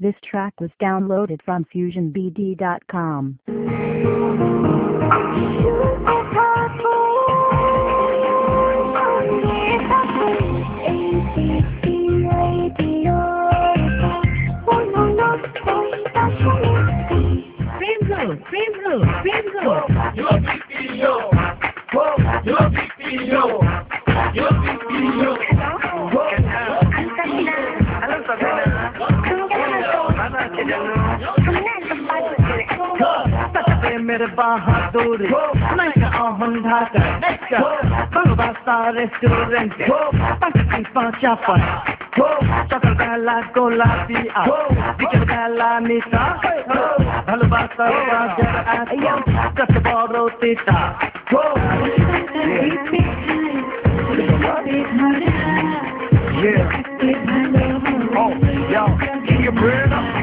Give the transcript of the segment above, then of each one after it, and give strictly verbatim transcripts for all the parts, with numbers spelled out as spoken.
This track was downloaded from fusion b d dot com. मेरे बहादुर नैका आहन ढाका नैका बंगबासा restaurant पाँच पाँचा पर चकर बेला गोलापी आ बिकर बेला निता भालोबासा बाजार आया कत बड़ो तीता Yeah. Oh, yo, get your bread up.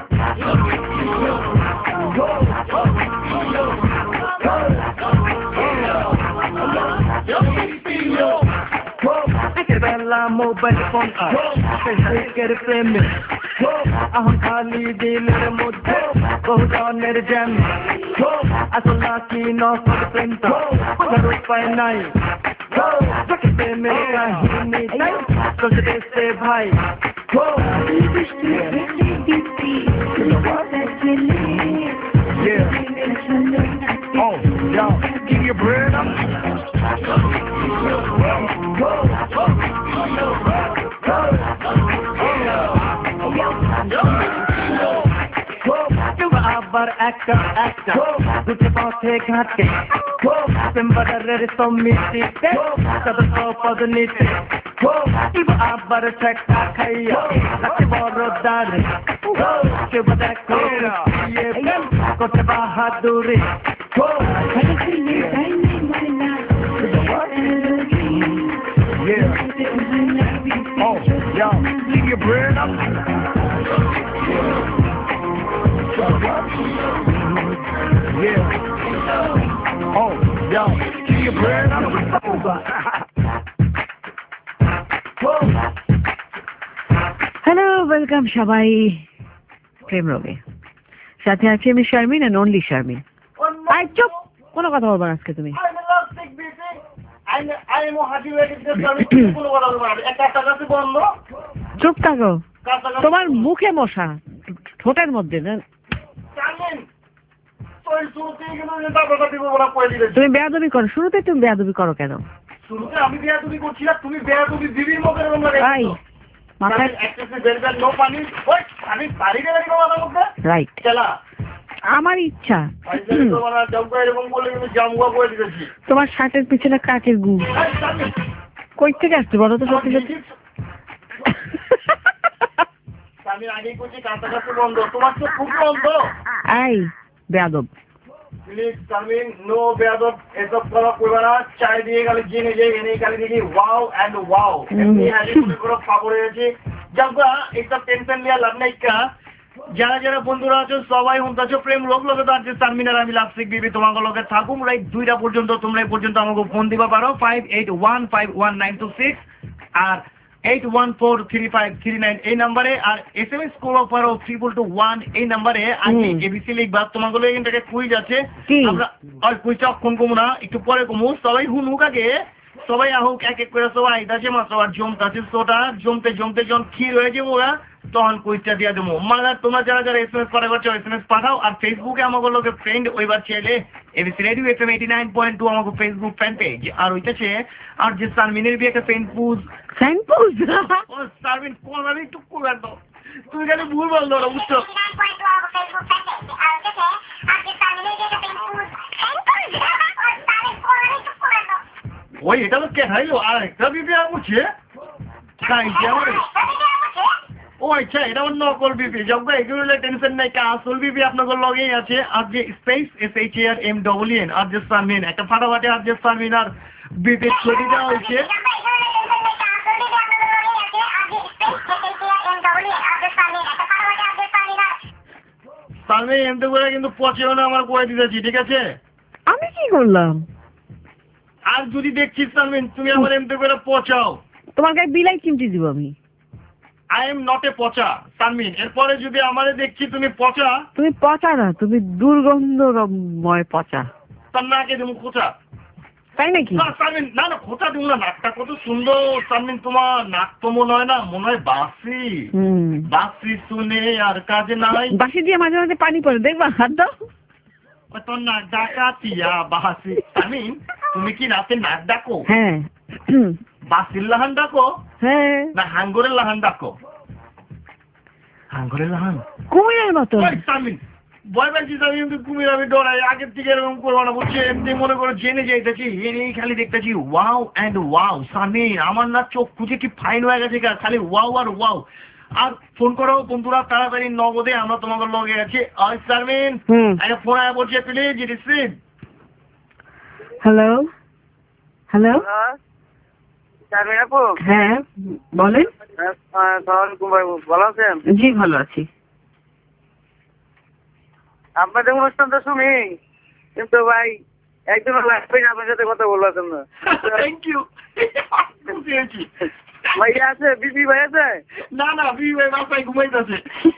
Bella mobile phone up, Facebook के प्रेम में, अहं खाली दिल रे मुद्दे, बहुत मेरे जैम, असला की नौकर प्रेम था, करो पाए नहीं, सकते मेरे कहीं नहीं, सोचते से भाई, yeah, oh, yo, give your bread up. Bar actor actor तुझे पौधे घाटे सिंबदर रे सोमिति पे सब तो पदनीते इब आबर चक्का खैया लक्ष्य बरोदार के बता कोरा ये बन कोटे बहादुरी yeah oh yo give your bread up yeah oh yo give your bread up hello welcome সবাই প্রেম রোগে সাথে আছে আমি শারমিন and only শারমিন আই চুপ কোনো কথা বলবা না আজকে তুমি চুপ থাকো তোমার মুখে মশা ঠোঁটের মধ্যে না তুমি বেয়াদবি করো শুরুতে তুমি বেয়াদবি করো কেন শুরুতে আমি বেয়াদবি করছিলাম তুমি বেয়াদবি দিদির মুখের মধ্যে ভাই মাথায় নো পানি ওই আমি পারি না তোমার মধ্যে রাইট চলা আমার ইচ্ছা তোমার শার্টের পিছনে কাকের গু কই থেকে আসছে বলো তো সত্যি সত্যি আমি আগেই করছি কাছাকাছি বন্ধ তোমার তো খুব বন্ধ এই বেয়াদব প্লিজ সামিন নো বেয়াদব এসব করা করবে না চাই দিয়ে গেলে জেনে যাই এনে গেলে দেখি ওয়াও অ্যান্ড ওয়াও এমনি হাজি করে খবর হয়েছে যাবা একটা টেনশন নিয়ে লাভ নাই কা যারা যারা বন্ধুরা আছো সবাই হুমতাছো প্রেম লোক লোকে তো আছে সারমিনার আমি লাভসিক বিবি তোমাকে লোকে থাকুম রাইট দুইটা পর্যন্ত তোমরা এই পর্যন্ত আমাকে ফোন দিবা পারো five eight one five one nine two six আর eight one four three five three nine এই নাম্বারে আর এস এম এস করো পারো ট্রিপল টু ওয়ান এই নাম্বারে আজকে এবিসি লিখবা তোমাকে লোক এখানটাকে কুইজ আছে আমরা আর কুইজটা অক্ষণ কমু না একটু পরে কমু সবাই হুনুক আগে সবাই আহুক এক এক করে সবাই আইতাছে মাত্র আর জমতাছে সোটা জমতে জমতে যখন ক্ষীর হয়ে যাবো ওরা তখন কুইজটা দিয়ে দেবো মানে তোমরা যারা যারা এস এম এস পাঠা করছো এস এম এস পাঠাও আর ফেসবুকে আমাকে লোকে ফ্রেন্ড ওইবার চাইলে ABC radio F M eighty nine point two আমাকে ফেসবুক ফ্যান পেজ আর ওইটাছে আর যে সারমিনের বি একটা ফ্যান পুজ ফ্যান পুজ ও সারমিন কোন আমি একটু করে দাও তুমি খালি ভুল বল দাও বুঝছো ওই এটা তো কে খাইলো আর একটা বিপি আসছে কাই আমার ও আচ্ছা এটা অন্য নকল বিপি যখন এগুলো টেনশন নাই কা আসল বিপি আপনাদের লগেই আছে আর যে space S H A R M double N আর যে সারমিন একটা ফাটাফাটি আর যে সারমিন আর বিপি ছবি দেওয়া হয়েছে সারমিন এমনি করে কিন্তু পচেও না আমার করে দিতেছি ঠিক আছে আমি কি করলাম আর যদি দেখছিস সারমিন তুমি আমার এমনি করে পচাও তোমার গায়ে বিলাই চিমটি দিব আমি আই এম নট এ পচা সানমিন। এরপরে যদি আমারে দেখছি তুমি পচা, তুমি পচা না, তুমি দুর্গন্ধময় পচা। তার নাকে তুমি খোঁচা। তাই নাকি? না সানমিন, না না খোঁচা দিব না, নাকটা কত সুন্দর সানমিন, তোমার নাক তো মনে হয় না, মনে হয় বাসি। হুম, বাসি শুনে আর কাজে নাই। বাসি দিয়ে মাঝে মাঝে পানি পড়ে, দেখবা, হাত দাও। তোর নাক ডাকাতিয়া বাসি। সানমিন, তুমি কি রাতে নাক ডাকো? হ্যাঁ। বাসির লাহান ডাকো হ্যাঁ, না হাঙ্গরের লাহান ডাকো? হাঙ্গরের লাহান কুমিরের মতো। সানমিন, ভয় পাইছি সানমিন, কিন্তু কুমির আমি ডরাই, আগের থেকে এরকম করবো না বুঝছি। এমনি মনে করো জেনে যাইতেছি, এই খালি দেখতেছি ওয়াও অ্যান্ড ওয়াও। সানমিন, আমার না চোখ খুঁজে কি ফাইন হয়ে গেছে, খালি ওয়াও আর ওয়াও। আর ফোন করো বন্ধুরা তাড়াতাড়ি, নগদে আমরা তোমাদের লগে আছি। আর সানমিন, একটা ফোন আয়া বলছে, please receive. Hello hello, Sharmin আপু, হ্যাঁ বলেন। ভালো আছেন? জি ভালো আছি। আপনাদের অনুষ্ঠান তো শুনি, কিন্তু ভাই একজন লাগবে না, আপনার সাথে কথা বলবেন না। Thank you. ভাইয়া আছে, বিপি ভাই আছে? না না, বিপি ভাই বাসায় ঘুমাইতেছে।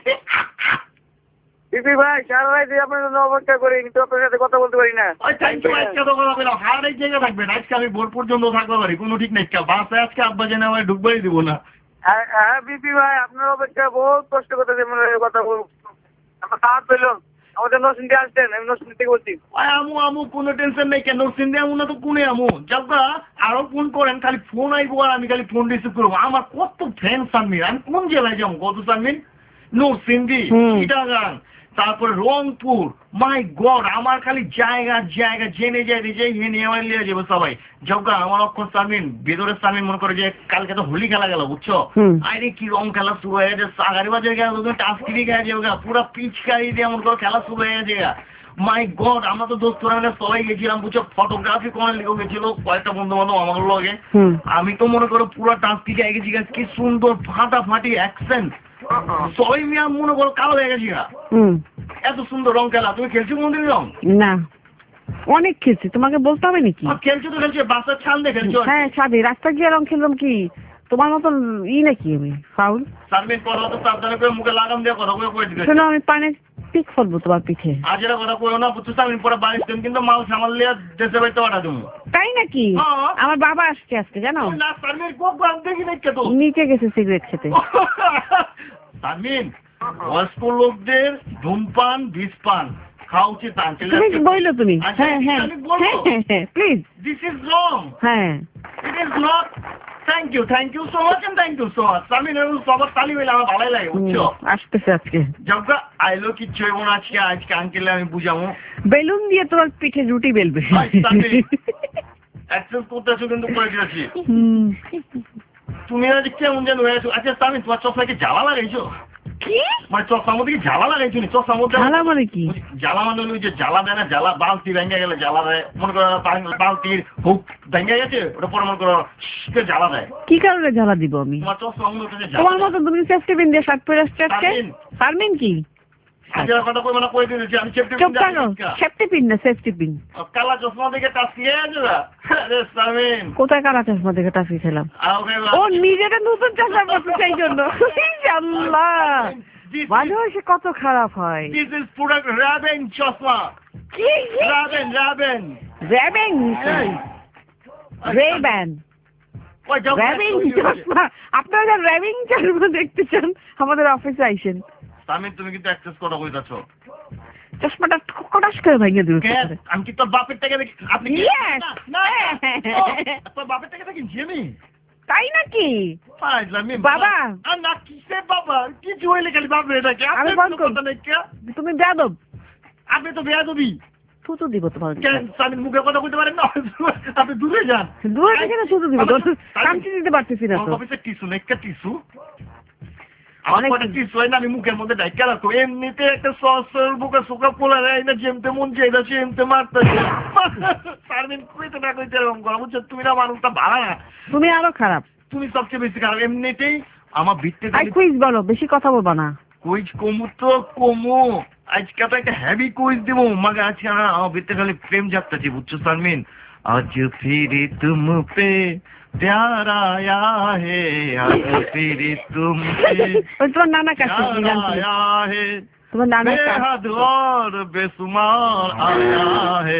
বিপি ভাই সারা রাত আপনার জন্য অপেক্ষা করি, কিন্তু আপনার সাথে কথা বলতে পারি না। Thank you. আজকে তো কথা বললাম, হার এক জায়গায় থাকবেন, আজকে আমি ভোর পর্যন্ত থাকতে পারি, কোনো ঠিক নাই। বাসায় আজকে আব্বা জেনে আমার ঢুকবাই দিব না। হ্যাঁ বিপি ভাই, আপনার অপেক্ষা বহুত কষ্ট করতেছে, মনে কথা বল। আমার খারাপ পেল, আমাদের নরসিংদী আসছেন, আমি নরসিংদী থেকে বলছি। আমু আমু কোনো টেনশন নেই, কেন নরসিংদী আমু না তো কোনে আমু যাবা, আরো ফোন করেন, খালি ফোন আইবো আর আমি খালি ফোন রিসিভ করবো। আমার কত ফ্যান সানমিন, আমি কোন জেলায় যাবো কত সানমিন? নরসিংদী, চিটাগাং, তারপরে রংপুর। মাই গড, আমার খালি জায়গা জায়গা জেনে যায় যে হেনে আমার লিয়ে যাবো সবাই। যজ্ঞা আমার অক্ষর সানমিন, ভেতরের সানমিন মনে করে যে কালকে তো হোলি খেলা গেল বুঝছো, আরে কি রং খেলা শুরু হয়ে গেছে, সাগারি বাজারে গেল টাস্কিরি গেছে পুরো পিচকারি দিয়ে এমন করে খেলা শুরু হয়ে গেছে। মাই গড, আমরা তো দোস্তরা মিলে সবাই গেছিলাম বুঝছো, ফটোগ্রাফি করার লিখে গেছিল কয়েকটা বন্ধু বান্ধব আমার লগে। আমি তো মনে করো পুরো টাস্কি গায়ে গেছি, কি সুন্দর ফাটাফাটি অ্যাকসেন্ট, সবাই মিয়া মনে করো কালো হয়ে গেছি। এত সুন্দর রং খেলা। তুমি খেলছো মন্দিরের রং? না, অনেক খেলছি, তোমাকে বলতে হবে নাকি? খেলছো তো খেলছো, বাসার ছাল দিয়ে খেলছো। হ্যাঁ সাদে রাস্তা গিয়ে রং খেললাম, কি তোমার মতন ই নাকি আমি ফাউল? সানমিন কথা তো সাবধানে করে মুখে লাগাম দিয়ে কথা বলে করে দিবে। শোনো, আমি পানে পিক ফেলবো তোমার পিঠে। আজ এরা কথা কইও না বুঝছো সানমিন, পরে বাড়ির দিন কিন্তু মাল সামাল লিয়ে দেশে বাইতে পাঠা তুমি। তাই নাকি? আমার বাবা আসছে আজকে জানো। না সানমিন, কোক গান দেখি নাকি তো নিচে গেছে সিগারেট খেতে। সানমিন, বয়স্ক লোকদের ধূমপান বিষপান খাওয়া উচিত। তুমি বললো তুমি, হ্যাঁ হ্যাঁ হ্যাঁ প্লিজ, দিস ইজ রং। হ্যাঁ it is not. Thank you, thank you so much and thank you so much. Sanmin এরকম সবার তালি হইলে আমার ভালোই লাগে বুঝছো। আসতেছে আজকে যজ্ঞা আইলো কিচ্ছু হইব না আজকে, আজকে আঙ্কেলে আমি বুঝাবো। বেলুন দিয়ে তোমার পিঠে রুটি বেলবে। অ্যাক্সেস করতেছো কিন্তু করে দিয়েছি। তুমি আজ কেমন যেন হয়েছো। আচ্ছা সানমিন, তোমার চশমা কি জ্বালা লাগাইছো? কি মানে চশমার মধ্যে কি জ্বালা লাগাইছো? চশমার মধ্যে জ্বালা মানে কি? জ্বালা মানে ওই যে জ্বালা দেয় না, জ্বালা বালতি ভেঙে গেলে জ্বালা দেয়, মনে করো বালতির হুক ভেঙে গেছে, ওটা পরে মনে করো জ্বালা দেয়। কি কারণে জ্বালা দিব আমি? তোমার চশমা মনে হচ্ছে তোমার মতো তুমি সেফটি পিন দিয়ে শার্ট পরে আসছে আজকে। সারমিন কি কথা কই মানে কই দিয়েছি আমি, সেফটি চুপ থাকো, সেফটি পিন না সেফটি পিন। কালা চশমা দেখে টাসিয়ে আছে না। আরে সারমিন, কোথায় কালা চশমা দেখে টাসি খেলাম? ও নিজেটা নতুন চশমা পড়ছে সেই জন্য। আল্লাহ, ভালোবাসে কত খারাপ হয়। দিস ইজ প্রোডাক্ট রাবেন চশমা। কি রাবেন রাবেন র্যাবিং রেব্যান র্যাবিং চশমা? আপনারা র্যাবিং চশমা দেখতে চান আমাদের অফিসে আইসেন। সারমিন, তুমি কিন্তু অ্যাক্সেস কথা কইতাছো। চশমাটা কটাস করে ভেঙে দিল। আমি কি তোর বাপের টাকা দেখি? আপনি কি না তোর বাপের টাকা দেখি জেমি? তাই নাকি বাবা? আর না কিসে বাবা, কিছু হইলে খালি বাপরে এটাকে আমি বন্ধ করব। তুমি বেয়াদব, আপনি তো বেয়াদবি। থুতু দিব তোমার। আমি মুখে কথা কইতে পারেন না, আপনি দূরে যান। দূরে থেকে না থুতু দিব, কামচি দিতে পারতেছি না তো। অফিসে টিস্যু নেই, একটা টিস্যু আমার কটা টিস্যু হয় না, আমি মুখের মধ্যে ডাইকা রাখো। এমনিতে একটা সসের বুকে সুকা পোলা দেয় না, যেমতে মন চাইদা সেমতে মারতেছে। সারমিন কইতে না কইতে এরকম করা বুঝছো, তুমি না মানুষটা ভালো না, তুমি আরো খারাপ। তুমি সবচেয়ে বেশি খারাপ। এমনিতেই আমার বিটতে কুইজ বলো, বেশি কথা বলবা না। কুইজ কমু তো কমু, আজকে তো একটা হেভি কুইজ দিব। মাগে আজকে আমার বিটতে খালি প্রেম জাগতেছি বুঝছো সারমিন। आज फिर तुम पे प्यार आया है, आज फिर तुम पे ওই তোমার নানা কাছে प्यार आया है, তোমার নানা बेहद और बेसुमार आया है।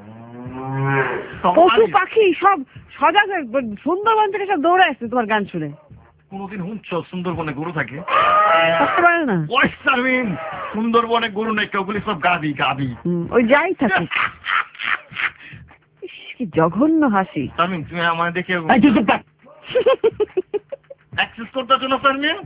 পশু পাখি সব সজাগ হয়ে সুন্দরবন থেকে সব দৌড়ে আসছে তোমার গান শুনে। কোনদিন হুঁচ সুন্দরবনে গরু থাকে? থাকতে পারে না। ওই সারমিন, সুন্দরবনে গরু নেই, ওগুলি সব গাবি গাবি। ওই যাই থাকে। কি জঘন্য হাসি। সারমিন তুমি আমায় দেখে অ্যাক্সেস করতেছো না সারমিন?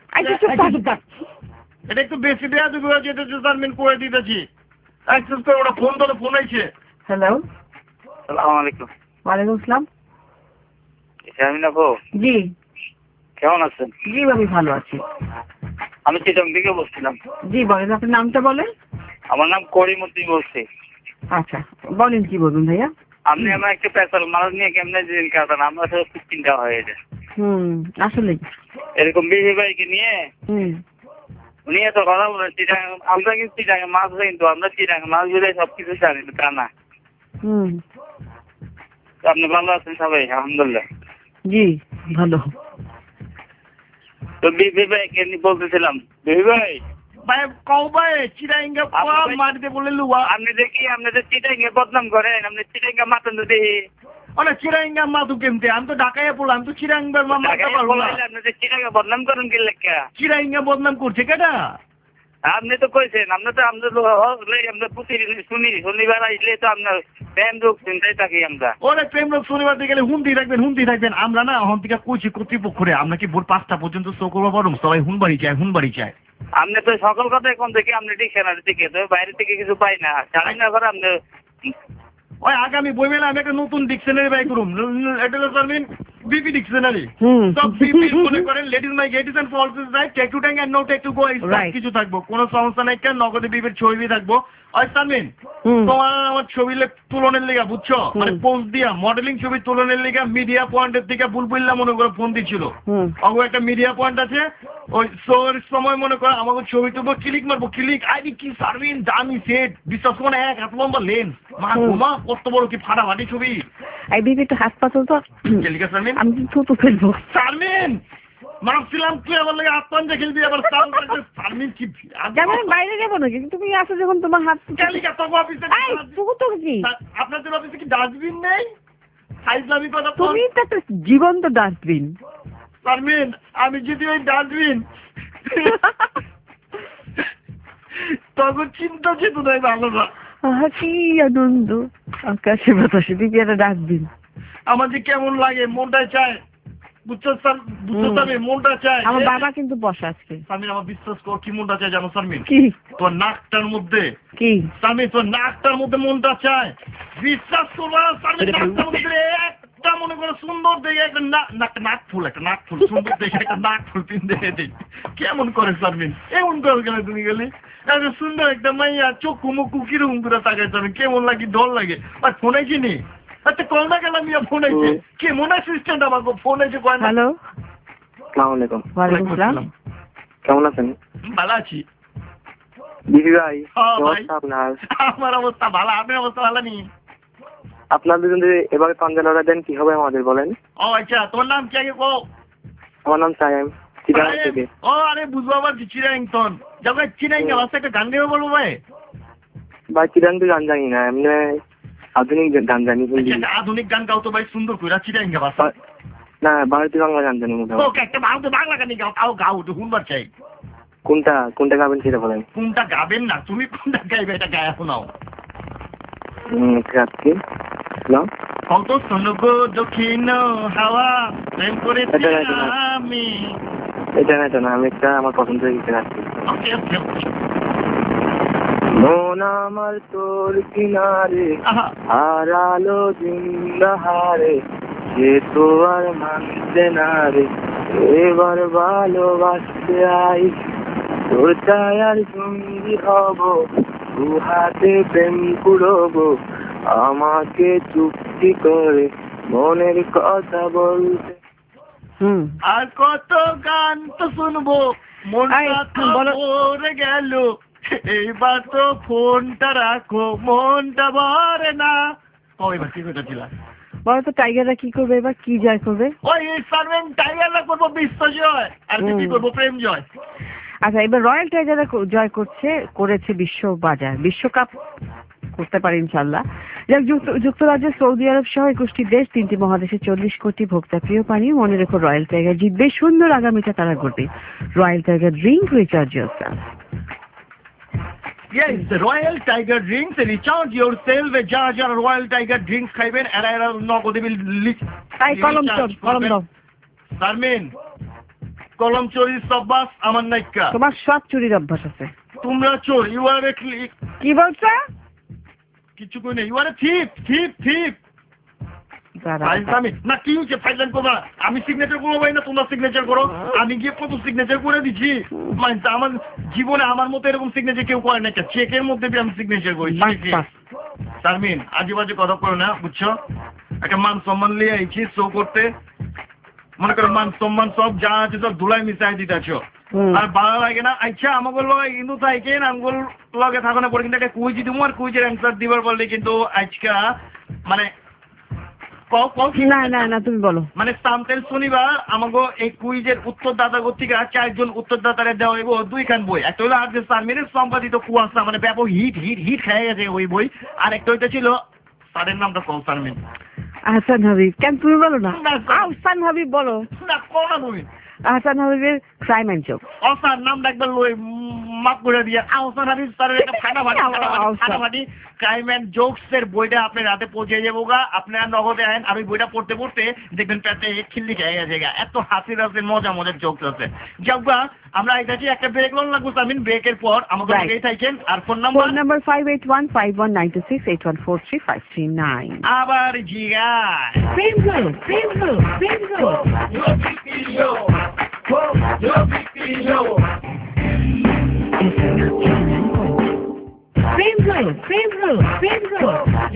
এটা একটু বেশি দেয়া দেবে, যেটা সারমিন করে দিতেছি। অ্যাক্সেস করে ওটা ফোন ধরে ফোন আইছে। হ্যালো, আসসালামু আলাইকুম। ওয়ালাইকুম আসসালাম। শারমিন আপু, জি কেমন আছেন? জি আমি ভালো আছি। আমি চিটং থেকে বলছিলাম। জি বলেন, আপনার নামটা বলেন। আমার নাম করিমউদ্দিন বলছি। আচ্ছা বলেন, কি বলুন ভাইয়া। আপনি আমার একটা পেশাল মানুষ নিয়ে কেমনে দিন কাটান, আমরা তো খুব চিন্তা হয়ে যায়। হুম আসলে এরকম বিবি ভাইকে নিয়ে হুম উনি এত কথা বলেন চিটাং, আমরা কিন্তু চিটাং মাছ ধরি, কিন্তু আমরা চিটাং মাছ ধরে সবকিছু জানি তা না। হুম আপনি ভালো আছেন সবাই? আলহামদুলিল্লাহ। জি ভালো। তো বিবি ভাইকে নিয়ে বলতেছিলাম, বিবি ভাই ভাই কও ভাই চিরাইঙ্গা পোয়া মাটিতে বলে লুয়া। আপনি দেখি আপনি তো চিটাঙ্গে বদনাম করেন, আপনি চিটাঙ্গা মাতেন তো দেখি। ওনা চিরাইঙ্গা মাতু কেমতে? আমি তো ঢাকায় পড়লাম, আমি তো চিরাইঙ্গার মা মারতে পারবো না। আপনি তো চিটাঙ্গা বদনাম করেন কি লেখা? চিরাইঙ্গা বদনাম করছে কেটা? আপনি তো কইছেন, আপনি তো আমরা তো আমরা প্রতিদিন শুনি, শনিবার আসলে তো আপনার প্রেম যোগ চিন্তাই থাকি আমরা। ওরা প্রেম লোক শনিবার দিয়ে গেলে হুমতি থাকবেন হুমতি থাকবেন। আমরা না হন থেকে কইছি কর্তৃপক্ষরে, আমরা কি ভোর পাঁচটা পর্যন্ত শো করবো পারুম? সবাই হুনবাড়ি চায় হুনবাড়ি চায়। আপনি তো সকল কথা এখন থেকে আপনি ডিকশনারি থেকে তো বাইরে থেকে কিছু পাই না, জানি না করে আপনি। ওই আগামী বই মেলা আমি একটা নতুন ডিকশনারি বাই করুম, এটা হলো সারমিন বিপি ডিকশনারি। সব বিপি মনে করেন ladies my gate is and falls is right, take to tang and no take to go, এই সব কিছু থাকবো, কোনো সমস্যা নাই। কেন নগদে বিপির ছবি থাকবো। ওই সারমিন তোমার আমার ছবি তুলনের লিগা বুঝছো, মানে পোস্ট দিয়া মডেলিং ছবি তুলনের লিগা মিডিয়া পয়েন্টের থেকে বুলবুল্লা মনে করে ফোন দিচ্ছিল। অগো একটা মিডিয়া পয়েন্ট আছে, ওই শোর সময় মনে করো আমাকে ছবি তুলবো, ক্লিক মারবো, ক্লিক আইডি কি সারমিন দামি সেট, বিশ্বাস করে না এক হাত লম্বা লেন্স, মা ঘুমা কত বড় কি ফাটাফাটি ছবি। এই বিপি তো হাত পাতল তো কেলিকা সারমিন আমি থুতু ফেলবো। সারমিন মারছিলাম তুই আবার লাগে হাত পাঞ্জা খেলবি আবার সারমিন কি আমি বাইরে যাবো নাকি? তুমি আসো যখন তোমার হাত কেলিকা তো অফিসে তো কি আপনাদের অফিসে কি ডাস্টবিন নেই? ফাইজলামি কথা তুমি তো একটা জীবন্ত ডাস্টবিন। সারমিন আমি যদি ওই ডাস্টবিন তখন চিন্তা চেতনায় ভালো না। কি আনন্দ আকাশে বাতাসে দিকে একটা ডাস্টবিন। আমার যে কেমন লাগে, মনটায় চায় বুঝছো স্যার, বুঝছো সারমিন মনটা চায়। আমার বাবা কিন্তু বসা আজকে। সারমিন আমার বিশ্বাস কর কি মনটা চায় জানো সারমিন? কি? তোর নাকটার মধ্যে কি? সারমিন তোর নাকটার মধ্যে মনটা চায়, বিশ্বাস করবা সারমিন নাকটার মধ্যে একটা মনে করো সুন্দর দেখে একটা নাক নাক ফুল একটা নাক ফুল সুন্দর দেখে একটা নাক ফুল পিন দেখে দিই। কেমন করে সারমিন এমন করে গেলে তুমি গেলে একটা সুন্দর একটা মাইয়া চোখু মুখু কিরকম করে তাকাই সারমিন, কেমন লাগে ডর লাগে। আর ফোনে কিনি আচ্ছা কলটা গেলাম ইয়া ফোন আছে কে মনে অ্যাসিস্ট্যান্ট আমাকে ফোন আছে কয় না। হ্যালো আসসালামু আলাইকুম। ওয়ালাইকুম আসসালাম। কেমন আছেন? ভালো আছি দিদি ভাই। হ্যাঁ ভাই আপনার আমার অবস্থা ভালো, আপনার অবস্থা ভালো নেই? আপনার দুজন যদি এভাবে পাঞ্জালরা দেন কি হবে আমাদের বলেন? ও আচ্ছা তোমার নাম কি আগে কো? আমার নাম সায়েম, চিটাগাং থেকে। ও আরে বুঝবো আবার চিরাং তন যখন চিরাং বাসা একটা গান গাইবে বলবো ভাই। ভাই চিটাগাং তো গান জানি না, এমনি আধুনিক গান জানি। একটা আধুনিক গান গাও তো ভাই সুন্দর করে চিরাং বাসা। না ভারতীয় বাংলা গান জানি মোটামুটি। ওকে একটা ভারতীয় বাংলা গান গাও, তাও গাও তো শুনবার চাই। কোনটা কোনটা গাবেন সেটা বলেন। কোনটা গাবেন না তুমি, কোনটা গাইবে এটা গায়ে শোনাও। হুম রাখছি না কত শোনগো দক্ষিণ হাওয়া প্রেম করে আমি। এটা না এটা না, আমি একটা আমার পছন্দের গীতে রাখছি। ওকে ওকে মন আমার তোর কিনারে হারালো জিন্দাহারে, সে তো আর মানতে না রে, এবার ভালোবাসতে আই, তোর ছায়ার সঙ্গী হব, দু হাতে প্রেম কুড়বো, আমাকে চুক্তি করে মনের কথা বলতে। হুম আর কত গান তো শুনবো, মনটা তো ভরে গেল, এইবার তো ফোনটা রাখো, মনটা ভরে না, কও এবার কি করেছিল? বলো তো টাইগাররা কি করবে এবার, কি জয় করবে? ওই শারমিন টাইগাররা করবো বিশ্ব জয়, আর কি করবো প্রেম জয়। আচ্ছা এবার রয়্যাল টাইগাররা জয় করছে, করেছে বিশ্ব বাজার, বিশ্বকাপ করতে পারে ইনশাল্লাহ। যাক, যুক্তরাজ্য, সৌদি আরব সহ একুশটি দেশ, তিনটি মহাদেশে চল্লিশ কোটি ভোক্তা প্রিয় পানি। মনে রেখো রয়্যাল টাইগার জিতবে, সুন্দর আগামীটা তারা করবে। Royal tiger drink, recharge yourself. Yes, the Royal Tiger drinks, recharge yourself. যারা যারা রয়্যাল টাইগার ড্রিঙ্কস খাইবেন এরা এরা নগদে বিল তাই কলম চোর, কলম দাও। শারমিন, কলম চুরির অভ্যাস আমার নাইকা। তোমার সব চুরির অভ্যাস আছে। তোমরা চোর, ইউ আর এ কি বলছো? কিছু কই না, ইউ আর এ থিপ থিপ থিপ। না কি হচ্ছে ফাইলান করবা? আমি সিগনেচার করবো ভাই না তোমরা সিগনেচার করো? আমি গিয়ে কত সিগনেচার করে দিচ্ছি, আমার জীবনে আমার মতো এরকম সিগনেচার কেউ করে না। চেকের মধ্যে আমি সিগনেচার করি। শারমিন আজে বাজে কথা করো না, বুঝছো? একটা মান সম্মান লিয়ে আইছি শো করতে, মনে করো মান সম্মান সব যা আছে সব ধুলাই মিশাই দিতেছ, আর ভালো লাগে না। আচ্ছা আমাকে লগে কিন্তু থাকেন, আমগুল লগে থাকো না পরে কিন্তু একটা কুইজ দিব, আর কুইজের অ্যান্সার দিবার বললে কিন্তু আজকা মানে না না না তুমি বলো। মানে সামতেল শনিবার আমাকে এই কুইজের উত্তরদাতা থেকে চারজন উত্তরদাতারে দেওয়া হইব দুইখান বই। একটা হলো আজকে শারমিনের সম্পাদিত কুয়াশা, মানে ব্যাপক হিট হিট হিট খেয়ে গেছে ওই বই। আর একটা ওইটা ছিল স্যারের নামটা কল শারমিন। আহসান হাবিব। কেন তুমি বলো না? আহসান হাবিব বলো না, কো না তুমি। আহসান হাবিবের ক্রাইম এন্ড জোক। অসান নামটা একবার লই মাফ করে দিয়ে। আহসান হাবিব স্যারের একটা ফাটাফাটি ফাটাফাটি ক্রাইম এন্ড জোকস এর বইটা আপনার রাতে পৌঁছে যাবো গা। আপনারা নগদে আইন, আমি বইটা পড়তে পড়তে দেখবেন পেটে খিল্লি খেয়ে গেছে গা, এত হাসির হাসির মজা মজার জোকস আছে। যাক গা, আমরা আইতাছি একটা ব্রেক লোন লাগবো শারমিন, ব্রেকের পর আমাদের আগেই থাকেন। আর phone number phone number five eight one five one nine two six eight one four three five three nine. আবার জিগায় প্রেম করো, প্রেম করো, প্রেম করো। প্রেম করো, প্রেম করো, প্রেম করো।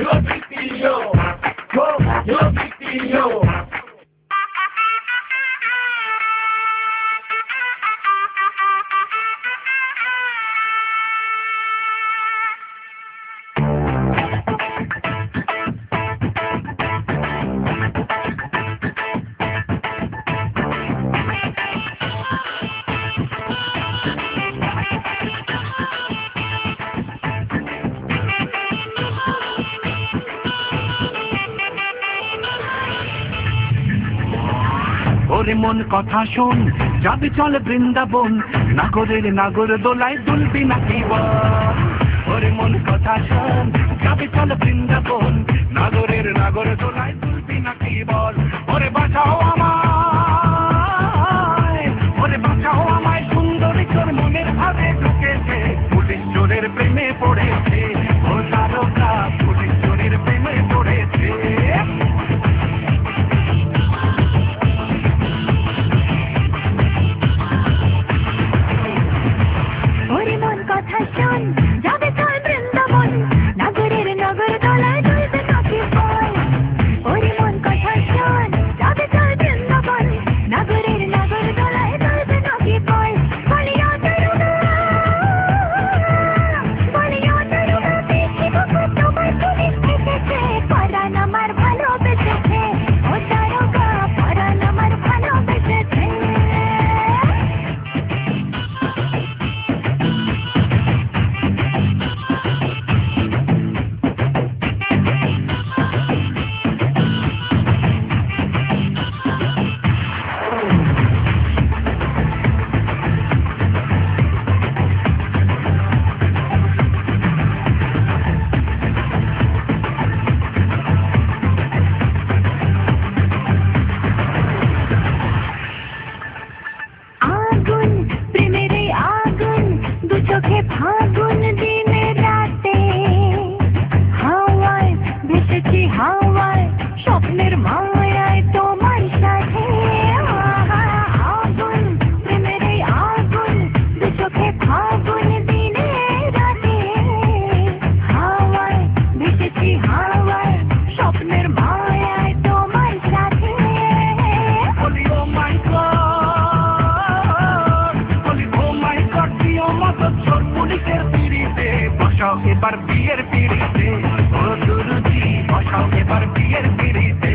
ওরে মন কথা শোন, যাবে চল বৃন্দাবন, নাগরের নাগর দোলায় দুলবি নাকি বল। ওরে মন কথা শোন, যাবে চল বৃন্দাবন, নাগরের নাগর দোলায় দুলবি নাকি বল। ওরে বাঁচাও আমায়, ওরে বাঁচাও আমায়, সুন্দরী তোর মনের ভাবে ঢুকেছে, পুলিশ চোরের প্রেমে পড়েছে। ও তারকা পুলিশ চোরের প্রেমে পড়েছে। এবার বিয়ের পিড়িতে ও দুরুজি বসাও। একবার বিয়ের পিড়িতে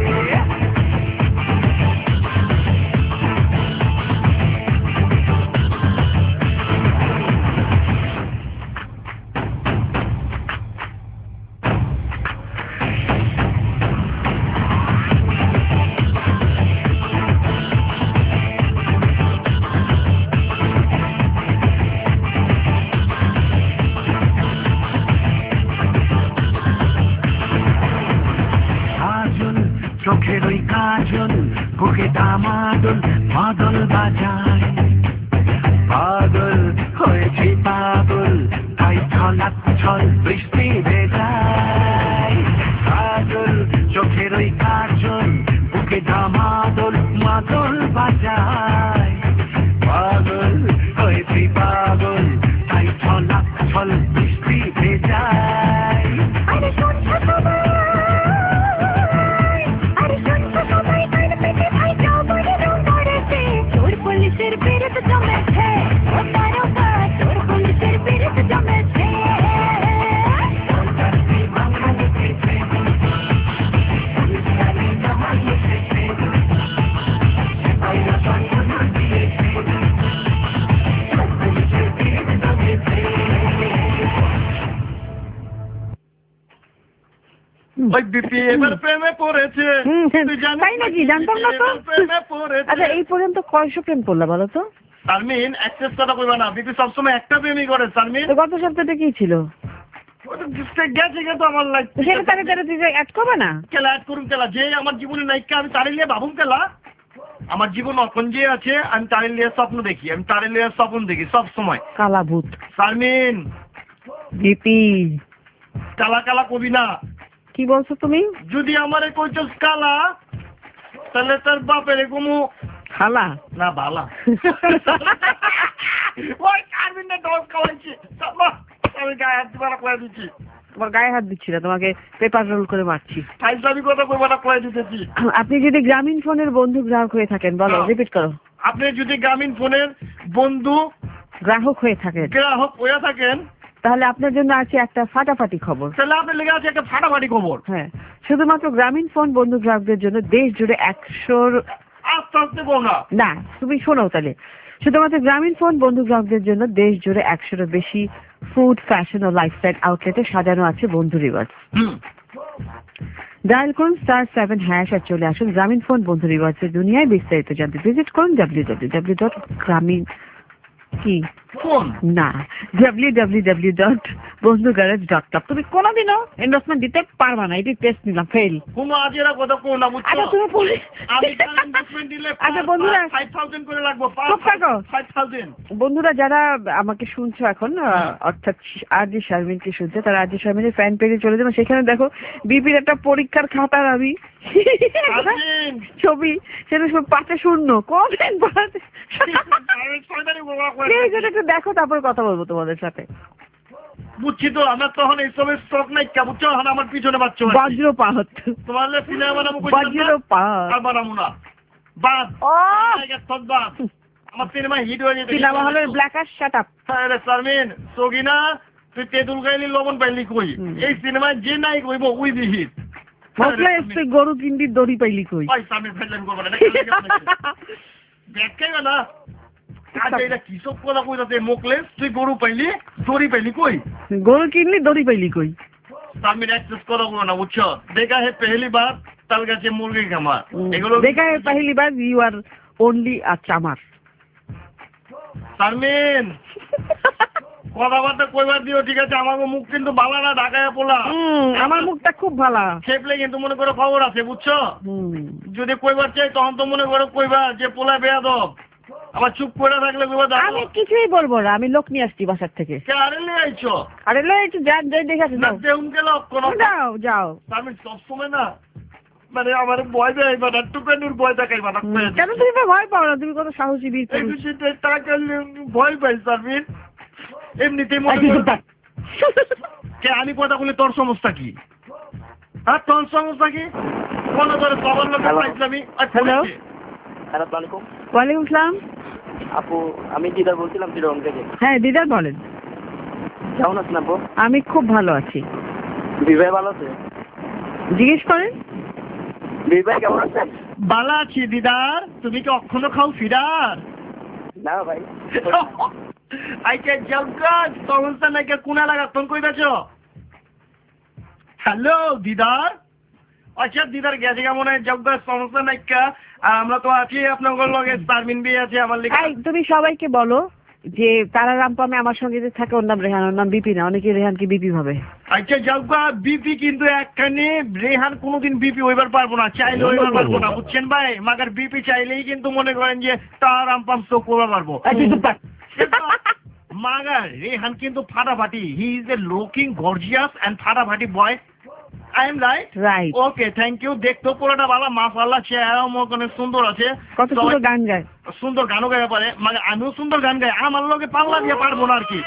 চোখের ওই কাজল বুকে দামাদল মাদল বাজায় পাগল হয়েছে পাগল তাই ছলাক ছল বৃষ্টি ভেজায় কাজল চোখের ওই কাজল বুকে দামাদল মাদল বাজায় পাগল হয়েছে পাগল তাই ছলাক ছল বৃষ্টি ভেজায় পুলিশের বিরুদ্ধে জমেছে ও তারকা তোর পুলিশের বিরুদ্ধে জমেছে ওই বিপি এবার প্রেমে পড়েছে তুই জানিস তাই নাকি? জানতাম না তো। প্রেমে পড়েছে। আচ্ছা এই পর্যন্ত কয়শো প্রেম করলা বলো তো? শারমিন অ্যাক্সেস কথা কইবা না, বিপি সবসময় একটা প্রেমই করে শারমিন। তো গত সপ্তাহটা কি ছিল? ওটা গিফটে গেছে কিন্তু আমার লাইফ সেটা তারে তারে তুই অ্যাড করবে না? কেলা অ্যাড করুন কেলা, যে আমার জীবনে নায়িকা আমি তারে নিয়ে ভাবুন কেলা। আমার জীবন এখন যে আছে আমি তারে নিয়ে স্বপ্ন দেখি, আমি তারে নিয়ে স্বপ্ন দেখি সব সময়। কালা ভূত শারমিন বিপি কালা কালা কবি না। কি বলছো তুমি? যদি আমারে কইছস কালা তাহলে তার বাপের কমু খালা না বালা। ওই শারমিন না ডল খাওয়াইছি আমি গায়ে হাত দিবার কয়ে দিচ্ছি। তোমার গায়ে হাত দিচ্ছি না, তোমাকে পেপার রোল করে মারছি। ফাইজলামি কথা কইবা না কয়ে দিতেছি। আপনি যদি গ্রামীণ ফোনের বন্ধু গ্রাহক হয়ে থাকেন, বলো রিপিট করো। আপনি যদি গ্রামীণ ফোনের বন্ধু গ্রাহক হয়ে থাকেন গ্রাহক হয়ে থাকেন তাহলে আপনার জন্য আছে একটা ফাটাফাটি খবর। তাহলে আপনার লেগে আছে একটা ফাটাফাটি খবর। হ্যাঁ, শুধুমাত্র গ্রামীণ ফোন বন্ধু গ্রাহকদের জন্য দেশ জুড়ে একশোর আস্তে আস্তে বল না না তুমি শোনো তাহলে, শুধুমাত্র গ্রামীণ ফোন বন্ধু গ্রাহকদের জন্য দেশ জুড়ে একশোরও বেশি ফুড, ফ্যাশন ও লাইফস্টাইল আউটলেটে সাজানো আছে বন্ধু রিওয়ার্ডস। ডায়াল করুন স্টার সেভেন হ্যাশ আর চলে আসুন গ্রামীণ ফোন বন্ধু রিওয়ার্ডসের দুনিয়ায়। বিস্তারিত জানতে ভিজিট করুন ডাব্লিউ ডাব্লিউ ডাব্লিউ ডট গ্রামীণ কি ফোন না W W W dot Bondhu garage dot com. তুমি কোনোদিনও এন্ডোর্সমেন্ট দিতে পারবা না, এটি টেস্ট নিলাম, ফেল। কোনো আজেরা কথা কো না বুঝছো। আচ্ছা তুমি পরে আমি কাল ইনভেস্টমেন্ট দিলে আচ্ছা বন্ধুরা পাঁচ হাজার করে লাগবে। চুপ থাকো। পাঁচ হাজার বন্ধুরা যারা আমাকে শুনছো এখন, আহ, অর্থাৎ আর যে শারমিনকে শুনছে, তারা আর যে শারমিনের ফ্যান পেজে চলে যাবে, সেখানে দেখো বিপির একটা পরীক্ষার খাতার আমি শারমিন ছবি, সেটা সব পাঁচে শূন্য কমেন পাঁচে। আমি ছয়দারি বলা কই প্লিজ এটা একটু দেখো, তারপর কথা বলবো তোমাদের সাথে। বুঝছি তো আমরা তখন এইসবের স্টক নাই কে বুঝছো, এখন আমার পিছনে বাচ্চা বজ্রপাত তোমার সিনেমা বানাবো বজ্রপাত আর বানাবো না বাদ ও বাদ আমার সিনেমা হিট হয়ে যেত। সিনেমা হলের ব্ল্যাকার শাট আপ। আরে শারমিন সগিনা তুই তেঁতুল গাইলি লবণ পাইলি কই? এই সিনেমায় যে নাই কইব উই বি হিট। মতলে তুই গরু কিন্দি দড়ি পাইলি কই? ওই শারমিন ফেললেন করব না দেখেই না আচ্ছা এটা কি সব কথা কইতাছে মোকলেস তুই গরু পাইলি দড়ি পাইলি কই? গরু কিনলি দড়ি পাইলি কই? শারমিন অ্যাক্সেস করো না বুঝছো। দেখা হে পहली बार তাল গাছে মুরগি খামার এগুলো দেখা হে পहली बार ইউ আর অনলি আ চামার। শারমিন কথাবার্তা কইবার দিও ঠিক আছে, আমার মুখ কিন্তু ভালো না ঢাকায় পোলা। আমার মুখটা খুব ভালো খেপলে কিন্তু মনে করো খবর আছে বুঝছো। যদি কইবার চাই তখন তো মনে করো কইবা যে পোলা বেয়াদব, আবার চুপ করে থাকলে কইবা আমি কিছুই বলবো না, আমি লোক নিয়ে আসছি বাসার থেকে। কে আরে নিয়ে আইছো? আরে লো একটু যান যাই দেখে আসি, যাও দেউন গেল কোন যাও যাও। আমি সব সময় না মানে আমার ভয় দেখাইবা না, টুকানুর ভয় দেখাইবা না। কেন তুমি ভয় পাও না? তুমি কত সাহসী বীর এই পুরুষ। বিষয়টা তাকালে ভয় পাই শারমিন। এমনিতেই মনে করো কে আমি কথা বলি তোর সমস্যা কি? হ্যাঁ তোর সমস্যা কি? মনে করে সবার লোক পাইছিলামি। হ্যালো আসসালামু আলাইকুম। ওয়ালাইকুম আসসালাম। আপু আমি দিদার বলছিলাম চিরং থেকে। হ্যাঁ দিদার বলেন। কেমন আছেন আপু? আমি খুব ভালো আছি। বিবাহ ভালো আছে? জিজ্ঞেস করেন। বিপি ভাই কেমন আছেন? বালা আছি দিদার, তুমি কি অক্ষণ খাও ফিরার? না ভাই। আইকে জগা সমস্যা নাই কে কোনা লাগা তুমি কই বেছো? হ্যালো দিদার। আচ্ছা দিদার গেছে কেমন হয় জগা সমস্যা নাই কা, আর আমরা তো আছি আপনাদের লগে, শারমিন বি আছে আমার লিখা। এই তুমি সবাইকে বলো যে তারা রামপামে আমার সঙ্গে যে থাকে ওর নাম রেহান, ওর নাম বিপি না, অনেকে রেহানকে বিপি ভাবে। আচ্ছা জগা বিপি কিন্তু একখানে রেহান কোনোদিন বিপি হইবার পারবো না, চাইলে হইবার পারবো না, বুঝছেন ভাই? মাগার বিপি চাইলেই কিন্তু মনে করেন যে তার রামপাম শো করতে পারবো। মাগার রেহান কিন্তু ফাটাফাটি, he is a looking gorgeous and ফাটাফাটি boy. I am right? Right. Okay thank you. দেখতো পুরোটা ভালো, মাশাআল্লাহ, চেহারাও মনে সুন্দর আছে, কত সুন্দর গান গায়, সুন্দর গানও গাইতে পারে। মানে আমিও সুন্দর গান গাই, আমার লোকে পাল্লা দিয়ে পারবো না আর কি।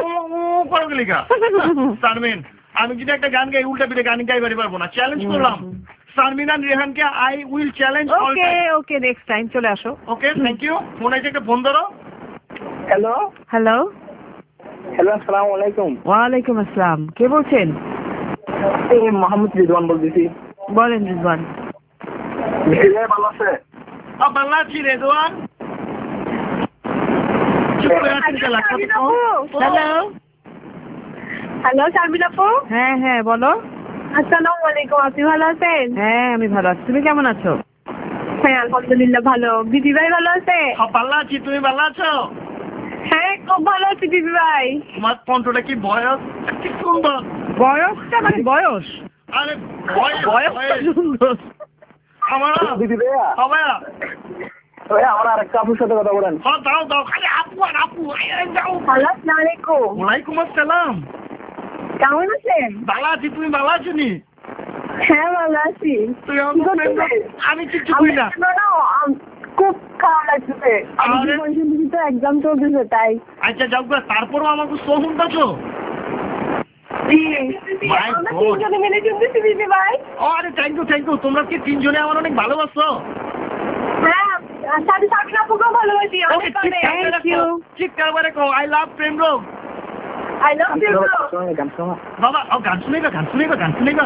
শারমিন আমি যদি একটা গান গাই উল্টা পিঠে গান গাইবারই পারবো না, চ্যালেঞ্জ করলাম শারমিন আর রেহানকে, I will challenge. Okay okay next time চলে আসো। ওকে থ্যাংক ইউ। ফোন আছে, একটা ফোন ধরো। হ্যালো হ্যালো হ্যালো আসসালামু আলাইকুম। ওয়ালাইকুম আসসালাম, কে বলছেন? এই মোহাম্মদ রিদওয়ান বলতেছি। বলেন রিজওয়ান। ভালো আছে? বাংলা আছি রেদওয়ান। চুপ করে আছেন কেলা? হ্যালো হ্যালো শারমিন আপু। হ্যাঁ হ্যাঁ বলো। আসসালামু আলাইকুম, আপনি ভালো আছেন? হ্যাঁ আমি ভালো আছি, তুমি কেমন আছো? হ্যাঁ আলহামদুলিল্লাহ ভালো। বিপি ভাই ভালো আছে? ভালো আছি, তুমি ভালো আছো? হ্যাঁ খুব ভালো আছি বিপি ভাই। তোমার কণ্ঠটা কি বয়স কি সুন্দর। বয়সটা মানে বয়স, আরে বয়স বয়সটা সুন্দর। আমার বিপি ভাইয়া, সবাই ভাইয়া আমার আরেকটা আপুর সাথে কথা বলেন। হ্যাঁ দাও দাও, খালি আপু আর আপু। এই যাও। হ্যালো আসসালামু আলাইকুম। ওয়ালাইকুম আসসালাম। কেমন আছেন? ভালো আছি, তুমি ভালো আছো নি? হ্যাঁ ভালো আছি। তুই আমার friend, আমি কিছু করি না। খুব খারাপ লাগছে, আরে। তো এক্সাম চলতেছে তাই। আচ্ছা যাও গা, তারপরও আমাকে সোহন দাছো। My আমরা God. তিনজনে মিলে চলতেছি বিপি ভাই। আরে থ্যাংক ইউ থ্যাংক ইউ। তোমরা কি তিনজনে আমার অনেক ভালোবাসো? হ্যাঁ সাথে শারমিন আপুকেও ভালোবাসি ওকে অনেক অনেক। Thank you. চিৎকার করে কো আই লাভ প্রেম রোগ। I love you bro. গান শোনা। বাবা ও গান শুনেগা গান শুনেগা গান শুনেগা।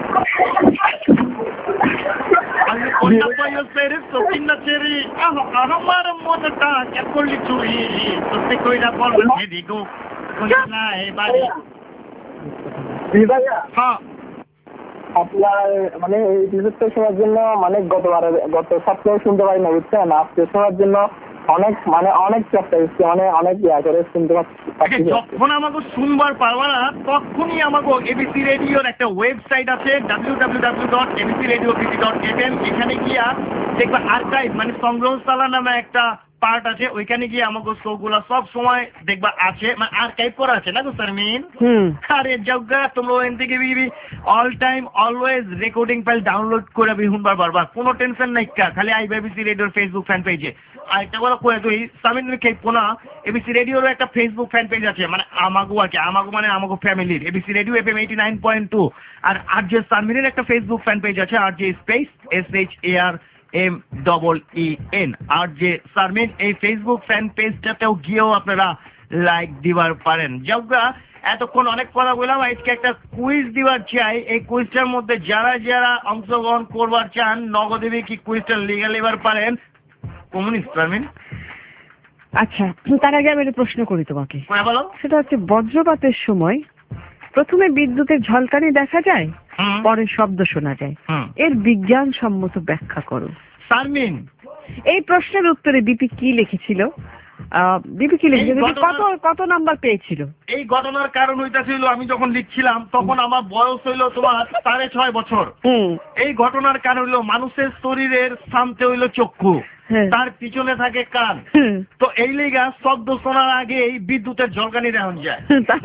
আমি কোনটা পাইও সেরে সকিনা চেরি আহ আমার মনটা কে করলি চুরি তোতে কইরা বল হেদি গো কোন নাই বাড়ি। বিপি ভাইয়া, হ্যাঁ আপনার মানে এই বিজেপি শোনার জন্য মানে গতবার গত সপ্তাহে শুনতে পারি না বুঝছেন, আজকে শোনার জন্য অনেক মানে অনেক চেষ্টা করছি, মানে অনেক ইয়া করে শুনতে পাচ্ছি। যখন আমাকে শুনবার পারবা না তখনই আমাকে এবিসি রেডিওর একটা ওয়েবসাইট আছে W W W dot ABC radio BD dot F M. এখানে গিয়া দেখবা আর্কাইভ মানে সংগ্রহশালা নামে একটা পার্ট আছে, ওইখানে গিয়ে আমাকে শো গুলা সব সময় দেখবা আছে, মানে আর্কাইভ করা আছে না গো শারমিন? হুম আরে জগা তোমরা ওখান থেকে বিবি all time always recording file download করে বিহুনবার বারবার, কোনো টেনশন নাই কা, খালি আই এবিসি রেডিওর ফেসবুক ফ্যান পেজে। আর একটা কথা কয়ে তুই শারমিন খেয়ে পোনা এবিসি রেডিওর একটা ফেসবুক ফ্যান পেজ আছে, মানে আমাগো আছে, আমাগো মানে আমাগো ফ্যামিলির ABC radio F M eighty nine point two. আর আর যে শারমিনের একটা ফেসবুক ফ্যান পেজ আছে, আর যে space S H A R M double E N, আর যে শারমিন এই ফেসবুক ফ্যান পেজটাতেও গিয়েও আপনারা লাইক দিবার পারেন। জগা এতক্ষণ অনেক কথা বললাম, আজকে একটা কুইজ দিবার চাই। এই কুইজটার মধ্যে যারা যারা অংশগ্রহণ করবার চান নগদেবী কি কুইজটা লিখে নেবার পারেন। কমিউনিস্ট শারমিন। আচ্ছা তার আগে আমি একটা প্রশ্ন করি তোমাকে, কোয়া বলো। সেটা হচ্ছে বজ্রপাতের সময় প্রথমে বিদ্যুতের ঝলকানি দেখা যায়, হুম পরে শব্দ শোনা যায়, হুম এর বিজ্ঞানসম্মত ব্যাখ্যা করো। শারমিন এই প্রশ্নের উত্তরে বিপি কি লিখেছিল? আহ, বিপি কি লিখেছিল? এই বিপি ঘটনা- কত কত নাম্বার পেয়েছিল? এই ঘটনার কারণ হইতাছিল আমি যখন লিখছিলাম তখন আমার বয়স হইল তোমার সাড়ে ছয় বছর। হুম এই ঘটনার কারণ হইলো মানুষের শরীরের সামনে হইলো চক্ষু, হ্যাঁ। তার পিছনে থাকে কান। হুম। তো এই লেগা শব্দ শোনার আগে এই বিদ্যুতের ঝলকানি রাখুন যায়।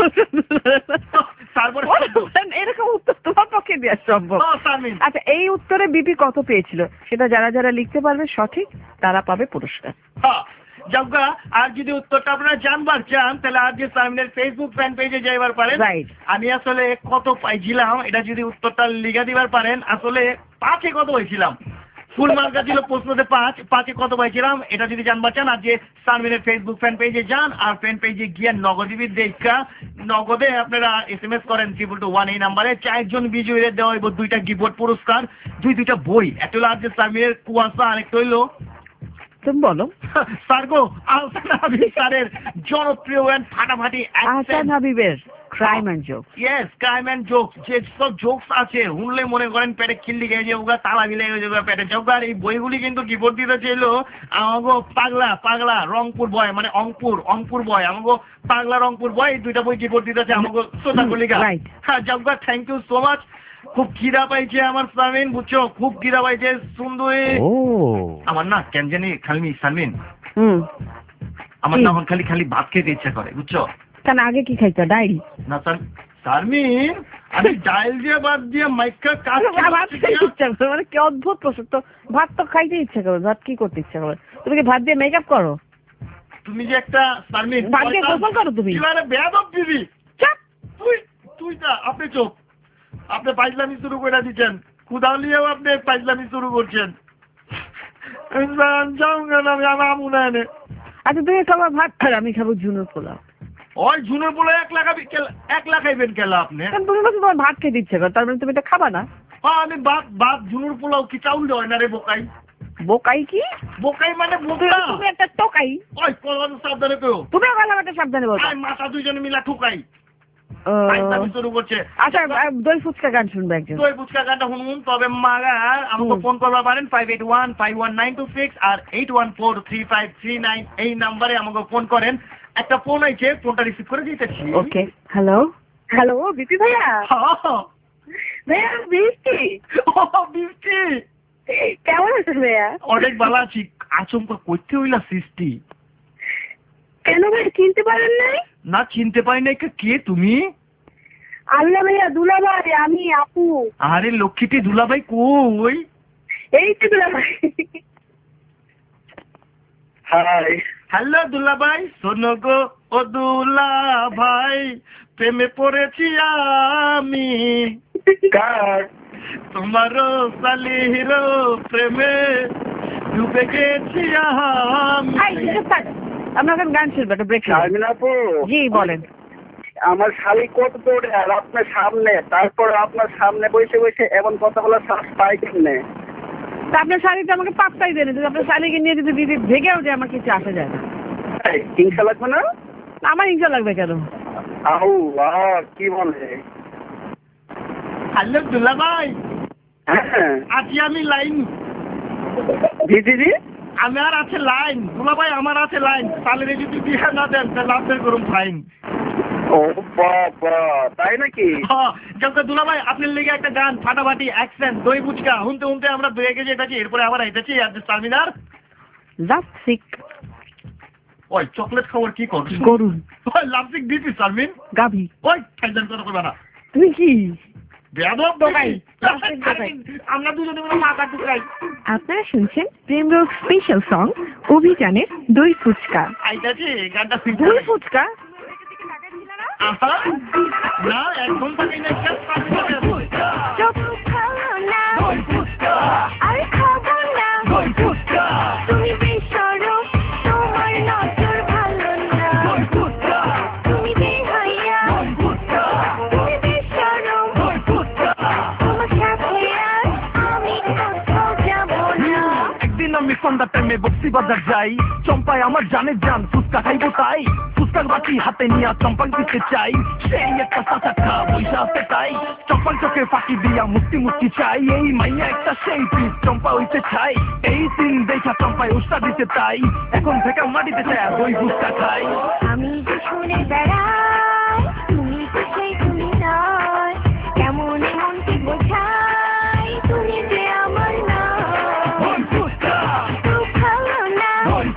তারপরে এরকম উত্তর তোমার পক্ষে দেওয়া সম্ভব? ও, শারমিন। আচ্ছা এই উত্তরে বিপি কত পেয়েছিল সেটা যারা যারা লিখতে পারবে সঠিক তারা পাবে পুরস্কার। হ্যাঁ, জগা আর যদি উত্তরটা আপনারা জানবার চান তাহলে আর যে শারমিনের ফেসবুক ফ্যান পেজে যাইবার পারেন। রাইট। আমি আসলে কত পাইছিলাম এটা যদি উত্তরটা লিখে দিবার পারেন, আসলে পাঁচে কত হয়েছিলাম ফুল মার্কা ছিল প্রশ্নতে পাঁচ, পাঁচে কত পাইছিলাম এটা যদি জানবার চান আর যে সানবিনের ফেসবুক ফ্যান পেজে যান আর ফ্যান পেজে গিয়ে নগদীবিদ দেখা নগদে আপনারা এস এম এস করেন ট্রিপল টু ওয়ান এই নাম্বারে চারজন বিজয়ীদের দেওয়া হইব দুইটা গিফট পুরস্কার, দুই দুইটা বই, একটা হলো আর যে সানবিনের কুয়াশা আরেকটা হইলো তুমি বলো স্যার গো আহসান হাবিব স্যারের জনপ্রিয় অ্যান্ড ফাটাফাটি আহসান হাবিবের crime and joke. Yes crime and jokes, যে সব জোকস আছে শুনলে মনে করেন পেটে খিল্লি খেয়ে যাবো, তালা মিলে যাবো পেটে চোখ। আর এই বইগুলি কিন্তু গিফট দিতে ছিল আমাগো পাগলা পাগলা রংপুর বয় মানে অংপুর অংপুর বয় আমাগো পাগলা রংপুর বয় এই দুইটা বই গিফট দিতেছে আমাগো শ্রোতা কলিগা। হ্যাঁ জগা থ্যাংক ইউ সো মাচ। খুব খিদা পাইছে আমার সামিন বুঝছো, খুব খিদা পাইছে সুন্দরী আমার না কেন জানি খালি সামিন আমার না এখন খালি খালি ভাত খেতে ইচ্ছা করে বুঝছো। কেন আগে কি খাইছো ডাইরি? না স্যার সারমিন আমি ডাইল দিয়ে ভাত দিয়ে মাইকা কাজ ভাত খেতে ইচ্ছা করে মানে কি অদ্ভুত প্রশ্ন তো। ভাত তো খাইতে ইচ্ছা করে, ভাত কি করতে ইচ্ছা করে? তুমি কি ভাত দিয়ে মেকআপ করো? তুমি যে একটা সারমিন ভাত দিয়ে গোসল করো তুমি? এবারে বেয়াদব দিবি চাপ তুই তুই তা আপনি চোখ আপনি পাইজলামি শুরু করে দিচ্ছেন, খুদালিয়াও আপনি পাইজলামি শুরু করছেন। আমি আমার মনে আচ্ছা তুমি খাবার ভাত খাও, আমি খাবো ঝুনুর পোলাও। ওই ঝুনুর পোলাও এক লাখ এক লাখ খাইবেন কেলা আপনি? তুমি বলছো তোমার ভাত খেতে ইচ্ছে করে, তার মানে তুমি এটা খাবা না? আমি ভাত ভাত ঝুনুর পোলাও কি চাউল হয় না রে বোকাই? বোকাই কি? বোকাই মানে বোকা। তুমি একটা টোকাই। ওই কলম সাবধানে কইও। তুমি গলা একটা সাবধানে বলো। আই মাথা দুইজনে মিলা ঠুকাই। ও শুরু করছে। আচ্ছা দই ফুচকা গান শুনবে একজন। দই ফুচকা গানটা শুনুন, তবে মাগা আমাকে ফোন করবা পারেন five eight one five one nine two six আর eight one four three five three nine এই নাম্বারে আমাকে ফোন করেন। একটা ফোন আইছে, ফোনটা রিসিভ করে দিতেছি। ওকে হ্যালো হ্যালো বিপি ভাইয়া। হ্যাঁ ভাইয়া বৃষ্টি। ও বৃষ্টি কেমন আছেন ভাইয়া? অনেক ভালো আছি। আচমকা করতে হইলা সৃষ্টি কেন ভাই চিনতে পারেন নাই? না চিনতে পারি নাই। কে তুমি? আল্লাহ ভাইয়া দুলাভাই, আমি আপু। আরে লক্ষ্মীটি দুলাভাই কই? এই তো দুলাভাই। হাই হ্যালো দুলাভাই। শোনো গো ও দুলাভাই প্রেমে পড়েছি আমি। কার? তোমারও সালিহিরো প্রেমে ডুবে গেছি আমি। আমরা এখন গান শুনবো একটা ব্রেক। শারমিন আপু জি বলেন। আমার শালি কত দৌড়ে আর আপনার সামনে, তারপর আপনার সামনে বসে বসে এমন কথা বলার সাহস পাই কেমনে? তা আপনার শাড়িতে আমাকে পাত্তাই দেন, যদি আপনার শাড়িকে নিয়ে যদি দিদি ভেগেও যায় আমার কিছু আসে যায় না। হিংসা লাগবে না? আমার হিংসা লাগবে কেন? আল্লাহ কি বলে? হ্যালো দুলাভাই। হ্যাঁ আছি আমি লাইন। জি জি জি আমার আছে লাইন দুলাভাই, আমার আছে লাইন। সালেরে যদি বিয়ে না দেন তাহলে আপনার করুন ফাইন। ও বাবা তাই নাকি? হ্যাঁ যখন দুলাভাই আপনার লেগে একটা গান ফাটাফাটি অ্যাকশন দই ফুচকা হুনতে হুনতে আমরা দুয়ে গেছি এটাছি, এরপরে আবার আইতেছি আর সালমিনার লাপসিক। ওই চকলেট খাওয়ার কি কর গরুন। ওই লাপসিক দিছি সালমিন গাভি। ওই খাইজান কথা কইবা না। তুমি কি বেয়াদব দোকাই? আমরা দুজনে মিলে মাথা টুকরাই। আপনারা শুনছেন প্রেমরোগ স্পেশাল সং অভিযানের দই ফুচকা। আইতাছি গানটা দই ফুচকা। আহা না একদম থাকি না কেন সালমিনার চোখ খাও না আর খাবো না তুমি বেশরম তোমার নজর ভালো না তুমি বেহাইয়া তুমি বেশরম তোমার সাথে আর আমি কোথাও যাবো না। একদিন আমি সন্ধ্যা টাইমে বক্সি বাজার যাই, চম্পায় আমার জানের জান ফুচকা খাইবো তাই ফুচকার বাটি হাতে নিয়ে চম্পাক দিতে চাই। সেই একটা চাচা খা পয়সা আছে তাই চম্পার চোখে ফাঁকি দিয়া মুক্তি মুক্তি চাই। এই মাইয়া একটা সেই পিস চম্পা হইতে চাই, এই সিন দেখা চম্পায় উস্তা দিতে তাই এখন থেকে মাটিতে চাই দই ফুচকা খাই। আমি যে শুনে বেড়াই তুমি তো সেই তুমি নয়, কেমন এমন কি বোঝাই তুমি যে আমার নয়। চোখ খাও না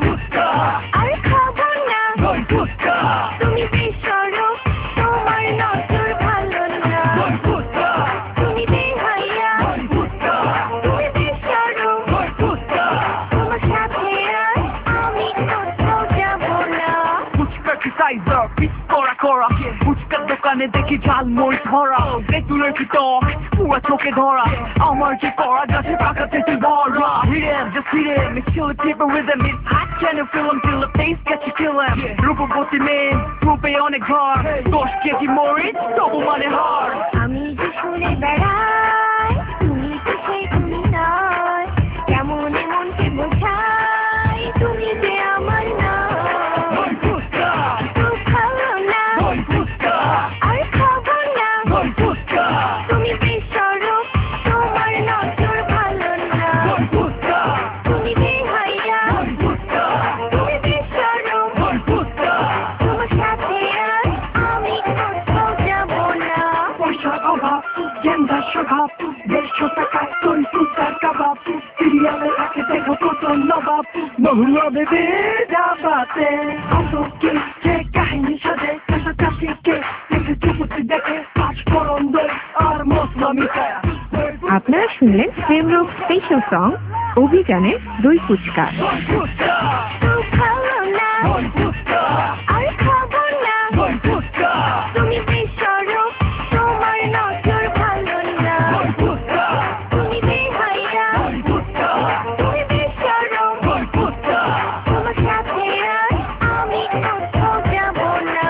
আর খাবো না তুমি বেশরম তোমার নজর ভালো না তুমি বেহাইয়া তুমি বেশরম তোমার সাথে আর আমি কোথাও যাবো না। ফুচকা কি সাইজ পিস করা কর ফুচকার দোকানে দেখি ঝালমরিচ ভরা তেঁতুলের কি টক পুরো চোখে ধরা আমার কি করা যাচ্ছে টাকা থেকে ভরা হিরেন just hit him chill keep it with him it's hot can you feel him till the face gets you kill him রূপবতী মেয়ে রূপে অনেক ঘর দশ কেজি মরিচ তবু মানে হার আমি যে শুনে বেড়াই তুমি তো সেই তুমি নয় কেমন মনকে বোঝাই তুমি যে আমার নয় ফুচকা তো খাবো না ফুচকা আর খাবো না ফুচকা তুমি বেশরম তোমার নজর ভালো না ফুচকা তুমি বেহাইয়া ফুচকা তুমি বেশরম ফুচকা তোমার সাথে আর আমি কোথাও যাবো না পয়সার অভাব গেন্দার স্বভাব দেড়শো টাকা তোর ফুচকার কাবাব সিরিয়ালে থাকে দেখো কত নবাব মহুয়া বেবে যাবাতে কত কি যে কাহিনী সাজে কাছাকাছি কে দেখে চুপতি দেখে পাঁচ করন দই আর মশলা মিঠায়া আপনারা শুনলেন প্রেমরূপ স্পেশাল সং অভিযানে দুই ফুচকা ফুচকা তো খাবো না ফুচকা আর খাবো না ফুচকা তুমি বেশরম তোমার নজর ভালো না ফুচকা তুমি বেহাইয়া ফুচকা তুমি বেশরম ফুচকা তোমার সাথে আর আমি কোথাও যাবো না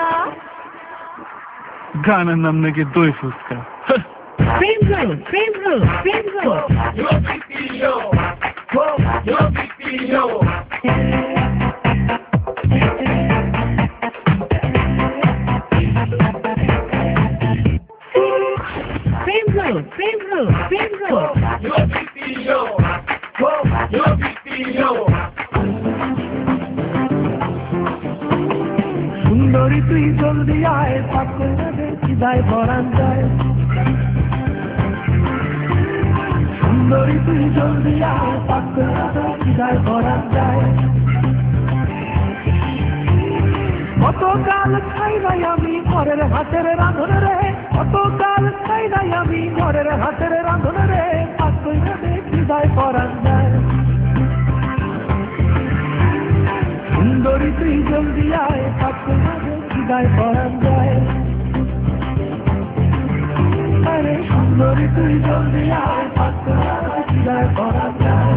গানের নাম নাকি দই ফুচকা প্রেমরূপ প্রেমরূপ প্রেমরূপ প্রেমরূপ প্রেমরূপ প্রেমরূপ সুন্দরী তুই জলদি আয় পাকড়ে সিধায় ভরান যায় সুন্দরী তুই জলদি আয় পাকড়ে সিধায় ভরান যায় কতকাল খাই নাই আমি ঘরের হাতের রাঁধন রে কতকাল খাই নাই আমি ঘরের হাতের রাঁধন রে পাকড়ে সিধায় ভরান যায় সুন্দরী তুই জলদি আয় পাকড়ে সিধায় ভরান যায় আরে সুন্দরী তুই জলদি আয় পাকড়ে সিধায় ভরান যায়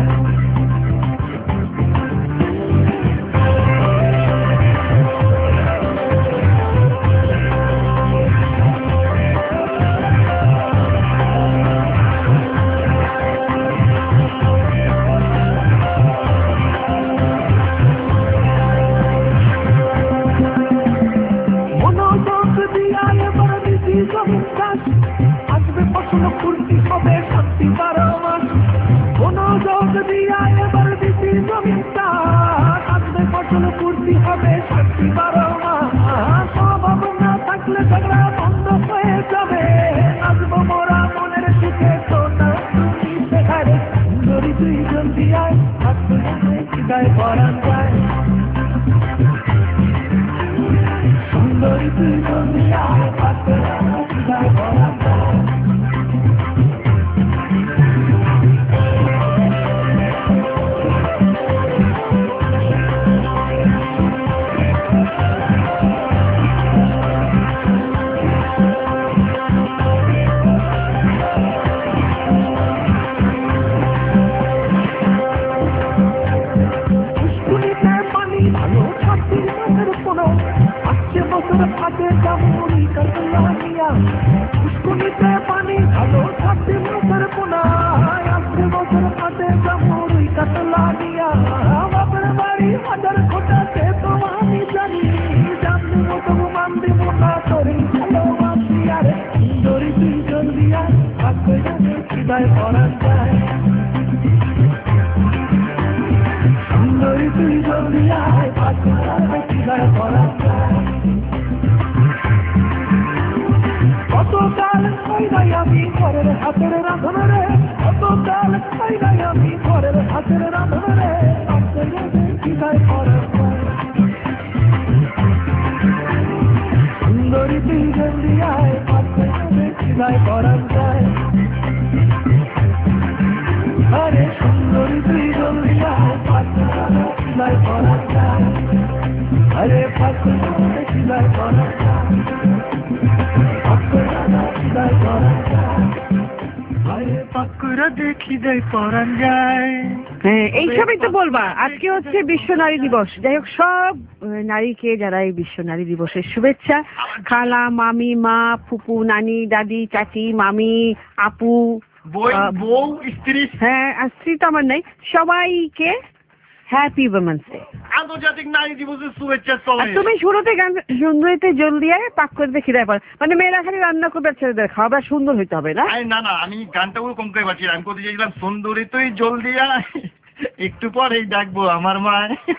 আসবে ফসল ফুর্তি হবে শান্তি বারো মাস মনোযোগ দিয়া এবার দিদি জমিন চাষ আসবে ফসল ফুর্তি হবে শান্তি বারো মাস স্বভাব না থাকলে ঝগড়া বন্ধ হয়ে যাবে আসবো মোরা মনের সুখে তো না তুমি সেখানে সুন্দরী তুই জলদি আয় আসবে সিধায় পরান যায় সুন্দরী তুই জলদি আয় আসবে সিধায় পরান যায় আগে জামুরি কাতলা নিয়া পুষ্কুনিতে পানি ভালো থাকতে বছর পোনায় আসছে বছর আগে জামুরি কাতলা নিয়া বাপের বাড়ি হাজার খোঁটাতে তো আমি জানি জানতে মতো মানতে মোটা করি ভালোবাসি আরে সুন্দরী তুই জলদি আয় আগে জানে সিধায় পরান যায় সুন্দরী তুই জলদি আয় আগে জানে সিধায় পরান যায় কতকাল খাই নাই আমি ঘরের হাতের রাঁধন রে কতকাল খাই নাই আমি ঘরের হাতের রাঁধন রে সিধায় পরান যায় সুন্দরী তুই জলদি আয় আগে জানে সিধায় পরান যায় আরে সুন্দরী তুই জলদি আয় আগে জানে সিধায় পরান যায় আরে পাখি সিধায় পরান যায় করে দেখি দেয় পরান যায়। হ্যাঁ এইসবই তো বলবা। আজকে হচ্ছে বিশ্ব নারী দিবস। যাই হোক সব আহ, নারীকে যারা এই বিশ্ব নারী দিবসের শুভেচ্ছা। খালা, মামি, মা, ফুপু, নানি, দাদি, চাচি, মামি, আপু, বই আহ, বউ স্ত্রী হ্যাঁ আর স্ত্রী তো আমার নাই, সবাইকে হ্যাপি উইমেন্স ডে। আন্তর্জাতিক নারী দিবসের শুভেচ্ছা আর সবাই। তুমি শুরুতে গান সুন্দরীতে জল দিয়ে পাক করে দেখি দেয় মানে মেয়েরা খালি রান্না করবে আর ছেলেদের খাওয়া সুন্দর হইতে হবে না? আরে না না আমি গানটা ওরকম করে পাচ্ছি আমি করতে চাইছিলাম সুন্দরী তুই জলদি আয় একটু পরেই ডাকবো আমার মা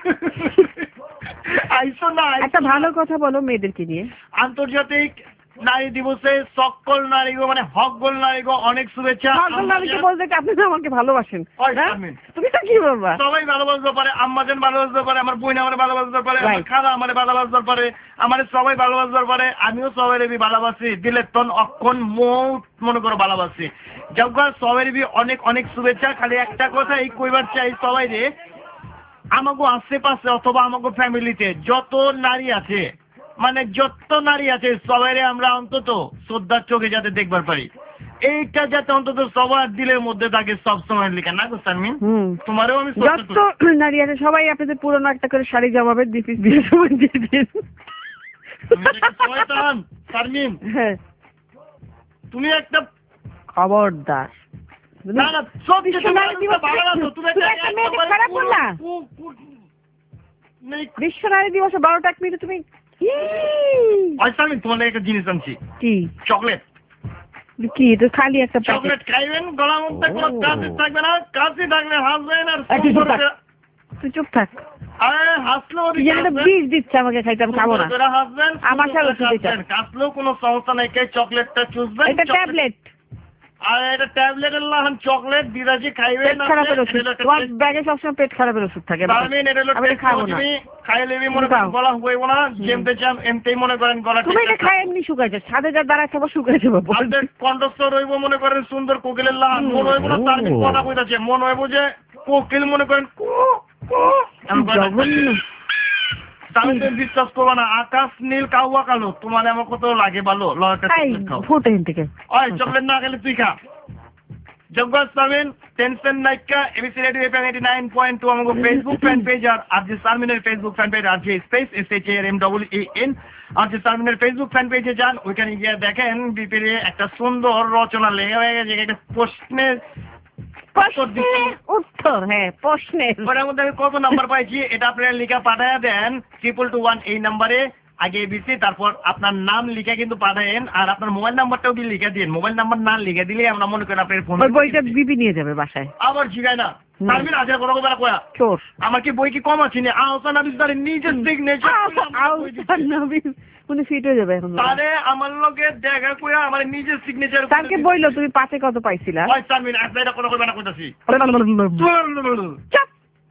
আইসো না আইসো একটা না। ভালো কথা বলো মেয়েদেরকে নিয়ে। আন্তর্জাতিক নারী দিবসে সকল নারীগো মানে হকগোল নারীগো অনেক শুভেচ্ছা। সকল নারীকে বলতে কি আপনি তো আমাকে ভালোবাসেন? ওই হ্যাঁ? আমিন। তুমি তো কি বলবা? সবাই ভালোবাসতে পারে, আম্মাজান ভালোবাসতে পারে, আমার বোন আমার ভালোবাসতে পারে, আমার Right. খালা আমার ভালোবাসতে পারে, আমার সবাই ভালোবাসতে পারে, আমিও সবাই ভালোবাসি দিলে তন অক্ষণ মৌ মনে করো ভালোবাসি। যখন সবাই অনেক অনেক শুভেচ্ছা। খালি একটা কথা এই কইবার চাই সবাই রে আমাগো আশেপাশে অথবা আমাগো ফ্যামিলিতে যত নারী আছে মানে যত নারী আছে সবাই আমরা অন্তত শ্রদ্ধার চোখে যাতে দেখবার পারি এইটা যাতে অন্তত সবার দিলের মধ্যে থাকে সব সময় লিখা না গো শারমিন? হুম। তোমারও আমি শ্রদ্ধা যত করি। নারী আছে সবাই আপনাদের পুরোনো একটা করে শাড়ি জমাবে দিপিস বিয়ের সময় দিয়ে দিন। তুমি একটা শয়তান শারমিন, হ্যাঁ তুমি একটা খবরদার। না না সত্যি বিশ্ব তুমি নারী দিবস ভালো না তো, তুমি তুমি একটা মেয়েকে খারাপ বললা? কু- কু- নেই। বিশ্ব নারী দিবসে বারোটা এক মিনিটে তুমি কি ওই শারমিন তোমার একটা জিনিস আনছি কি চকলেট। কি তো খালি একটা প্যাকেট। চকলেট খাইবেন গলার মধ্যে কোনো ও। কাশি থাকবে না, কাশি থাকলে হাসবেন আর এই তুই চুপ সুন্দর থাক। করে- তুই চুপ থাক। আরে হাসলেও কি জানি একটা বিষ দিচ্ছে আমাকে খাইতে, আমি খাবো না। সুন্দর করে হাসবেন, আমার সুন্দর করে সাথে সুবিধা। হাসবেন। কাশলেও কোনো সমস্যা নেই, কে চকলেটটা চুষবেন। এটা চকলেট- ট্যাবলেট আর এটা ট্যাবলেট লাহান চকলেট বিরাজি খাইবেন। পেট খারাপের ওষুধ। তোমার ব্যাগে সবসময় পেট খারাপের ওষুধ থাকে। শারমিন এটা হলো আমি এটা খাবো না। তুমি খাই লেবি মনে করেন খাও। গলা হইব না, যেমতে চান এমতেই মনে করেন গলা তুমি এটা খাই এমনি শুকাই যাচ্ছে, ছাদে যা দাঁড়ায় খাবো শুকাই যাবো। আপনার কণ্ঠস্বর রইব মনে করেন সুন্দর কোকিলের লাহান, মন হইব না তার দিন কথা কইতাছে, মন হইব যে কোকিল মনে করেন কু, কু, এমন করে ডাকবে। জঘন্য। তাহলে তুমি বিশ্বাস করবো না, আকাশ নীল কাউয়া কালো, তোমার এমন কত লাগে ভালো লড়াটা খাই খাও। ফুটে হিন থেকে। ওই চকলেট না খেলে তুই খা। জগৎ সামিন টেনশন নাইকা ABC radio FM eighty nine point two আমাকে ফেসবুক ফ্যান পেজ আর আরজে সালমিনের Facebook fan page RJ space S H A M double E N RJ সালমিনের ফেসবুক ফ্যান পেজে যান, ওইখানে গিয়ে দেখেন বিপির একটা সুন্দর রচনা লেখা হয়ে গেছে, একটা প্রশ্নের প্রশ্নের উত্তর, হ্যাঁ প্রশ্নের। ওটার মধ্যে আমি কত নাম্বার পাইছি এটা আপনারা লিখা পাঠায় দেন ট্রিপল টু ওয়ান এই নাম্বারে, আগে এবিসি তারপর আপনার নাম লিখে কিন্তু পাঠায়েন আর আপনার মোবাইল নাম্বারটাও কি লিখে দিন। মোবাইল নাম্বার না লিখে দিলে আমরা মনে করি আপনার ফোন ওই বইটা বিবি নিয়ে যাবে বাসায়। আবার জিগায় না তারমিন আজের কোনো কথা কয়া চোর। আমার কি বই কি কম আছে না আহসান হাবিজ তার নিজের সিগনেচার উনি ফিট হয়ে যাবে এখন। তারে আমার লগে দেখা কয়া আমার নিজের সিগনেচার তাকে বইলো তুমি পাঁচে কত পাইছিলা? ওই তারমিন আজকে এটা কোনো কথা কইতাছি চাপ।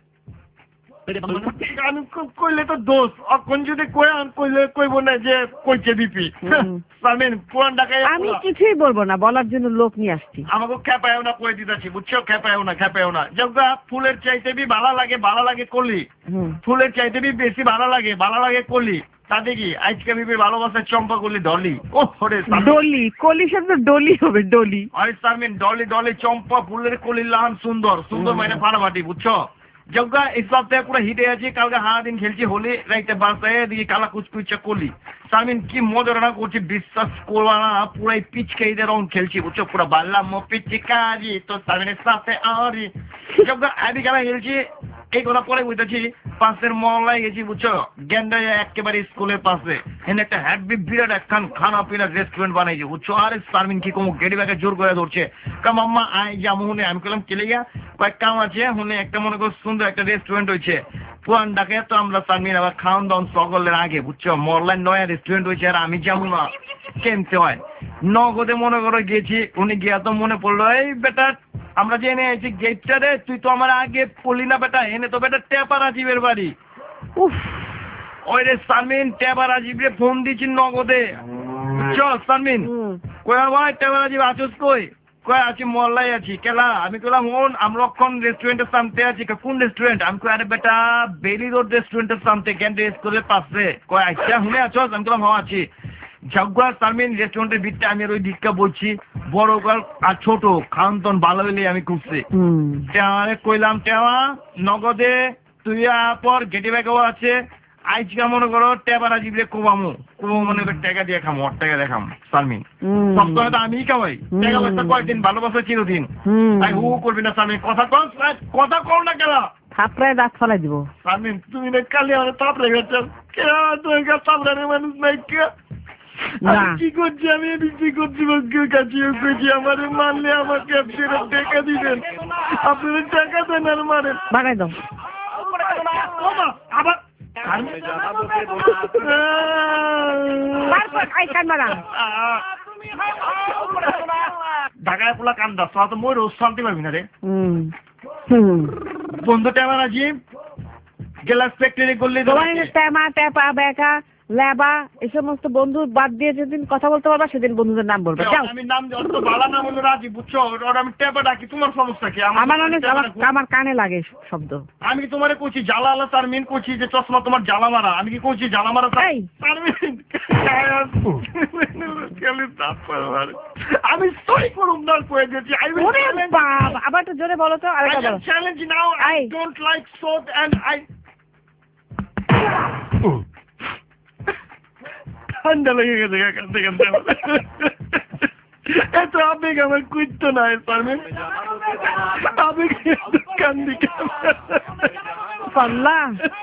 আমি কইলে তো দোষ অখন যদি কয়া কইলে কইব না যে কইছে বিপি তারমিন কোন ডাকায় আমি কিছুই বলবো না, বলার জন্য লোক নিয়ে আসছি। আমাকে খেপায়ও না কই দিতেছি বুঝছো, খেপায়ও না খেপায়ও না। যা ফুলের চাইতে বি ভালো লাগে ভালো লাগে কলি, ফুলের চাইতে বি বেশি ভালো লাগে ভালো লাগে কলি, তাতে কি আজকে বিপি ভালোবাসার চম্পা কলি ডলি। ও হরে ডলি, কলি সাথে ডলি হবে ডলি। আরে সারমিন ডলি ডলি চম্পা ফুলের কলি লাহান সুন্দর সুন্দর মানে ফাটাফাটি বুঝছো। যজ্ঞা এই সপ্তাহে পুরো হিটে আছে, কালকে হারা দিন খেলছি হোলি রাইতে বাসায় দিকে কালা কুচকুচা কলি সারমিন কি মজা রান্না করছি বিশ্বাস করবা না, পুরো পিচকে ঈদের রং খেলছি বুঝছো, পুরো বাল্লাম পিচি কাজি তো সারমিনের সাথে আরি যজ্ঞা আদি খেলা খেলছি। এই কথা পরে বুঝতেছি পাশের মহল্লায় গেছি বুঝছো, গেন্ডায় একেবারে স্কুলের পাশে এখানে একটা হ্যাপি বিরাট একখান খানা পিনার রেস্টুরেন্ট বানাইছে বুঝছো। আরে সারমিন কি কমো গেড়ি ব্যাগে জোর করে ধরছে, কাম আম্মা আয় যা হুনে আমি বললাম চলে গিয়া কয়েক কাম আছে হুনে একটা মনে করো সুন্দর একটা রেস্টুরেন্ট হয়েছে পুরান ডাকে, তো আমরা সারমিন আবার খাওয়ান দাওয়ান সকলের আগে বুঝছো মহল্লায় নয়া রেস্টুরেন্ট হয়েছে আর আমি যাবো না কেমতে হয় নগদে মনে করো গেছি। উনি গিয়া তো মনে পড়লো এই বেটা আমরা যে এনে আছি গেটটা রে তুই তো আমার আগে পড়লি না বেটা, এনে তো বেটা টেপা রাজীবের বাড়ি। উফ ওই রে সারমিন টেপা রাজীব রে ফোন দিচ্ছি নগদে বুঝছো সারমিন কয়া ভাই টেপা রাজীব আছোস কই, কয় আছি মহল্লায় আছি কেলা। আমি কইলাম হন আমরা অক্ষণ রেস্টুরেন্টের সামনে আছি, কোন রেস্টুরেন্ট? আমি কই আরে বেটা বেলি রোড রেস্টুরেন্টের সামনে ক্যান্ডি স্কুলের পাশে। কয় আচ্ছা হুনে আছো? আমি কইলাম হ্যাঁ আছি। ঝাগুয়া সারমিন রেস্টুরেন্টের ভিতরে আমি আর ওই দিকটা বলছি বড় কাল আর ছোট খান্তন ভালো হইলে আমি খুঁজছি টেওয়ারে কইলাম টেওয়া নগদে তুই পর গেটি ব্যাগও আছে আইজকা মনে করো টেবারা জিবলে কোবামো কোবো মনে করে টাকা দিয়ে খামো ওর টাকা দেখাম সালমিন সবসময় তো আমিই খাওয়াই টাকা পয়সা কয়দিন ভালোবাসা চিরদিন তাই হু করবি না সালমিন কথা কর কথা কর না কেন থাপড়ায় দাঁত ফলাই দিব সালমিন তুমি না কালি আমার থাপড়ে গেছো কে তোর কাছে থাপড়ানোর মানুষ নাই কে কি করছি আমি কি করছি কাছে করছি আমার মানলে আমাকে আপনারা টাকা দিবেন আপনারা টাকা দেন আর মারেন বাগাই দাও আবার ঢাকায় পোলা কান্দা তো মই রোজ শান্তি পাবি না রে বন্ধু টেমা রাজি গ্লাস ফ্যাক্টরি করলে টেমা টেপা বেকা লেবা এই সমস্ত বন্ধু বাদ দিয়ে যেদিন কথা বলতে পারবা সেদিন বন্ধুদের নাম বলবে আমি নাম অত ভালো নাম হলো রাজি বুঝছো ওর আমি টেপা ডাকি তোমার সমস্যা কি আমার অনেক আমার কানে লাগে শব্দ আমি তোমারে কইছি জালালা তারমিন কইছি যে চশমা তোমার জালা মারা আমি কি কইছি জালা মারা তারমিন আমি সরি করুম না কয়ে গেছি আই উইল চ্যালেঞ্জ আবার তো জোরে বলো তো আরেকটা বলো চ্যালেঞ্জ নাও I don't like short and I ঠান্ডা লেগে গেছে কাঁদতে কাঁদতে এত আবেগ আমার কুইতো না সালমিন আবেগ কান্দি পাল্লা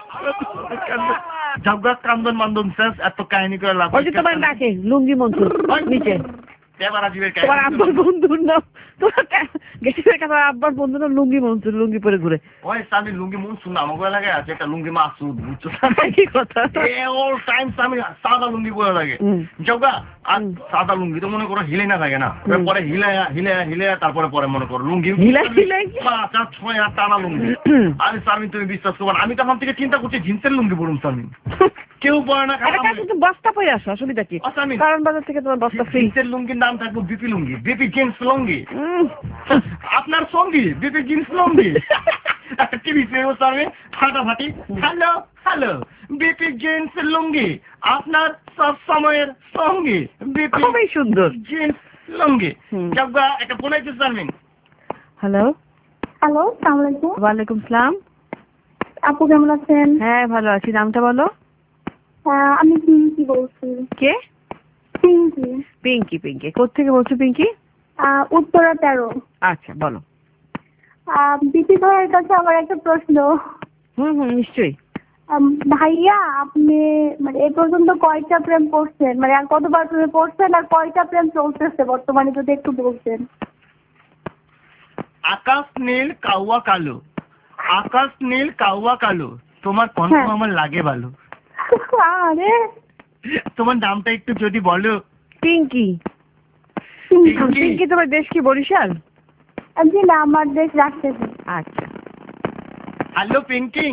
ঝগড়া কান্দন মান্দন শেষ এত কাহিনী করে লাভ ওই যে তোমার ডাকে লুঙ্গি মন্ত্র নিচে তোমার আব্বার বন্ধুর নাম তোমার গেটির কাছে আব্বার বন্ধুর নাম লুঙ্গি মনসুর লুঙ্গি পরে ঘুরে ওই আমি লুঙ্গি মনসুর না আমাকে লাগে আছে একটা লুঙ্গি মাসুদ বুঝছো কি কথা অল টাইম আমি সাদা লুঙ্গি পরে লাগে জগা আর সাদা লুঙ্গি তো মনে করো হিলে না থাকে না পরে হিলে হিলে হিলে তারপরে পরে মনে করো লুঙ্গি হিলে হিলে চার ছয় হাত টানা লুঙ্গি আমি সালমিন তুমি বিশ্বাস করবো আমি তখন থেকে চিন্তা করছি জিন্সের লুঙ্গি পড়ুন সালমিন কেউ পরে না বস্তা পরে আসো অসুবিধা কি কারণ বাজার থেকে তোমার বস্তা ফ্রি জিন্সের লুঙ্গির নাম থাকবো BP lungi BP jeans lungi আপনার সঙ্গী BP jeans lungi TV serial সামনে ফাটাফাটি hello hello BP jeans lungi আপনার সব সময়ের সঙ্গী বিপি খুবই সুন্দর জিন্স লুঙ্গি জগা একটা ফোন আইছে সালমিন হ্যালো হ্যালো আসসালামু আলাইকুম ওয়ালাইকুম সালাম আপু কেমন আছেন হ্যাঁ ভালো আছি নামটা বলো আমি পিঙ্কি বলছি কে পিঙ্কি পিঙ্কি পিঙ্কি কোত্থেকে বলছো পিঙ্কি উত্তরা তেরো আচ্ছা বলো বিপি ভাইয়ের কাছে আমার একটা প্রশ্ন হুম হুম নিশ্চয়ই ভাইয়া আপনি মানে এ পর্যন্ত কয়টা প্রেম করছেন মানে আর কতবার প্রেমে পড়ছেন আর কয়টা প্রেম চলতেছে বর্তমানে যদি একটু বলতেন আকাশ নীল কাউয়া কালো আকাশ নীল কাউয়া কালো তোমার কণ্ঠ আমার লাগে ভালো আরে তোমার নামটা একটু যদি বলো পিঙ্কি পিঙ্কি তোমার দেশ কি বরিশাল জি না আমার দেশ রাজশাহী আচ্ছা hello Pinky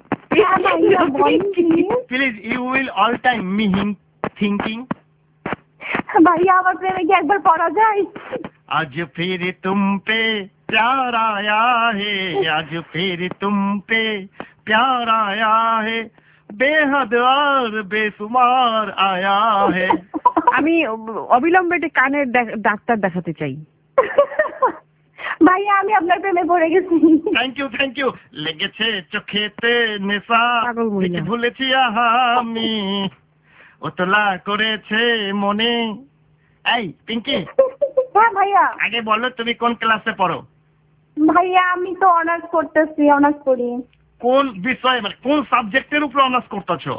please you will all time me thinking ভাইয়া আমার প্রেমে কি একবার পড়া যায় आज फिर तुम पे प्यार आया है आज फिर तुम पे प्यार आया है बेहद और बेसुमार आया है আমি অবিলম্বে কানের ডাক্তার দেখাতে চাই ভাইয়া আমি আপনার প্রেমে পড়ে গেছি থ্যাংক ইউ থ্যাংক ইউ লেগেছে চোখেতে নেশা দেখে ভুলেছি আমি ওতলা করেছে মনে এই পিঙ্কি হ্যাঁ ভাইয়া আগে বলো তুমি কোন ক্লাসে পড়ো ভাইয়া আমি তো অনার্স করতেছি অনার্স করি কোন বিষয় মানে কোন সাবজেক্টের উপর অনার্স করতেছো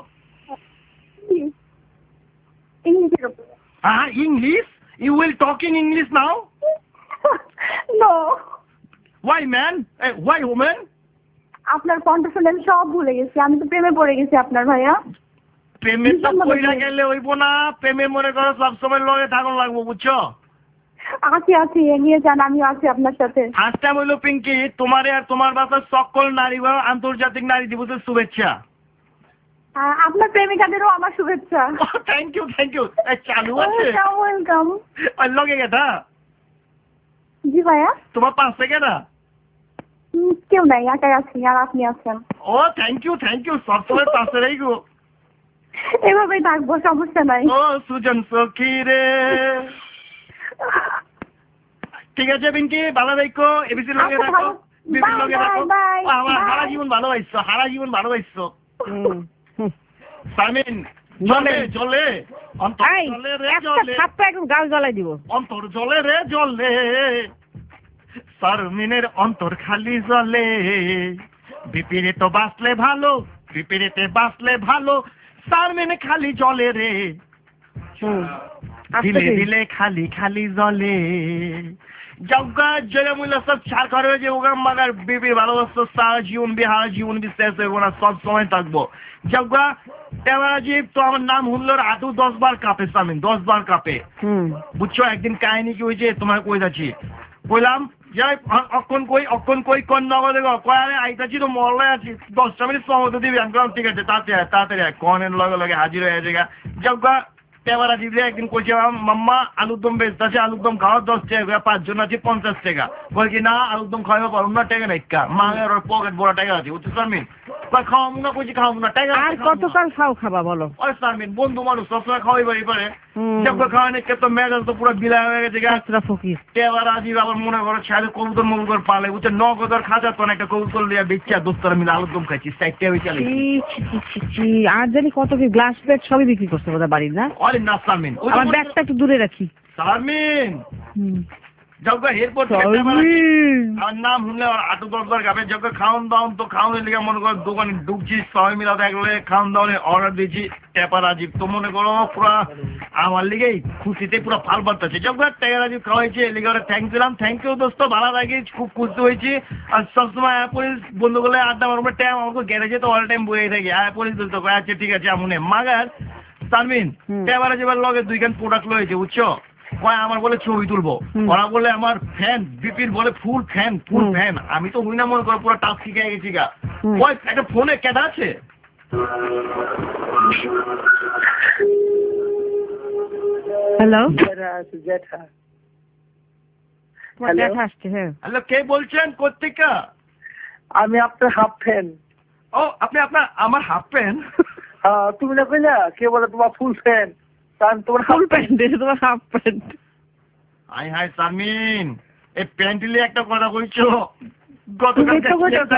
ইংলিশের উপর হ্যাঁ English you will talk in English now no why man why woman আপনার কণ্ঠ শুনে আমি সব ভুলে গেছি আমি তো প্রেমে পড়ে গেছি আপনার ভাইয়া প্রেমে তো পড়া গেলে হইব না প্রেমে মনে করো সবসময় লগে থাকুন লাগবো বুঝছো আছি আছি এগিয়ে যান আমি আছি আপনার সাথে ফার্স্ট টাইম হইলো পিঙ্কি তোমারে আর তোমার বাসার সকল নারী বা আন্তর্জাতিক নারী দিবসের শুভেচ্ছা আপনার প্রেমিকাদেরও আমার শুভেচ্ছা থ্যাংক ইউ থ্যাংক ইউ চালু আছে ওয়েলকাম আর লগে গেটা জি ভাইয়া তোমার পাশে গেটা কেউ নাই একাই আছি আর আপনি আছেন ও থ্যাংক ইউ থ্যাংক ইউ সবসময় পাশে রই গো এভাবেই থাকবো সমস্যা নাই ও সুজন সখী রে ঠিক আছে পিঙ্কি, ভালো থাকো, এবিসির লগে আচ্ছা, রাখো, ভালো। বিপির Bye, লগে রাখো। bye, bye, ও, আমার bye. সারা জীবন ভালো পাইছো, সারা জীবন ভালো পাইছো। হুম, হুম। সামিন জলে জলে অন্তর এই, জলে রে একটা জলে, থাপ্পা একদম গাল জ্বালাই দিব। অন্তর জলে রে জলে, সারমিনের অন্তর খালি জলে। বিপিরে তো বাঁচলে ভালো, বিপিরেতে বাঁচলে ভালো, সারমিনে খালি জলে রে, হুম। দিলে আস্তে দিলে খালি খালি জলে। জগা জয়মূল্য সব চার করে যে ওগাম মাগার বিপির ভালোবাসা সারা জীবন বিহার জীবন বিশ্বাস ওরা সব সময় থাকবো। জগা টেওয়ারাজীব তো আমার নাম শুনলো আটু দশ বার কাঁপে, সামিন দশ বার কাঁপে। হুম। বুঝছো একদিন কাহিনী কি হয়েছে তোমার কই যাচ্ছি, কইলাম যাই অক্ষণ কই অক্ষণ কই কন নগদে কয় আরে আইতাছি তো মরলে আছি দশটা মিনিট সময় দিবি, আমি বললাম ঠিক আছে তাড়াতাড়ি তাড়াতাড়ি কনের লগে লগে হাজির হয়ে যাবে। জগা টেওয়ারা দিদি একদিন কইছে মাম্মা আলুর দম বেচতেছে, আলুর দম খাওয়া দশ টাকা, পাঁচজন আছে পঞ্চাশ টাকা। বল কি না আলুর দম খাওয়া পারুন না, টাকা নাই কা মা পকেট বড় টাকা আছে বুঝছো সারমিন, খাওয়াম না কইছি খাওয়াম না টাকা আর কতকাল খাও খাবা বলো? ওই সারমিন বন্ধু মানুষ সবসময় খাওয়াই বাড়ি পারে, জগা খাওয়ানি কে তো মেজাজ তো পুরো বিলা হয়ে গেছে গা। কাঁচরা ফকির। টেওয়ারা দিব আবার মনে করো ছেলে কবুতর মবুতর পালে বুঝছে, নগদর খাজা তো একটা কবুতর লিয়া বেচা দোস্তরা মিলে আলুর দম খাইছি সাইডটা ওই চালে। ছি, ছি, ছি, ছি, ছি। আর জানি কত কি গ্লাস প্লেট সবই বিক্রি করছে বোধহয় বাড়ির, না? আরে না সারমিন, ওই আমার ব্যাগটা একটু দূরে রাখি। সারমিন হুম। জগা এরপর আমার নাম শুনলে আর আটু দশবার গাবে। জগা খাওয়ান দাওন তো খাওয়ানোর লিগে মনে করো দোকানে ঢুকছি সবাই মিলা দেখলে খাওয়ান দাওয়ানের অর্ডার দিয়েছি টেপা রাজীব তো মনে করো পুরা আমার লিগেই খুশিতে পুরো ফাল বাড়তেছে। জগা টেপা রাজীব খাওয়াইছে লিগে ওরা থ্যাংক দিলাম, থ্যাংক ইউ দোস্ত, ভালো লাগে, খুব খুশি হয়েছি। আর সবসময় আয়া পুলিশ বন্ধু করলে আড্ডা মারবো টাইম আমাকে গ্যারেজে তো অল টাইম বয়ে থাকি, আয়া পুলিশ বলতো আচ্ছা ঠিক আছে আমনে মাগার সারমিন টেপা রাজীবের লগে দুইখান প্রোডাক্ট লয়েছে বুঝছো। কয় আমার বলে ছবি তুলবো, ওরা বলে আমার ফ্যান, বিপির বলে ফুল ফ্যান ফুল ফ্যান। আমি তো হই না মনে করো পুরো টাচ শিখে গেছি গা। ওই একটা ফোনে কেটে আছে, হ্যালো জ্যাঠা। তোমার দেখা আসছে। হ্যাঁ হ্যালো কে বলছেন কোত্থেকে? আমি আপনার হাফ ফ্যান। ও আপনি আপনার আমার হাফ প্যান্ট, হ্যাঁ তুমি না কইলা কে বলে তোমার ফুল ফ্যান, কারণ তোমার ফুল প্যান্ট তোমার half pant. Hi hi Sharmin এই প্যান্টিলে একটা কথা কইছো গতকাল কে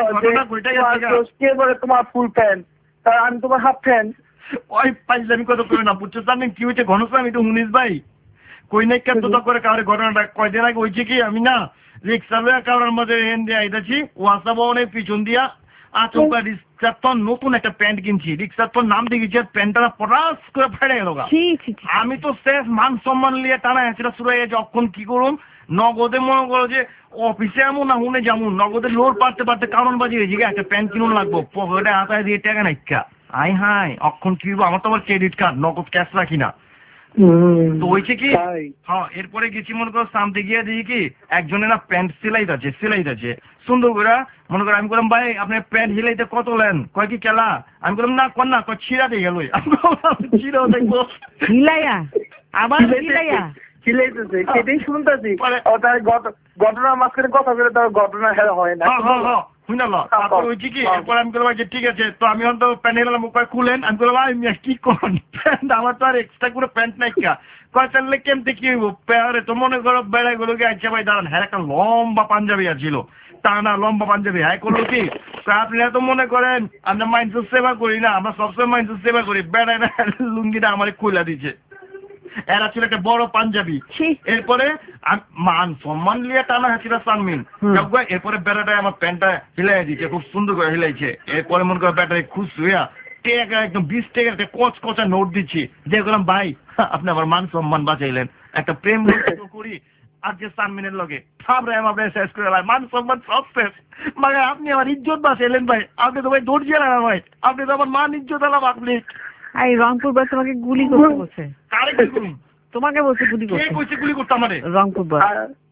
বলে তোমার ফুল প্যান্ট, কারণ আমি তোমার হাফ ফ্যান। ওই পাইলামি কথা কই না বুঝছো সারমিন কি হয়েছে ঘনশ্যাম একটু হুনিস ভাই কই নাই কেন তো করে কারে ঘটনাটা কয়দিন আগে হয়েছে কি আমি না রিক্সা লয়ে কারোর মধ্যে হেন দিয়ে আইতাছি ওয়াসা ভবনের পিছন দিয়া আচমকা রিক্সার তো নতুন একটা প্যান্ট কিনছি, রিক্সার তো নাম দেখেছি প্যান্টটা পরাস করে ফেড়ে গেল। আমি তো সেফ মান সম্মান নিয়ে টানা হেঁচড়া শুরু হয়ে গেছে, অক্ষণ কি করুন নগদে মনে করো যে অফিসে এমন না হুনে যেমন নগদে লোড পারতে পারতে কারণ বাজি হয়েছে একটা প্যান্ট কিনুন লাগবো, পকেটে হাতায় দিয়ে টাকা নাইকা আই হাই অক্ষণ কি করবো, আমার তো আবার ক্রেডিট কার্ড নগদ ক্যাশ রাখি না। তো হয়েছে কি হ্যাঁ এরপরে গেছি মনে করো সামতে গিয়ে দেখি কি একজনের না প্যান্ট সেলাইতে আছে সেলাইতে আছে সুন্দর করে মনে করো, আমি বললাম ভাই আপনার প্যান্ট হিলাইতে কত লেন, কয় কি কেলা, আমি বললাম না কর না কয় ছিঁড়া দিয়ে গেল, ছিঁড়াও দেখবো হিলাইয়া আবার হিলাইয়া খিলাইতেছে সেটাই শুনতেছি। ঘটনার মাঝখানে কথা বলে তার ঘটনা হয় না। তারপর হয়েছে কি এরপর আমি বললাম যে ঠিক আছে তো আমি হয়তো প্যান্ট হিলাম কয় খুলেন, আমি বললাম ভাই কি করেন প্যান্ট আমার তো আর এক্সট্রা করে প্যান্ট নাই কা কয় তাহলে কেমতে কি হইব প্যারে তো মনে করো বেড়াই গুলো গিয়ে আচ্ছা ভাই দাঁড়ান হ্যাঁ একটা লম্বা পাঞ্জাবি আছিল তা না লম্বা পাঞ্জাবি হ্যাঁ করলো কি আপনারা তো মনে করেন আমরা মানুষের সেবা করি না, আমরা সবসময় মানুষের সেবা করি, বেড়াই না লুঙ্গিটা আমার খুলে দিচ্ছে, এরা ছিল একটা বড় পাঞ্জাবি। এরপরে মান সম্মান লিয়ে টানা হাসিরা সানমিন এরপরে বেড়াটায় আমার প্যান্টটা হিলাই দিচ্ছে খুব সুন্দর করে হিলাইছে, এরপরে মনে করে বেড়াটায় খুশ হইয়া টেকা একদম বিশ টাকার একটা কচ কচা নোট দিচ্ছি দিয়ে বললাম ভাই আপনি আমার মান সম্মান বাঁচাইলেন, একটা প্রেম করি আজকে সানমিনের লগে থামরে আমার শেষ করে মান সম্মান সব শেষ, মানে আপনি আমার ইজ্জত বাঁচাইলেন ভাই, আপনি তো ভাই দৌড় না ভাই, আপনি তো আমার মান ইজ্জত এলাম, আপনি এই রংপুর বাস তোমাকে গুলি করতে বলছে, কারে গুলি করুন তোমাকে বলছে গুলি করতে, কে কইছে গুলি করতে আমারে রংপুর বাস।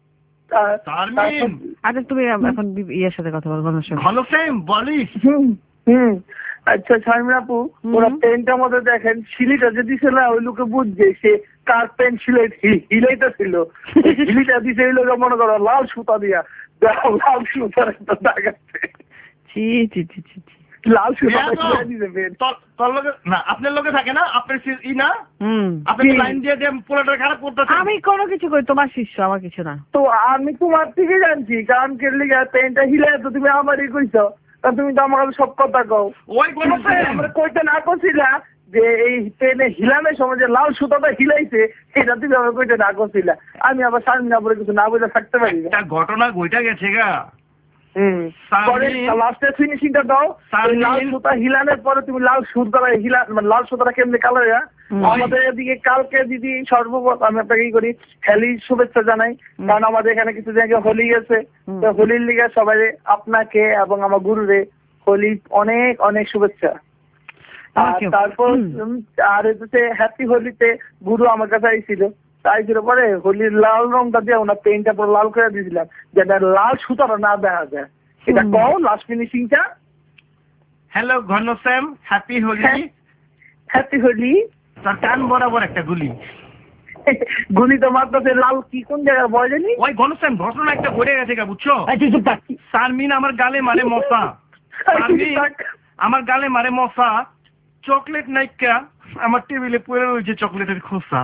সারমিন আচ্ছা তুমি এখন ইয়ের সাথে কথা বল ঘনশ্যাম ঘনশ্যাম বলিস। হুম হুম আচ্ছা শারমিন আপু ওরা পেনটার মধ্যে দেখেন শিলিটা যে দিছে না ওই লোকে বুঝছে সে কার পেন শিলাই হিলাইটা ছিল, হিলিটা দিছে ওই লোকে মনে করো লাল সুতা দিয়া লাল সুতার একটা দাগ আছে। ছি ছি ছি ছি লাল সুতাটা হিলাই দিছে পেন। তোর লোকে না আপনার লোকে থাকে না আপনার ই না হুম আপনি লাইন দিয়ে দিয়ে পোলাটা খারাপ করতেছেন। আমি কোনো কিছু করি তোমার শিষ্য আমার কিছু না। তো আমি তোমার থেকে জানছি কারণ কে লিগা পেনটা হিলাই তো তুমি আমারই কইছো কারণ তুমি তো আমার সব কথা কও। ওই গণসেম আমরা কইতে না করছিলা যে এই পেনে হিলানোর সময় যে লাল সুতাটা হিলাইছে সেটা তুমি আমার কইতে না করছিলা। আমি আবার সামনে না বলে কিছু না বলে থাকতে পারি না। একটা ঘটনা ঘইটা গেছে গা। হুম পরে লাস্টের ফিনিশিংটা দাও। লাল সুতা হিলানোর পরে তুমি লাল সুতা হিলা মানে লাল সুতাটা কেমনে কালো হয়ে আমাদের এদিকে কালকে দিদি সর্বপ্রথম আমি আপনাকে কি করি হোলির শুভেচ্ছা জানাই কারণ আমাদের এখানে কিছু জায়গায় হোলি গেছে তো হোলির লিগে সবাই আপনাকে এবং আমার গুরুরে হোলি অনেক অনেক শুভেচ্ছা। আর তারপর আর হচ্ছে হ্যাপি হোলিতে গুরু আমার কাছে আইছিল তাইছিল পরে হোলির লাল রংটা দিয়ে ওনার পেনটা পুরো লাল করে দিয়েছিলাম যেটা লাল সুতাটা না দেখা যায়। এটা কও লাস্ট ফিনিশিংটা। Hello Ghanshyam happy Holi. Happy Holi. তার কান বরাবর একটা গুলি গুলি তো মারতেছে লাল কি কোন জায়গায় বয় জানি। ওই ঘনশ্যাম ঘটনা একটা ঘটে গেছে গা বুঝছো। শারমিন আমার গালে মারে মশা। শারমিন আমার গালে মারে মশা চকলেট নাইকা আমার টেবিলে পড়ে রয়েছে চকলেটের খোসা।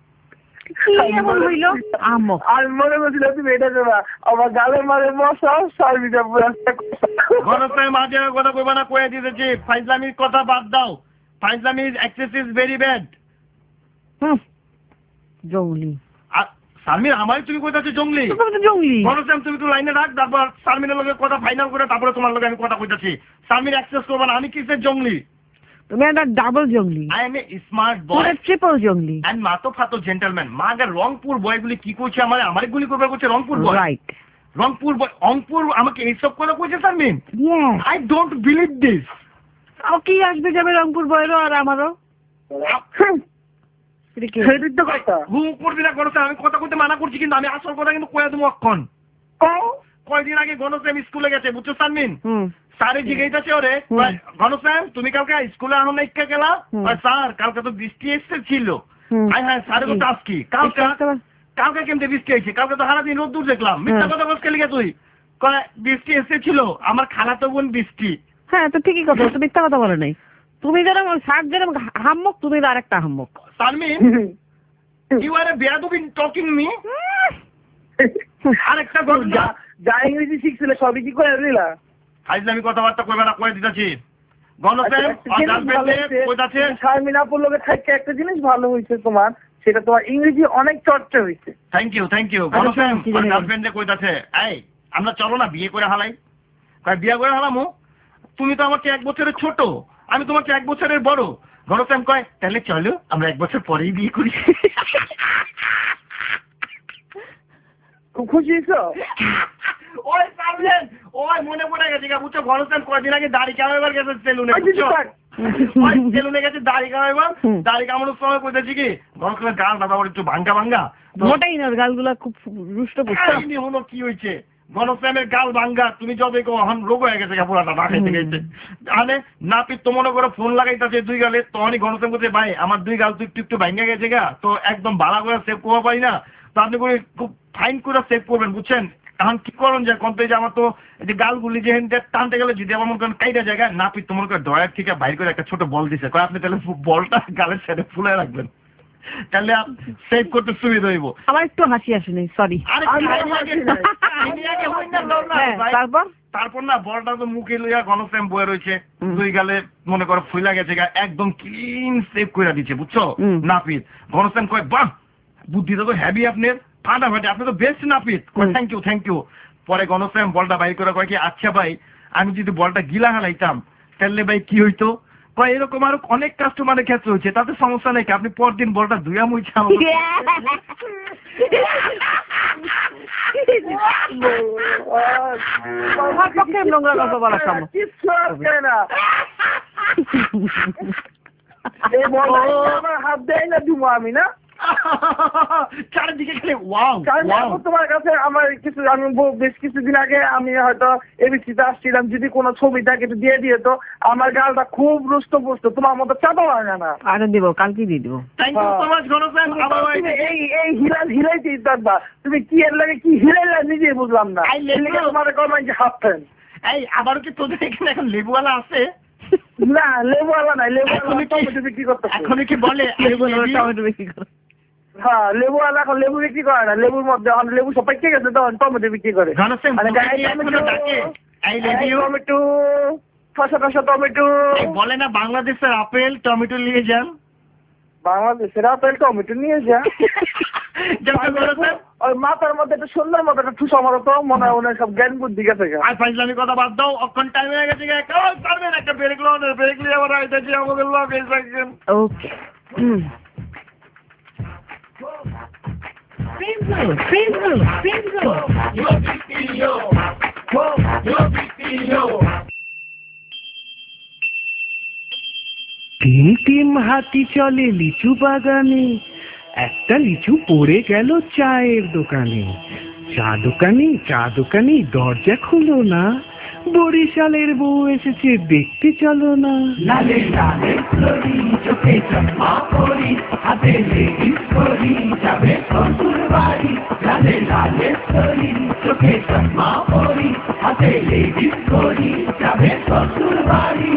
আর মনে করছিল তুমি এটা দেবা আমার গালে মারে মশা শারমিনটা ঘনশ্যাম মাঝে কথা কইবা না কয়ে দিতেছি ফাইজলামির কথা বাদ দাও। ফাইজলামির এক্সেস ইজ ভেরি ব্যাড। জঙ্গলি শারমিন আমারই তুমি কইতাছো জঙ্গলি জঙ্গলি ঘনশ্যাম তুমি তো লাইনে রাখ তারপর শারমিনের লগে কথা ফাইনাল করে তারপরে তোমার লগে আমি কথা কইতাছি। শারমিন অ্যাক্সেস করবা না আমি কিসের জঙ্গলি। তুমি একটা ডাবল জঙ্গলি। I am a smart boy triple জঙ্গলি এন্ড মাতো ফাতো জেন্টলম্যান। মাগার রংপুর বয়গুলি কি কইছে আমার আমারে গুলি করবে কইছে Rangpur boy. Right Rangpur boy Rangpur আমাকে এইসব কথা কইছে Sharmin. Yes I don't believe this. ও কি আসবে যাবে রংপুর বয়রও আর আমারও আমি কথা কইতে মানা করছি কিন্তু আমি আসল কথা কিন্তু কয়ে দেবো অক্ষণ। কয়দিন আগে ঘনশ্যাম স্কুলে গেছে বুঝছো শারমিন স্যারে জিজ্ঞাসা ওরে ঘনশ্যাম তুমি কালকে স্কুলে আনো না ইচ্ছা গেলা স্যার কালকে তো বৃষ্টি এসছে ছিল। হ্যাঁ হ্যাঁ স্যারে তো টাস কি কালকে কালকে কেমতে বৃষ্টি হয়েছে কালকে তো সারাদিন রোদ্দুর দেখলাম মিথ্যা কথা বলতে লিখে তুই কয় বৃষ্টি এসেছিল আমার খালাতো বোন বৃষ্টি। হ্যাঁ তো ঠিকই কথা তুমি মিথ্যা কথা বলে নাই। তুমি যেরকম স্যার যেরকম হাম্মক তুমি আর একটা হাম্মক। শারমিন ইউ আর এ বেয়াদবি টকিং মি। আরেকটা ঘটনা যা ইংরেজি শিখছিল সবই কি করে দিলা ফাইজলামি কথাবার্তা কইবে না কয়ে দিতেছি। ঘনশ্যাম কইতাছে শারমিন আপুর লগে থাকতে একটা জিনিস ভালো হইছে তোমার সেটা তোমার ইংরেজি অনেক চর্চা হইছে। Thank you thank you. Ghanshyam গার্লফ্রেন্ডে কইতাছে এই আমরা চলো না বিয়ে করে হালাই। কয় বিয়ে করে হালামু তুমি তো আমাকে এক বছরের ছোট আমি তোমাকে এক বছরের বড়। ঘনশ্যাম কয় তাহলে চলো আমরা এক বছর পরেই বিয়ে করি। খুব খুশি হইছো। ওই শারমিন ওই মনে পড়ে গেছে বুঝছো ঘনশ্যাম কয়দিন আগে দাড়ি কামাইবার গেছে সেলুনে বুঝছো। ওই সেলুনে গেছে দাড়ি কামাইবার দাড়ি কামানোর সময় কইতেছি কি ঘনশ্যামের গাল দাদা একটু ভাঙ্গা ভাঙ্গা মোটাই না গালগুলা খুব রুষ্ট পুষ্ট হলো কি হয়েছে ঘনশ্যামের গাল ভাঙ্গা তুমি যবে এখন রোগ হয়ে গেছে পুরাটা না খাইতে গেছে তাহলে নাপিত তো মনে করো ফোন লাগাইতেছে দুই গালে তখনই ঘনশ্যাম করছে ভাই আমার দুই গাল তো একটু একটু ভাঙ্গা গেছে গা তো একদম ভালো করে সেভ করতে পারি না তো আপনি করে খুব ফাইন করে সেভ করবেন বুঝছেন। এখন কি করুন যে কত যে আমার তো যে গালগুলি যে টানতে গেলে যদি আমার মনে করেন কাইটা জায়গায় নাপিত তো মনে করেন ডয়ার থেকে বাইর করে একটা ছোট বল দিছে কয় আপনি তাহলে বলটা গালের সাইডে ফুলে রাখবেন তাহলে সেভ করতে সুবিধা হইব। আমার একটু হাসি আসেনি সরি। তারপর তারপর না বলটা তো মুখে লইয়া ঘনশ্যাম বয়ে রয়েছে দুই গালে মনে করো ফুলা গেছে একদম ক্লিন সেভ করে দিচ্ছে বুঝছো নাপিত। ঘনশ্যাম কয় বাহ বুদ্ধি তো হ্যাভি আপনার ফাটাফাটি আপনি তো বেস্ট নাপিত থ্যাংক ইউ থ্যাংক ইউ। পরে ঘনশ্যাম বলটা বাইর করে কয় কি আচ্ছা ভাই আমি যদি বলটা গিলা হালাইতাম তাহলে ভাই কি হইতো কয় এরকম আরো অনেক কাস্টমারের ক্ষেত্রে হচ্ছে তাতে সমস্যা নেই আপনি পরদিন বলটা ধুয়া মুইছে নোংরা কথা বলা সম্ভব হাত দেয় না দিব আমি না চারিদিকে খেলে ওয়াও তোমার কাছে আমার কিছু আমি বেশ কিছুদিন আগে আমি হয়তো এবিসিতে আসছিলাম যদি কোনো ছবি থাকে একটু দিয়ে দিয়ে তো আমার গালটা খুব রুষ্ট পুষ্ট তোমার মতো চাপা লাগে না। আরে দিব কালকে দিয়ে দিব। Thank you so much Ghanshyam. এই এই হিলা হিলাইতেই থাকবা তুমি কি এর লাগে কি হিলাইলা নিজে বুঝলাম না। তোমার কমেন্ট হাফ ফ্যান এই আবারও কি তোদের এখানে এখন লেবুওয়ালা আছে না লেবুওয়ালা নাই, লেবুওয়ালা টমেটো বিক্রি করতেছে। এখনই কি বলে টমেটো বিক্রি করে? হ্যাঁ লেবুওয়ালা এখন লেবু বিক্রি করে না, লেবুর মধ্যে এখন লেবু সব পেকে গেছে তখন টমেটো বিক্রি করে। জনসেন মানে ডাকে আই লাভ ইউ টমেটো ফসা ফসা টমেটো বলে না বাংলাদেশের আপেল টমেটো নিয়ে যান, বাংলাদেশের আপেল টমেটো নিয়ে যা। ওই মাথার মধ্যে একটা সুন্দর মতো একটা ঠুসা মারো তো মনে হয় ওনার সব জ্ঞান বুদ্ধি গেছে। আর ফাইজলামি কথা বাদ দাও, অক্ষণ টাইম হয়ে গেছে। পারবেন একটা ব্রেক লো, ব্রেক নিয়ে আবার আইতেছি আমাদের লোক এই থাকবেন। ওকে টিম টিম হাতি চলে লিচু বাগানে, একটা লিচু পড়ে গেল চায়ের দোকানে। চা দোকানি চা দোকানি দরজা খুলো না, বরিশালের বউ এসেছে দেখতে চলো না। লালে লালে ফ্লোরি চোখে চশমা পরি, হাতে লেডিস পরি যাবে শ্বশুর বাড়ি। লালে লালে ফ্লোরি চোখে চশমা পরি, হাতে লেডিস পরি যাবে শ্বশুর বাড়ি।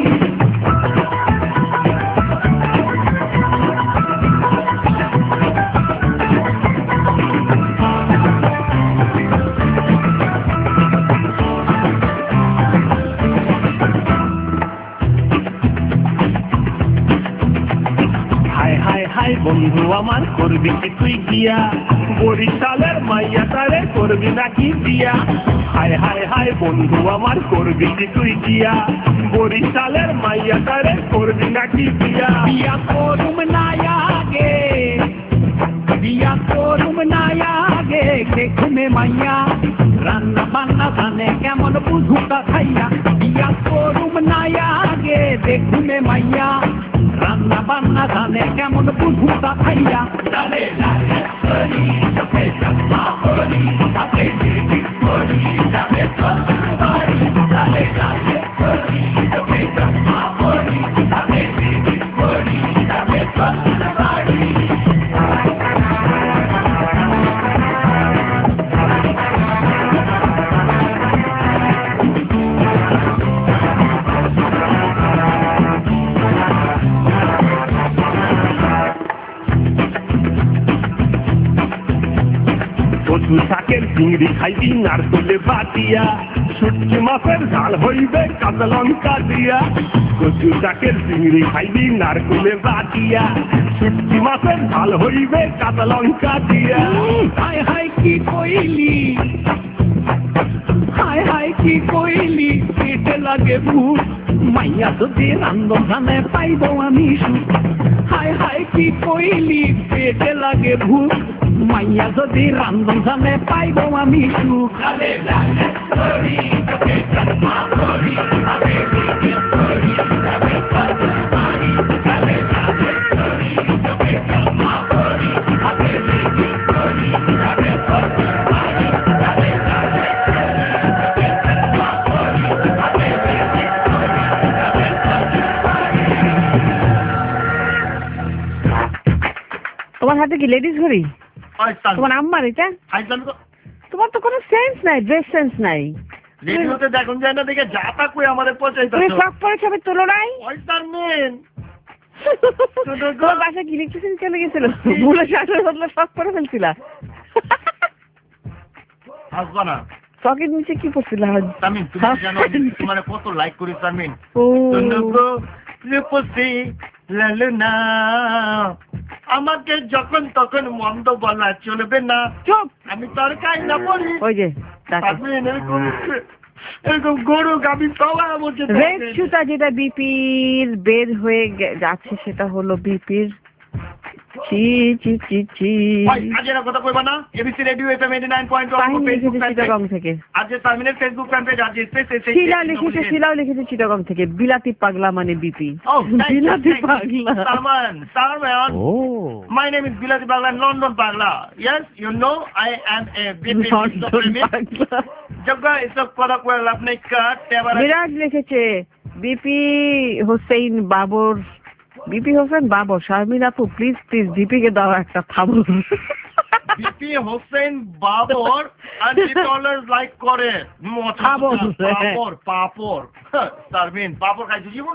বন্ধু আমার করবি কি তুই গিয়া, বরিশালের মাইয়া তারে করবি নাকি বিয়া। হায় হায় হায় বন্ধু আমার করবি কি তুই গিয়া, বরিশালের মাইয়া তারে করবি নাকি বিয়া। বিয়া করুম না আগে, বিয়া করুম না আগে, দেখুমে মাইয়া রান্না বান্না জানে কেমন বুঝুকা খাইয়া। বিয়া করুম না আগে, দেখুমে মাইয়া রান্না বান্না জানে কেমন বুঝুকা খাইয়া। লালে লালে ফ্লোরি চোখে চশমা পরি, হাতে লেডিস পরি যাবে শ্বশুর বাড়ি। লালে লালে ফ্লোরি চোখে চশমা পরি, হাতে লেডিস পরি যাবে শ্বশুর বাড়ি। কচু শাকের চিংড়ি খাইবি নারকলে বাটিয়া, শুটকি মাছের ঝাল হইবে কাঁচা লঙ্কা দিয়া। কচু শাকের চিংড়ি খাইবি নারকলে বাটিয়া, শুটকি মাছের ঝাল হইবে কাঁচা লঙ্কা দিয়া। হায় হায় কি কইলি, হায় হায় কি কইলি, পেটে লাগে ভূত মাইয়া যদি রান্ধন জানে পাইব আমি সুখ। হায় হায় কি কইলি, পেটে লাগে ভূত মাইয়া যদি রান্ধন জানে পাইব আমি সুখ। লালে লালে ফ্লোরি চোখে চশমা পরি, হাতে লেডিস পরি যাবে শ্বশুর বাড়ি। লালে লালে ফ্লোরি চোখে চশমা পরি, হাতে লেডিস পরি যাবে শ্বশুর বাড়ি। লালে লালে ফ্লোরি চোখে চশমা পরি, হাতে লেডিস পরি যাবে শ্বশুর বাড়ি। তোমার হাতে কি লেডিস ঘড়ি? তোমার আম্মার এটা? তোমার তো কোনো সেন্স নাই, ড্রেস সেন্স নাই। রেডিওতে দেখুন যায় না দেখে যা তা কই আমাদের পচাইতে। তুমি শখ পরে ছবি তোলো নাই? ওইটার মেন তোমার বাসা কি ইলেকট্রিসিটি চলে গেছিল, ভুলে শার্টের বদলে শখ পরে ফেলছিলা। আসবা না শখের নিচে কি পড়ছিল? তামিন তুমি জানো তোমার কত লাইক করি তামিন। ও গো রূপসী লালনা, আমাকে যখন তখন মন্দ বলা চলবে না। চুপ, আমি তোর কাজ না বলি। ওই যে এরকম এরকম গরু গাবি পাওয়া বলছে। রেড সুতা যেটা বিপির বের হয়ে যাচ্ছে সেটা হলো বিপির চি চি চি চি। আজের কথা কইবা না। ABC radio FM eighty nine point one Facebook Chittagong থেকে। আজ তামিনের ফেসবুক পেজ আজ স্পেস শিলা লিখেছে, শিলাও লিখেছে চিটাগং থেকে। বিলাতি পাগলা মানে বিপি। ও বিলাতি পাগলা। সালমান সালমান ও মাই নেম ইজ বিলাতি পাগলা, লন্ডন পাগলা। Yes you know I am a BP পাগলা। জগা এসব কথা কই লাভ নাই। কাট টেবারা বিরাট লিখেছে বিপি হোসেন বাবর, বিপি হোসেন বাবর। শারমিন আপু প্লিজ প্লিজ বিপি কে দাও একটা থাবর। বিপি হোসেন বাবর আর ডলার লাইক করে। থাবর পাপড় পাপড় শারমিন পাপড় খাইছো জীবনে?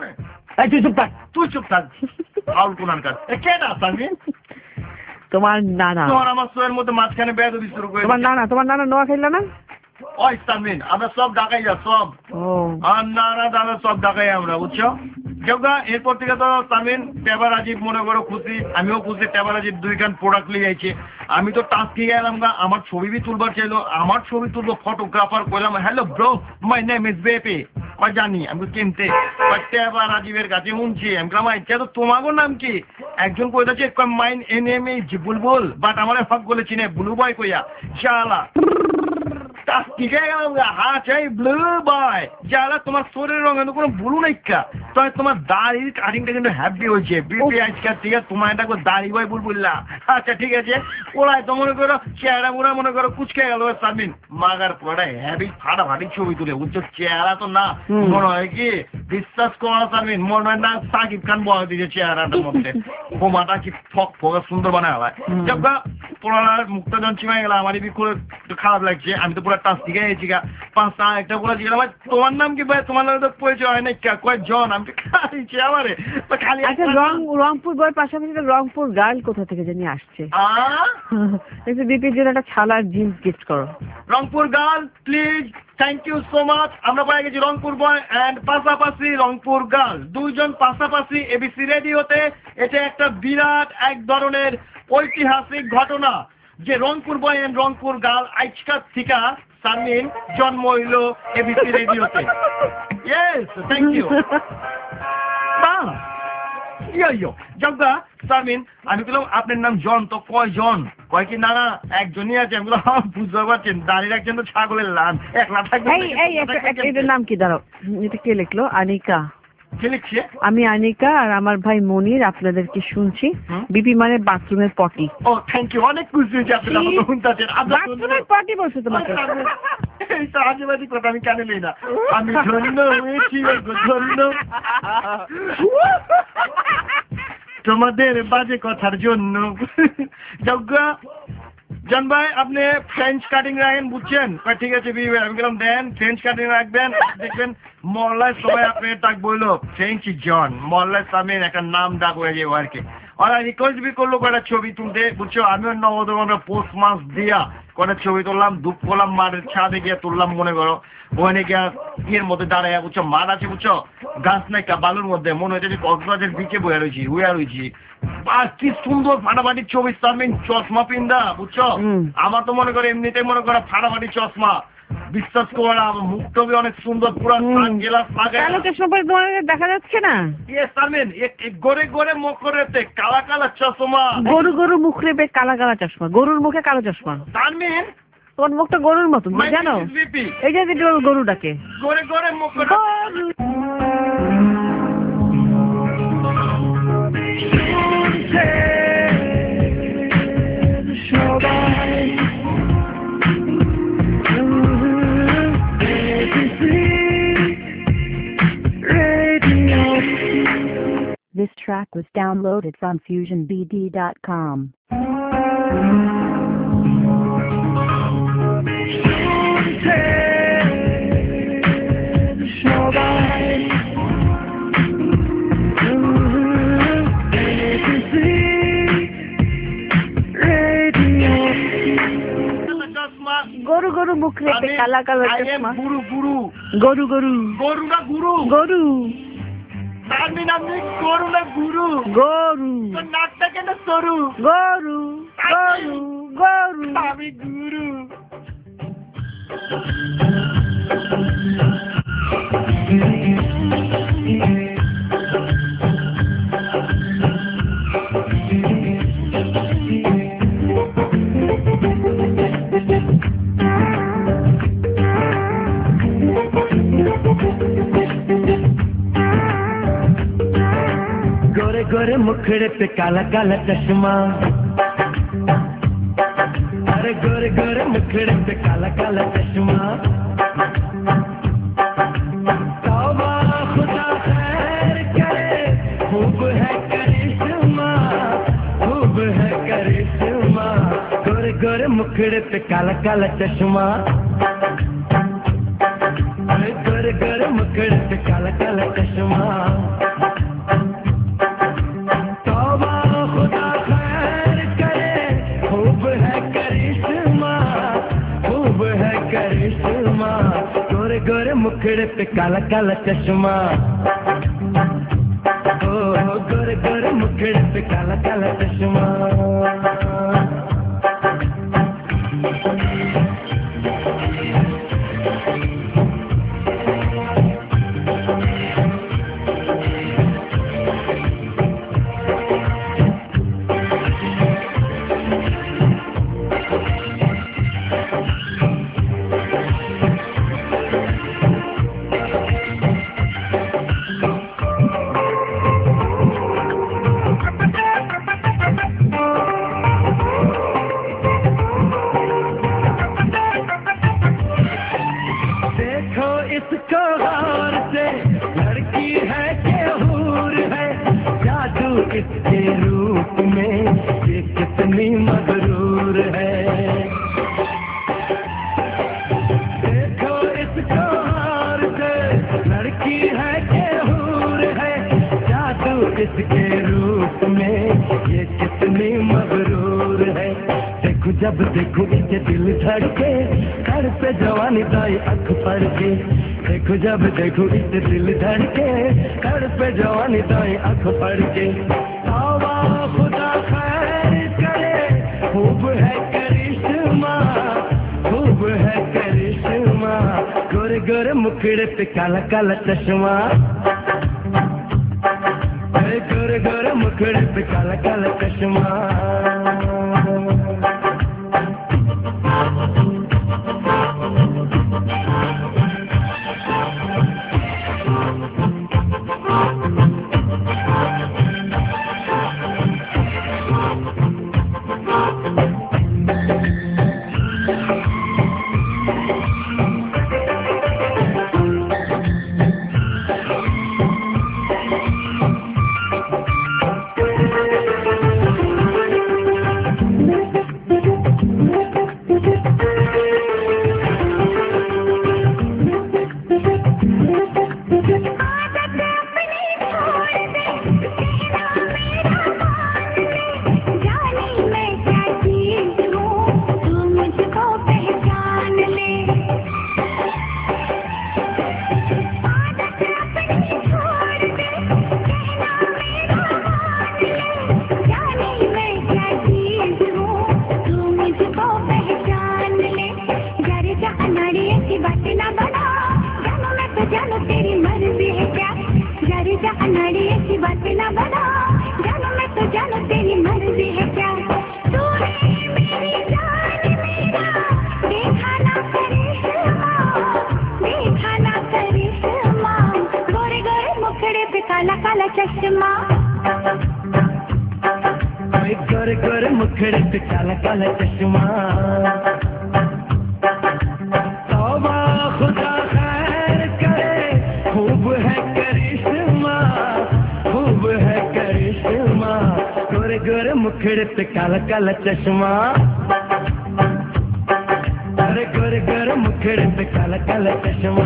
এই তুই চুপ থাক, তুই চুপ থাক। আউল কোনানকার এ কে না তানভীর? তোমার নানা। তোমার আমার সোয়ের মধ্যে মাঝখানে বেয়াদবি শুরু করে। তোমার নানা, তোমার নানা নোয়া খাইল না? ওই তানভীর আমরা সব ঢাকাই যা সব। ও আর নানা দাদা সব ঢাকাই আমরা, বুঝছো? যোগা এরপর থেকে তো তামিন টেবার রাজীব মনে করো খুশি, আমিও খুশি। টেবার রাজীব দুইখান প্রোডাক্ট লিয়ে যাইছে। আমি তো টাস্কি গেলাম গা, আমার ছবি বি তুলবার চাইলো, আমার ছবি তুলবো ফটোগ্রাফার কইলাম hello bro my name is BP. কয় জানি আমি চিনতে। কয় টেবার রাজীবের কাছে শুনছি। আমি বললাম আচ্ছা তো তোমার নাম কি? একজন কইতাছে কয় my name is Bulbul, but আমার ফাঁক বলে চিনে ব্লু বয় কইয়া শালা। টাস্কি গেলাম গা, হ্যাঁ চাই ব্লু বয়। যারা তোমার শরীরের রঙে কোনো ব্লু নাই কা, তবে তোমার দাড়ির কাটিংটা কিন্তু হ্যাপি হয়েছে। বিপি আজকাল ঠিক আছে, তোমার এটা দাড়ি বয় বুলবুল্লা। আচ্ছা ঠিক আছে, ওরাই তো মনে করো চেহারা মোড়া মনে করো কুচকে গেল সামিন মাগার পরে হ্যাভি ফাটাফাটি ছবি তুলে, বুঝছো? চেহারা তো না মনে হয় কি বিশ্বাস করা সামিন, মনে হয় না সাকিব খান বয় দিয়েছে চেহারাটার মধ্যে। বোমাটা কি ফক ফক সুন্দর বানায় হয়। যখন পড়ার মুক্ত জন চিমাই গেলাম, আমার বি করে খারাপ লাগছে। আমি তো পুরো টাচ দিকে গেছি গা, পাঁচটা একটা পুরো জিজ্ঞাসা ভাই তোমার নাম কি? ভাই তোমার নাম তো পরিচয় হয় না কয় জন। আমি খাইছি আমারে তো খালি। আচ্ছা রং রংপুর বয়ের পাশাপাশি রংপুর গার্ল কোথা থেকে জানি আসছে। একটু বিপির জন্য একটা ছালার জিন্স গিফট করো। Rangpur girl please, thank you so much. আমরা পাই গেছি রংপুর বয় অ্যান্ড পাশাপাশি রংপুর গার্ল, দুইজন পাশাপাশি এবিসি রেডিওতে। এটা একটা বিরাট এক ধরনের ঐতিহাসিক ঘটনা যে Rangpur boy and Rangpur girl আজকাল থেকে সামিন জন্ম হইল এবিসি রেডিওতে। Yes thank you. জগদা সামিন আমি বললাম আপনার নাম জন, তো কয় জন? কয় কি না না একজনই আছে। আমি বললাম বুঝতে পারছেন দাঁড়িয়ে রাখছেন তো ছাগলের লান একলা থাকবে। এটার নাম কি? দাঁড়াও, এটা কে লিখলো? আনিকা। কে লিখছে? আমি আনিকা আর আমার ভাই মনির আপনাদেরকে শুনছি। বিপি মানে বাথরুমের পটি। ও থ্যাংক ইউ, অনেক খুশি হয়েছি আপনি আমাকে শুনতেছেন। বাথরুমের পটি বলছো তোমাকে? এই তো আজেবাজি কথা আমি কানে লই না। আমি ধন্য হয়েছি ধন্য তোমাদের বাজে কথার জন্য। যজ্ঞা জন ভাই আপনি ফ্রেঞ্চ কাটিং রাখেন, বুঝছেন? ঠিক আছে বিবি আমি গেলাম দেন ফ্রেঞ্চ কাটিং রাখবেন, দেখবেন মহল্লায় সবাই আপনি ডাক বললো ফ্রেঞ্চ জন, মহল্লায় সামিন একটা নাম ডাক হয়ে যাবে আর কি। ওরা রিকোয়েস্ট বি করলো কয়টা ছবি তুলতে, বুঝছো? আমিও নবদমনে পোস্ট মাস দিয়া কয়টা ছবি তুললাম, ধূপ করলাম, মাঠের ছাদে গিয়ে তুললাম মনে করো। ওখানে গিয়া ইয়ের মধ্যে দাঁড়ায়, বুঝছো? মাঠ আছে বুঝছো, গাছ নাই কা বালুর মধ্যে, মনে হচ্ছে যে কক্সবাজারের বিচে বয়ে রয়েছি হুয়া রয়েছি। আর কি সুন্দর ফাটাফাটি ছবি সামিন, চশমা পিন্দা, বুঝছো? আমার তো মনে করো এমনিতেই মনে করো ফাটাফাটি চশমা, বিশ্বাস করা মুখটা অনেক সুন্দর, পুরো গেলাস কালো চশমা পরে তোমাদের দেখা যাচ্ছে না? ইয়ে সামিন গোরে গোরে মুখ করেতে কালা কালা চশমা, গরু গরু মুখ রেপে কালা কালা চশমা, গরুর মুখে কালো চশমা। সামিন তোমার মুখটা গরুর মতন জানো? এই যে গরুটাকে গোরে গোরে মুখ করে This track was downloaded from fusion b d dot com. গরু গরু মুখ রেখে কালা কালা চশমা, গুরু গুরু গরু গরু গরু না গুরু গরু আমি নামি গরু না গুরু গরু নাকটা কেন সরু গরু গরু গরু আমি গুরু। गोरे गोरे मुखड़े पे काला काला चश्मा, अरे गोरे गोरे मुखड़े पे काला काला चश्मा, तौबा खुदा खैर करे, खूब है करिश्मा, खूब है करिश्मा, गोरे गोरे मुखड़े पे काला काला चश्मा, अरे गोरे गोरे मुखड़े पे काला काला चश्मा। गोरे मुखड़े पे काला काला चश्मा, ओ गोरे गोरे मुखड़े पे काला काला चश्मा। इसके रूप में ये कितनी मगरूर है, देखो इसको हार से लड़की है के हूर है, जादू इसके रूप में ये कितनी मगरूर है। देखो जब देखो इसके दिल धड़के, घर पे जवानी दाई अख पड़ के, देखो जब देखो इसके दिल धड़के, घर पे जवानी दाई अख पड़ के। तौबा खुदा खैर करे, खूब है करिश्मा, खूब है करिश्मा, गोरे गोरे मुखड़े पे काला काला चश्मा, गोरे गोरे मुखड़े पे काला काला चश्मा। गोरे गोरे मुखड़े पे काला काला चश्मा, तौबा खुदा खैर करे, खूब है करिश्मा, खूब है करिश्मा, गोरे गोरे मुखड़े पे काला काला चश्मा, गोरे गोरे गोरे मुखड़े पे काला काला चश्मा।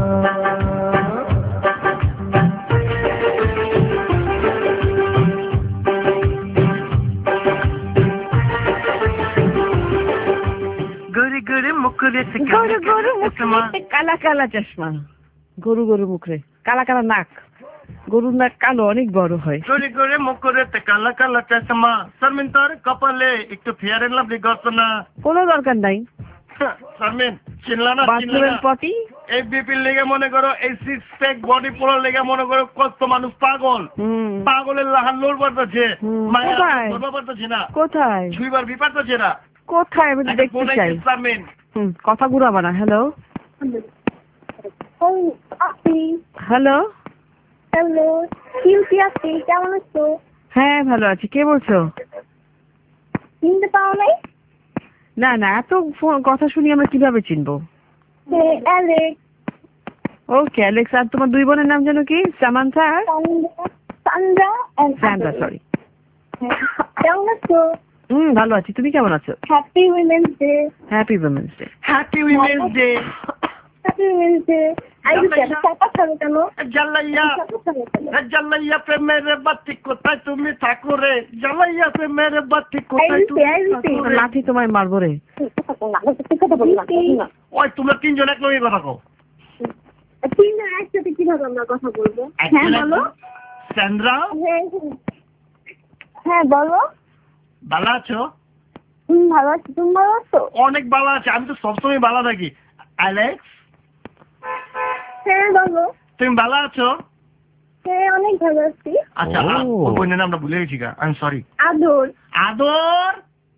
গরু গরু মুখে কালা কালা চশমা, গরু গরু মুখে কালা কালা নাক, গরুর নাক কালো অনেক বড় হয়। গরু গরু মুখে কালা কালা চশমা, শারমিন তোর কপালে একটু ফেয়ার এন্ড লাভলি গছ না? কোনো দরকার নাই শারমিন, চিনলা না? বাথরুমের পটি এই বিপির লেগে মনে করো, এই সিক্স প্যাক বডি পোলার লেগে মনে করো কত মানুষ পাগল, পাগলের লাহান লোর পড়তেছে, মায়া ধরবা পড়তেছে না, কোথায় ছুইবার বিপারতেছে না, কোথায় আমি দেখতে চাই। শারমিন হুম, কথা ঘুরাবা না। হ্যালো হ্যালো হ্যালো, কিউটি আপনি কেমন আছো? হ্যাঁ ভালো আছি। কে বলছো? চিনতে পাও নাই? না না, এত কথা শুনি আমরা কিভাবে চিনবো? অ্যালেক্স। ওকে অ্যালেক্স। আর তোমার দুই বোনের নাম যেন কি? সামান্থা আর সান্দ্রা। Sandra, sorry. কেমন আছো? হুম ভালো আছি। তুমি কেমন আছো? Happy women's day. Happy women's day. Happy women's day. Happy women's day. আই চাপা খাবে কেন? জালাইয়া জালাইয়া পে মেরে বাতি কোথায় তুমি ঠাকুরে, জালাইয়া পে মেরে বাতি কোথায় তুমি? লাঠি তোমায় মারবো রে। ওই তোমরা তিনজন এক লগে কথা কও। তিনজন একসাথে কিভাবে আমরা কথা বলবো? হ্যাঁ বলো। স্যান্ড্রা, হ্যাঁ হ্যাঁ বলো। ভালো আছো? হুম ভালো আছি, তুমি ভালো আছো? অনেক ভালো আছে, আমি তো সবসময় ভালো থাকি। অ্যালেক্স, হ্যাঁ বলো। তুমি ভালো আছো? হ্যাঁ অনেক ভালো আছি। আচ্ছা, ওর বোনের নামটা ভুলে গেছি গা, আই এম সরি। আদর। আদর,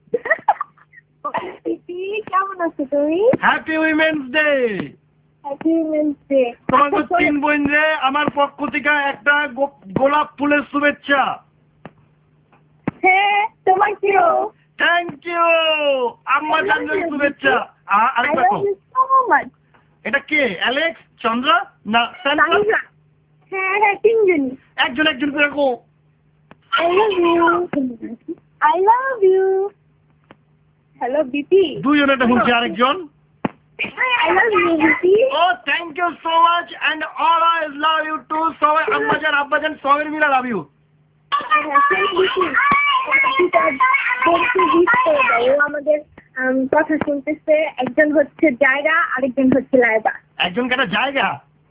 কেমন আছো তুমি? Happy women's day. Happy women's day. তোমাকে তিন বোন রে আমার পক্ষ থেকে একটা গোলাপ ফুলের শুভেচ্ছা। হ্যাঁ তোমাকেও। Thank you. আম্মা জানলে শুভেচ্ছা। আরেকটা কো, এটা কে? অ্যালেক্স, চন্দ্রা না স্যান্ড্রা? হ্যাঁ হ্যাঁ তিনজনই। একজন একজন করে কো। I love you. I love you. Hello BP. দুইজন এটা শুনছে, আরেকজন। I love you, Vicky. Oh, thank you so much, and all I love you too. সবাই আম্মাজান আব্বাজান সবাই মিলে লাভ ইউ। আমাদের কথা শুনতেছে। একজন হচ্ছে জায়গা, আরেকজন হচ্ছে লাইবা। একজন কেন জায়গা?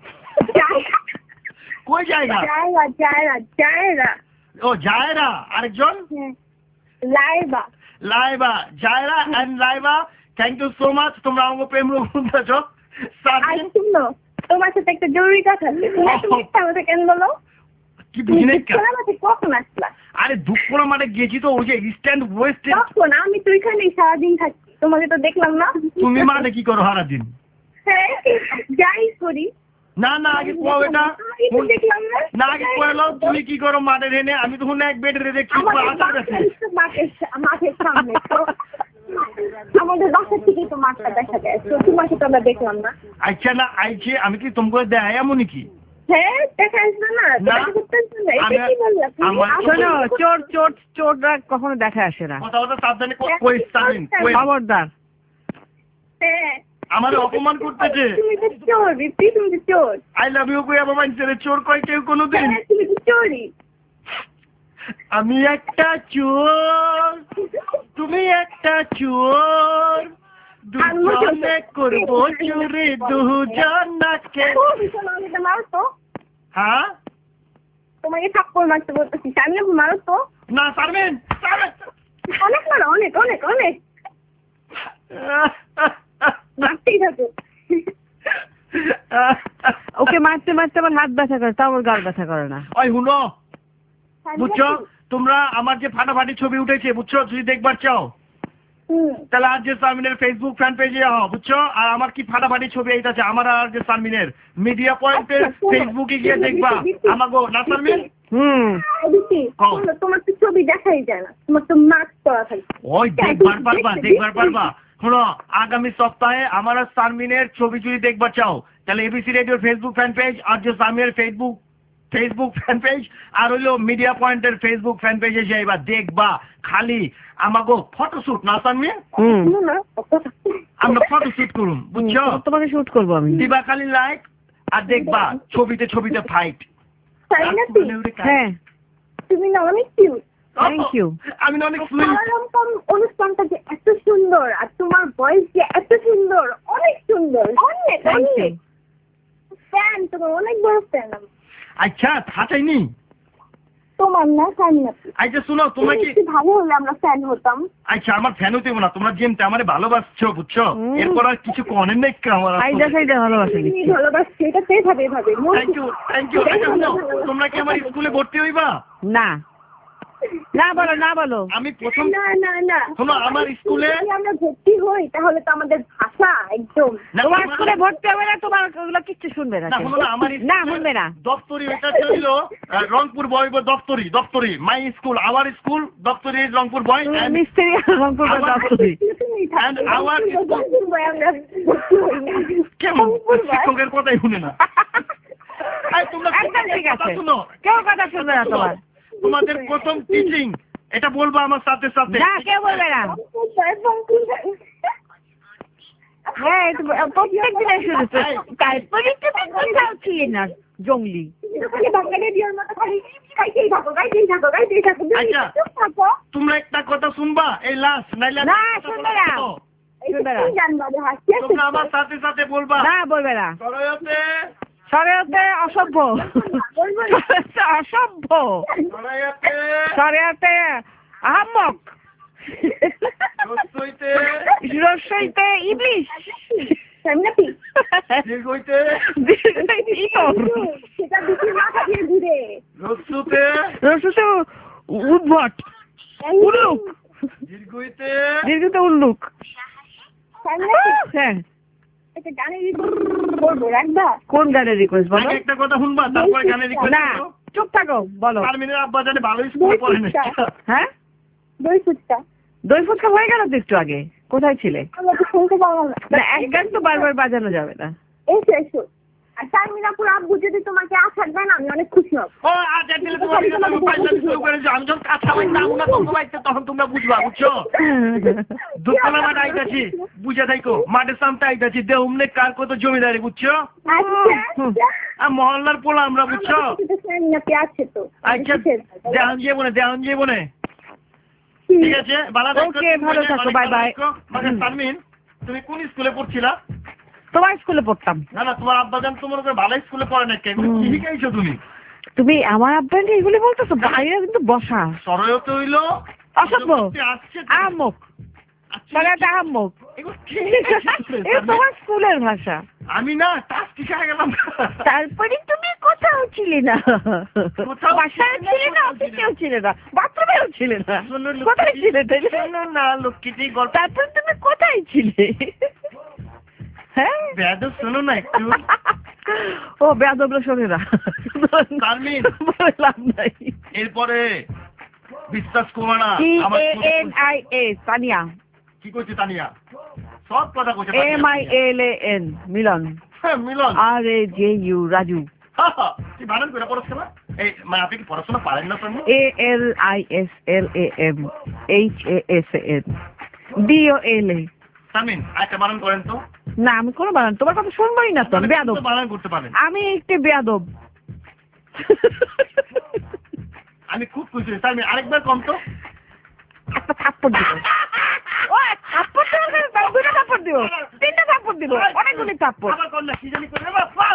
কই জায়গা? জায়গা জায়গা জায়গা। ও জায়রা। আরেকজন Laiba. Laiba, Zaira and Laiba, thank you so much. তোমরা আমাকে প্রেম রূপেছো। শুনো, তোমার সাথে একটা জরুরি কথা আছে। তুমি আমাকে কেন বলো? কি বুঝিনি কখন আসলা? আরে দুপুর মানে গেছি তো, ওই যে ইস্টার্ন ওয়েস্ট। কখন? আমি তো এখানেই সারাদিন থাকি, তোমাকে তো দেখলাম না। তুমি মানে কি করো সারাদিন? হ্যাঁ যাই করি। না না আগে কোয়া এটা দেখলাম না। না আগে কোয়ালো তুমি কি করো মাঠে রেনে? আমি তো শুনে এক বেডে দেখছি মাঠের সামনে। আমাদের বাসা থেকে তো মাঠটা দেখা যায়, তো তোমাকে তো আমরা দেখলাম না। আচ্ছা না আইছে, আমি কি তোমাকে দেয় এমন কি? হ্যাঁ দেখা আসবে না। শোনো, চোর চোর চোররা কখনো দেখা আসে না। কথা কথা সাবধানে কই সাবিন কই খবরদার। হ্যাঁ আমারে অপমান করতেছে। তুমি তো চোর বিপি, তুমি তো চোর। আই লাভ ইউ কই বাবা, ইনসে চোর কই কেউ কোনোদিন? তুমি তো চোরই। আমি একটা চোর, তুমি একটা চোর, দুজনে করব চুরি দুজন নাকে। মারতো? হ্যাঁ তোমাকে থাপ্পড় মারতে বলতেছি, সামনে মারো তো। না সারবেন, অনেক মারো, অনেক অনেক অনেক মারতেই থাকো। ওকে মারতে মারতে আমার হাত ব্যথা করে, তাও আমার গাল ব্যথা করে না। ওই হুনো বুঝছো, তোমরা আমার যে ফাটাফাটি ছবি উঠেছে বুঝছো, যদি দেখবার চাও তাহলে আর যে সারমিনের ফেসবুক ফ্যান পেজে যাও বুঝছো। আর আমার কি ফাটাফাটি ছবি এইটাছে আমার আর যে সারমিনের মিডিয়া পয়েন্টের ফেসবুকে গিয়ে দেখবা আমাগো না সারমিন। হুম তোমার তো ছবি দেখাই যায় না, তোমার তো মাস্ক পরা থাকে। ওই দেখবার পারবা দেখবার পারবা। শোনো, আগামী সপ্তাহে আমার আর সারমিনের ছবি যদি দেখবার চাও তাহলে এবিসি রেডিওর ফেসবুক ফ্যান পেজ আর যে সারমিনের ফেসবুক ফেসবুক ফ্যান পেজ আর হইলো মিডিয়া পয়েন্টের ফেসবুক ফ্যান পেজে যাইবা, দেখবা খালি আমাগো ফটোশুট না সারমিন। আমরা ফটোশুট করুন বুঝছো, তোমাকে শুট করবো আমি। দিবা খালি লাইক আর দেখবা ছবিতে ছবিতে ফাইট। হ্যাঁ তুমি না অনেক কিউট। Thank you. আমি না অনেক সুইট। অনুষ্ঠানটা যে এত সুন্দর আর তোমার ভয়েস যে এত সুন্দর, অনেক সুন্দর, অনেক অনেক ফ্যান, তোমার অনেক বড় ফ্যান আমি। আচ্ছা থাকাইনি তোমার না ফ্যান না। আচ্ছা শুনো, তোমরা কি ভালো হলে আমরা ফ্যান হতাম। আচ্ছা আমার ফ্যান হতে না, তোমরা যেমতে আমারে ভালোবাসছো বুঝছো, এরপর আর কিছু করেন নাই আমার। আইদা সাইদা ভালোবাসা দিচ্ছি। ভালোবাসছি এটা তো এভাবে এভাবে। Thank you thank you. আচ্ছা শুনো, তোমরা কি আমার স্কুলে ভর্তি হইবা? না না বলো না বলো। আমি প্রথম না না না শোনো, আমার স্কুলে আমরা ভর্তি হই তাহলে তো আমাদের ভাষা একদম। তোমার স্কুলে ভর্তি হবে না, তোমার ওগুলো কিচ্ছু শুনবে না। না শোনো না, আমার না শুনবে না। দপ্তরি এটা ছিল রংপুর বয় দপ্তরি দপ্তরি মাই স্কুল আওয়ার স্কুল দপ্তরি রংপুর বয় মিস্ত্রি রংপুর দপ্তরি এন্ড আওয়ার কেমন শিক্ষকের কথাই শুনে না। তোমরা ঠিক আছে, কেউ কথা শুনবে না তোমার। তোমাদের প্রথম টিচিং এটা বলবো আমার সাথে সাথে। না কেউ বলবে না। হ্যাঁ প্রত্যেক দিনে শুনেছো, তারপরে তুমি কোথাও ছিলে না জঙ্গলি। আচ্ছা তোমরা একটা কথা শুনবা এই লাস্ট নাইলে না শুনবে না শুনবে না। তোমরা আমার সাথে সাথে বলবা। না বলবে না। সরয়তে সরেয়াতে অসভ্য অসভ্য সরেয়াতে আহম্মক রসইতে ইবলিশ রসুতে উদ্ভট উল্লুক দীর্ঘতে উল্লুক হ্যাঁ কোন গানের রিকোয়েস্ট বলো? একটা কথা শুনবা তারপরে গানের রিকোয়েস্ট না চুপ থাকো বলো। শারমিনের আব্বা জানে ভালো স্কুল পড়ে না। হ্যাঁ দই ফুচকা দই ফুচকা হয়ে গেল তো একটু আগে, কোথায় ছিলে? আমরা তো শুনতে পারলাম না এক গান তো বারবার বাজানো যাবে না। এসো এসো। আর শারমিনাপুর আব্বু যদি তোমাকে আছাড় দেন আমি অনেক খুশি হব। ও আজ দিলে তোমার আমি পাইলাম শুরু করে যে আমি যখন কাঁচা হই না না তখন বাইতে তখন তোমরা বুঝবা বুঝছো। দুতলা মাঠ আইতাছি বুঝে থাকো, মাঠের সামনে আইতাছি দে উমনে কার কত জমিদারি বুঝছো। আর মহল্লার পোলা আমরা বুঝছো। আছে তো আচ্ছা দেহান জীবনে দেহান জীবনে ঠিক আছে ভালো থাকো। ওকে ভালো থাকো, বাই বাই। মানে শারমিন তুমি কোন স্কুলে পড়ছিলা? তোমার স্কুলে পড়তাম। না না তোমার আব্বা জান তোমার উপর ভালো স্কুলে পড়ে না, এগুলো কি শিখাইছো তুমি? তুমি আমার আব্বাকে এগুলি বলতেছো? বাইরে কিন্তু বসা সরয় তো হইলো অসভ্য আহম্মক সরেয়াতে আহম্মক, এটা তোমার স্কুলের ভাষা। আমি না টাচ শিখা গেলাম। তারপরে তুমি কোথাও ছিলে না, বাসায় ছিলে না, অফিসেও ছিলে না, বাথরুমেও ছিলে না, কোথায় ছিলে? না লক্ষ্মীটি গল্প। তারপরে তুমি কোথায় ছিলে? হ্যাঁ বেয়াদব শোনো না একটু। ও বেয়াদবরা শোনে না। শারমিন লাভ নাই। এরপরে বিশ্বাস করো না আমার এন আই এ তানিয়া কি কইছে? তানিয়া সব কথা কইছে। M I L A N Milon. হ্যাঁ মিলন। আর এ জে ইউ রাজু। তুই বানান করে পড়াশোনা এই মানে আপনি কি পড়াশোনা পারেন না? তুমি A L I S L A M H A S N D O L A. Sharmin একটা বানান করেন তো। না আমি কোনো বানান তোমার কথা শুনবোই না তো। আমি বেয়াদব। বানান করতে পারেন? আমি একটু বেয়াদব। আমি খুব খুশি। শারমিন আরেকবার কম তো। একটা থাপ্পড় দিব। ও থাপ্পড় দিব, দুটো থাপ্পড় দিব, তিনটা থাপ্পড় দিব, অনেকগুলি থাপ্পড়। আবার কোন না কি জানি করে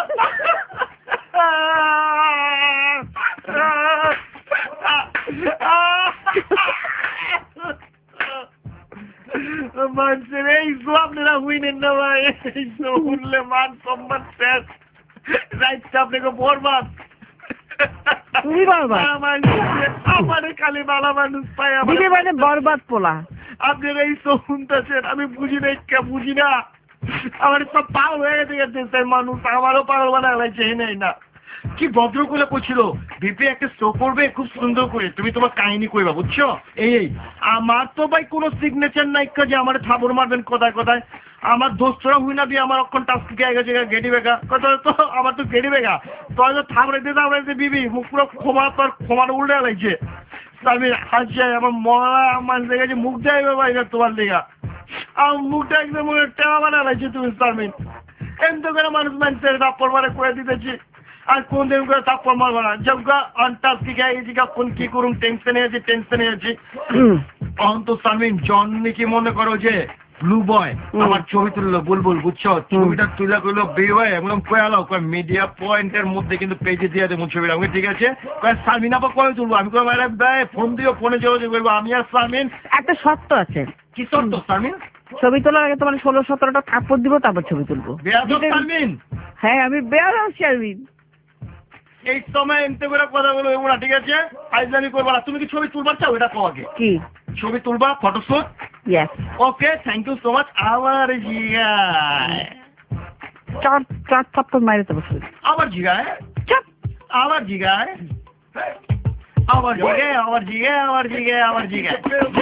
মানুষের এই আপনারা হুইনেন না ভাই, এই শুনলে মান সম্মান শেষ, রাইটটা আপনাকে বরবাদ। তুমি বরবাদ আমার খালি বালা মানুষ পাই দিদি মানে বরবাদ পোলা। আপনারা এই সব শুনতেছেন আমি বুঝি না, কে বুঝি না, আমার সব পাগল হয়ে গেছে মানুষ, আমারও পাগল বানা লাগছে নেই না। কি ভদ্র করে কইছিল বিপি একটা শো করবে খুব সুন্দর করে, তুমি তোমার কাহিনী কইবা বুঝছো। এই আমার তো ভাই কোনো সিগনেচার নাই যে আমার থাবর মারবেন কোথায় কোথায়। আমার দোস্তরা হুই না দিয়ে আমার অক্ষণ টাচ থেকে গেছে গেডি বেগা কোথায় তো আমার তো গেডি বেগা তো থাবড়াইতে থাবড়াইতে বিবি মুখ পুরো ক্ষমা তোর ক্ষমার উল্টে লাগছে। আমি হাসি আমার মরা মানুষের কাছে মুখ দেয় ভাই তোমার লেগা আমার মুখটা একদম টেমা বানা লাগছে তুমি শারমিন। এমনি করে মানুষ মানুষের থাপ্পড় মারে করে দিতেছি আর কোন দিন করে থাপ্পড় মারবো না। যজ্ঞা অনটাস থেকে এই জায়গা কোন কি করুন টেনশনে আছি টেনশনে আছি। অন্ত শারমিন জন্মে কি মনে করো যে ব্লু বয় আমার ছবি তুললো বুলবুল বুঝছো, ছবিটা তুলে করলো বেওয়াই একদম কয়ালো মিডিয়া পয়েন্টের মধ্যে কিন্তু পেজে দিয়ে দেবো ছবিটা। আমি ঠিক আছে শারমিন আবার কবে তুলবো? আমি ফোন দিও, ফোনে যোগাযোগ করবো আমি আর শারমিন। একটা শর্ত আছে। কি শর্ত শারমিন? ছবি তোলার আগে তোমার ষোলো সতেরোটা থাপ্পড় দিব তারপর ছবি তুলবো। শারমিন হ্যাঁ আমি বেয়াদব শারমিন। এই সময় এমনি করে কথা বলবো এগুলা ঠিক আছে, ফাইজলামি করবো না। তুমি কি ছবি তুলবার চাও এটা কো আগে? কি ছবি তুলবা photoshoot? Yes. Okay thank you so much. আমার জিগায় চার চার থাপ্পড় মাইরে তো বসে আবার জিগায় চাপ আবার জিগায় আবার জিগায় আবার জিগায় আবার জিগায় আবার জিগায়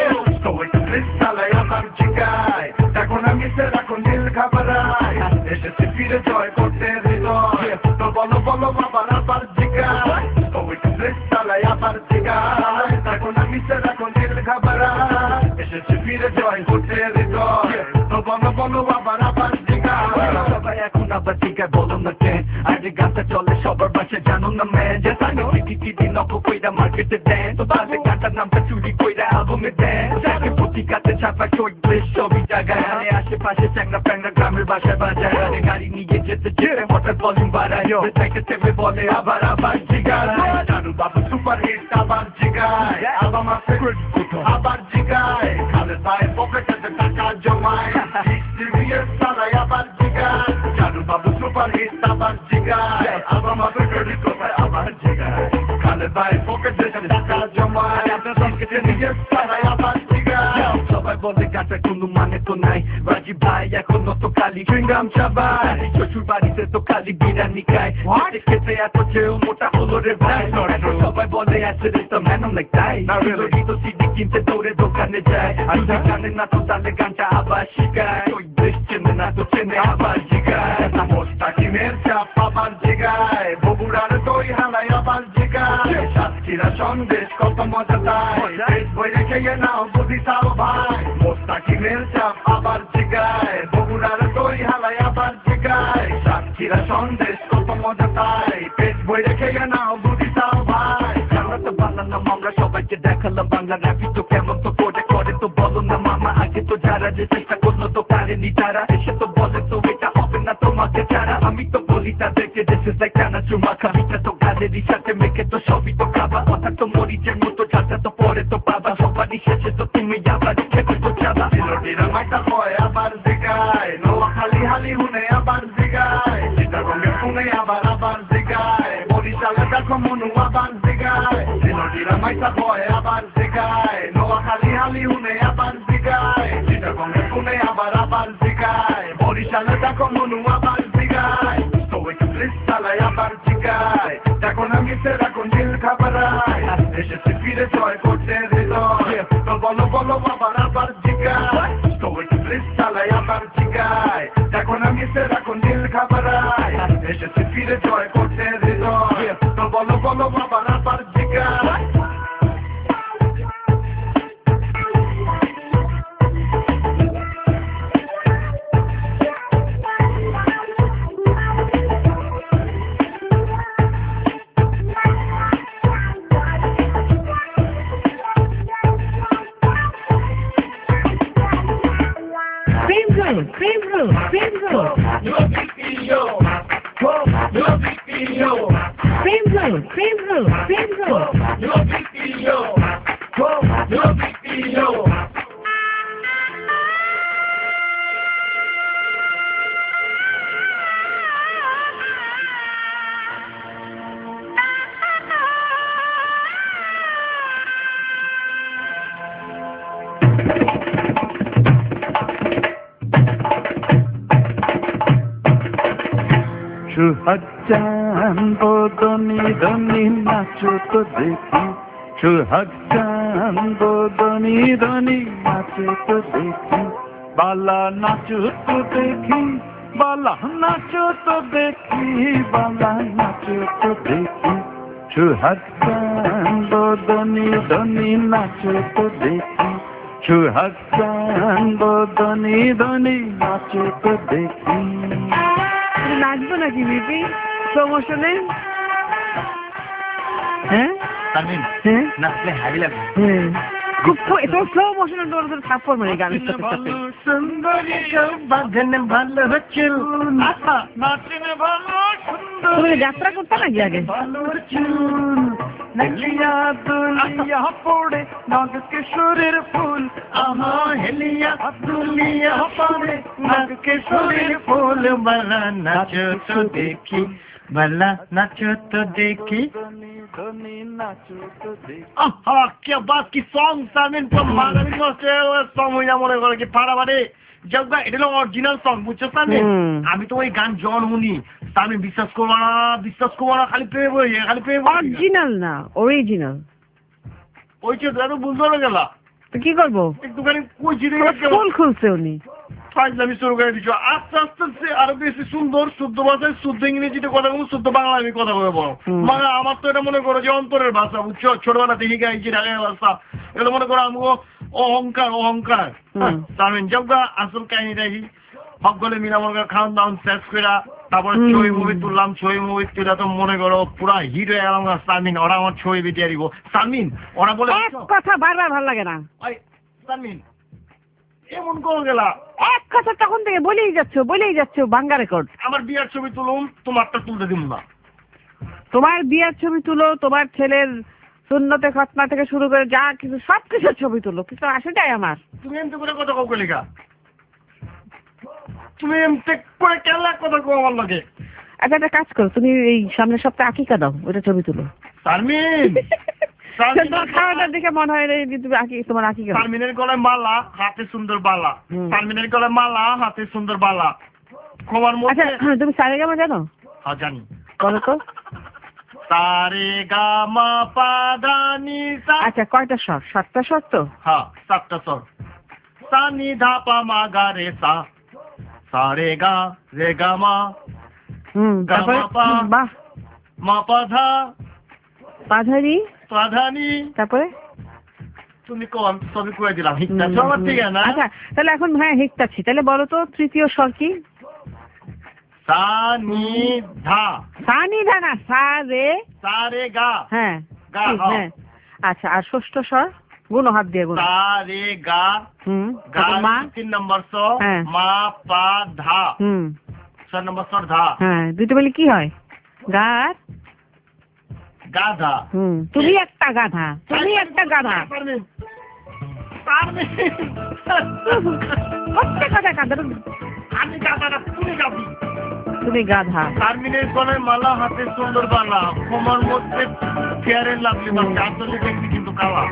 এখন আমি এখন নীল খাবারাই এসেছে ফিরে জয় করতে হৃদয় তো বলো বলো বাবার আবার জিগায় ওই চালাই আবার জিগায় এখন আমি এখন নীল খাবারাই এসেছে ফিরে জয় করতে হৃদয় তো বলো বলো বাবার আবার জিগায় সবাই এখন আবার জিগায় বলো না কেন আজ গানটা চলে সবার বাসে জানো না মেয়ে যে তাকে টিকি টিকি নকো কইরা মার্কেটে দেন তো তাদের গানটার নামটা চুরি কইরা অ্যালবামে দেন যাকে প্রতি কাছে ছাপা চোদ্দ সবই জায়গায় আরে আশেপাশে চ্যাংরা প্যাংরা গ্রামের বাসায় বাজায় আরে গাড়ি নিয়ে যেতে যেতে হঠাৎ ভলিউম বাড়ায় থেকে থেমে বলে আবার আবার জিগায় জানু বাবু সুপার হিট আবার জিগায় আবার মাসে আবার জিগায় খালে পায়ে পকেটে টাকা জমায় সিরিয়াস সারাই আবার জিগায় জানু বাবু সুপার হিট আবার জিগায় আবার মাসে ক্রেডিট কোথায় আবার জিগায় খালে পায়ে পকেটে টাকা জমায় সিরিয়াস সারাই আবার জিগায় সবাই বলে গাছে কোনো মানে তো নাই রাজি ভাই এখন তো খালি চুইংগাম চাবায় শ্বশুর বাড়িতে তো খালি বিরিয়ানি খায় খেতে এত চেয়েও মোটা হলো রে ভাই সবাই বলে acid is the man on like তাই তো সিডি কিনতে দৌড়ে দোকানে যায় যদি জানে না তো তাহলে গানটা আবার শিখায় ওই দেশ চেনে না তো চেনে আবার জিগায় মোস্তাকিমের চাপ আবার জিগায় বগুড়ার দই হালাই আবার জিগায় সাতক্ষীরা সন্দেশ কত মজা দেয় বই রেখে নাও বুঝি তাও ভাই মোস্তাকিমের চাপ আবার জিগায় বগুড়ার দই হালাই আবার জিগায় সাতক্ষীরা সন্দেশ কত মজা দেয় পেট বই রেখে নাও বুঝি তাও ভাই আমরা তো বানালাম আমরা সবাইকে দেখালাম বাংলা রাখি তো কেমন তো করে করে তো বলো না মামা আগে তো যারা যে চেষ্টা করলো তো পারেনি তারা এসে তো বলে তো এটা হবে না তোমাকে ছাড়া আমি তো বলি তাদেরকে দেশ ইজ লাইক টানা চুমা খাবিটা তো গালেরই সাথে মেখে তো সবই তো খাবা কথা তো মরিচের মতো চাটা তো পরে তো পাবা সবারই শেষে তো তুমি আবার খেতে তো চাবা সিলোটিরা মাইটা হয় আবার জিগায় নোয়াখালী হালি হুনে আবার জিগায় চিটাগঙ্গে শুনে আবার আবার জিগায় বরিশালে দেখো মনু আবার জিগায় সিলোটিরা মাইটা হয় আবার জিগায় নোয়াখালী হালি হুনে আবার জিগায় চিটাগঙ্গে শুনে আবার আবার জিগায় বরিশালে দেখো মনু আবার জিগায় তো একটু প্লিজ চালাই আবার জিগায় দেখো না মিশে রাখুন দিল খাবারায় এসেছে ফিরে জয় করতে হৃদয় তো বলো বলো আবার আবার জিগায় তো একটু প্লিজ চালাই আবার জিগায় দেখো না মিশে রাখুন দিল খাবারায় এসেছে ফিরে জয় করতে হৃদয় তো বলো বলো আবার আবার জিগায় Crave Room, Crave Room. Crave Room, Crave Room, Crave Room. Suhag বদনি ধনি নাচো তো দেখি সুহাগ বদনি ধনি নাচো তো দেখি বালা নাচো তো দেখি বালা নাচো তো দেখি বালা নাচো তো দেখি সুহাগ বদনি ধনি নাচো তো দেখি সুহাগ বদনি ধনি নাচো তো দেখি নাচবো নাকি বিপি প্রমোশনে? হ্যাঁ হ্যাঁ নাচলে হাই লাগবে। হ্যাঁ খুব তো স্লো মোশনে তোর তোর থাপ্পড় মারি গানের সাথে সাথে সুন্দরী বাঁধনে ভালো হচ্ছে নাচনে ভালো সুন্দর তুমি যাত্রা করতে নাকি আগে? ভালোর চুল নলিয়া দুলিয়া পড়ে নাগ কিশোরের ফুল আহা হেলিয়া দুলিয়া পড়ে নাগ কিশোরের ফুল বালা নাচো তো দেখি বালা নাচো তো দেখি আহা কি বাত কি সং সামিন তো মাগানি নষ্ট সং হইনা মনে করে কি ফাড়াবাড়ি জগবা এটা হলো অরিজিনাল সং বুঝছো সামিন আমি তো ওই গান জন শুনি সামিন বিশ্বাস করবো না বিশ্বাস করবো না খালি প্রেম বই খালি প্রেম অরিজিনাল না অরিজিনাল ওই যে দাদু বুঝতে পারো গেলা তো কি করবো একটুখানি কই জিরে ফুল খুলছে উনি ফাইজলামি শুরু করে দিচ্ছ আস্তে আস্তে আরো বেশি সুন্দর শুদ্ধ ভাষায় শুদ্ধ ইংরেজিতে কথা বলবো শুদ্ধ বাংলা আমি কথা বলে বলো মানে আমার তো এটা মনে করো যে অন্তরের ভাষা বুঝছো ছোটবেলা থেকে গাইছি ঢাকার ভাষা এটা মনে করো আমি অহংকার অহংকার সামিন জগা আসল কাহিনীটাই সকলে মিলা মনে করো খাওয়ান দাওয়ান শেষ করে তারপরে ছবি মুভি তুললাম ছবি মুভি তুলে তো মনে করো পুরা হিট হয়ে গেলাম সামিন ওরা আমার ছবি বিটিয়ে দিব সামিন ওরা বলে কথা বারবার ভালো লাগে না সামিন এমন করে গেলা এক কথা তখন থেকে বলেই যাচ্ছ বলেই যাচ্ছ বাঙ্গা রেকর্ড। আমার বিয়ার ছবি তুলুন, তোমারটা তুলতে দিব না। তোমার বিয়ার ছবি তুলো, তোমার ছেলের সুন্নতে খতনা থেকে শুরু করে যা কিছু সব কিছুর ছবি তুলো, কিছু আসে যায় আমার। তুমি এমনি করে কথা কও লিখা, তুমি এমনি করে কেলা কথা কও আমার লাগে। আচ্ছা একটা কাজ করো, তুমি এই সামনের সপ্তাহে আকিকা দাও, ওটা ছবি তুলো। শারমিন খাওয়াটা দেখে মনে হয় যে তুমি আকি তোমার আকিকা। শারমিনের গলায় মালা, হাতে সুন্দর বালা। শারমিনের গলায় মালা, হাতে সুন্দর বালা। তোমার মধ্যে আচ্ছা তুমি সারেগামা জানো? হ্যাঁ জানি। বলো তো। সারেগামা পা ধা নি সা। আচ্ছা কয়টা স্বর? সাতটা স্বর তো? হ্যাঁ সাতটা স্বর। সা নি ধা পা মা গা রে সা। সারে গা রে গা মা। হুম তারপরে বাহ মা পা ধা পাধানি পাধানি। তারপরে তুমি কম সবই কয়ে দিলাম। হিকটা সবার ঠিক আছে না? আচ্ছা তাহলে এখন হ্যাঁ হিকতাছি, তাহলে বলো তো তৃতীয় স্বর কি? সা নি ধা। সা নি ধা না, সা রে সা রে গা। হ্যাঁ গা হ্যাঁ। আচ্ছা আর ষষ্ঠ স্বর গুণ হাত দিয়ে গুণ। সা রে গা। হুম গা মা তিন নম্বর স। হ্যাঁ। মা পা ধা। হুম চার নম্বর স্বর ধা। হ্যাঁ দুটো বলি কি হয়? গার গাধা। হুম তুমি একটা গাধা, তুমি একটা গাধা। শারমিন শারমিন প্রত্যেক কথা গাধা। আমি গাধা না, তুমি গাধি। তুমি গাধা। শারমিনের গলায় মালা, হাতে সুন্দর বালা। তোমার মধ্যে ফেয়ারের লাগলি বাচ্চা, আসলে দেখবি কিন্তু কালা।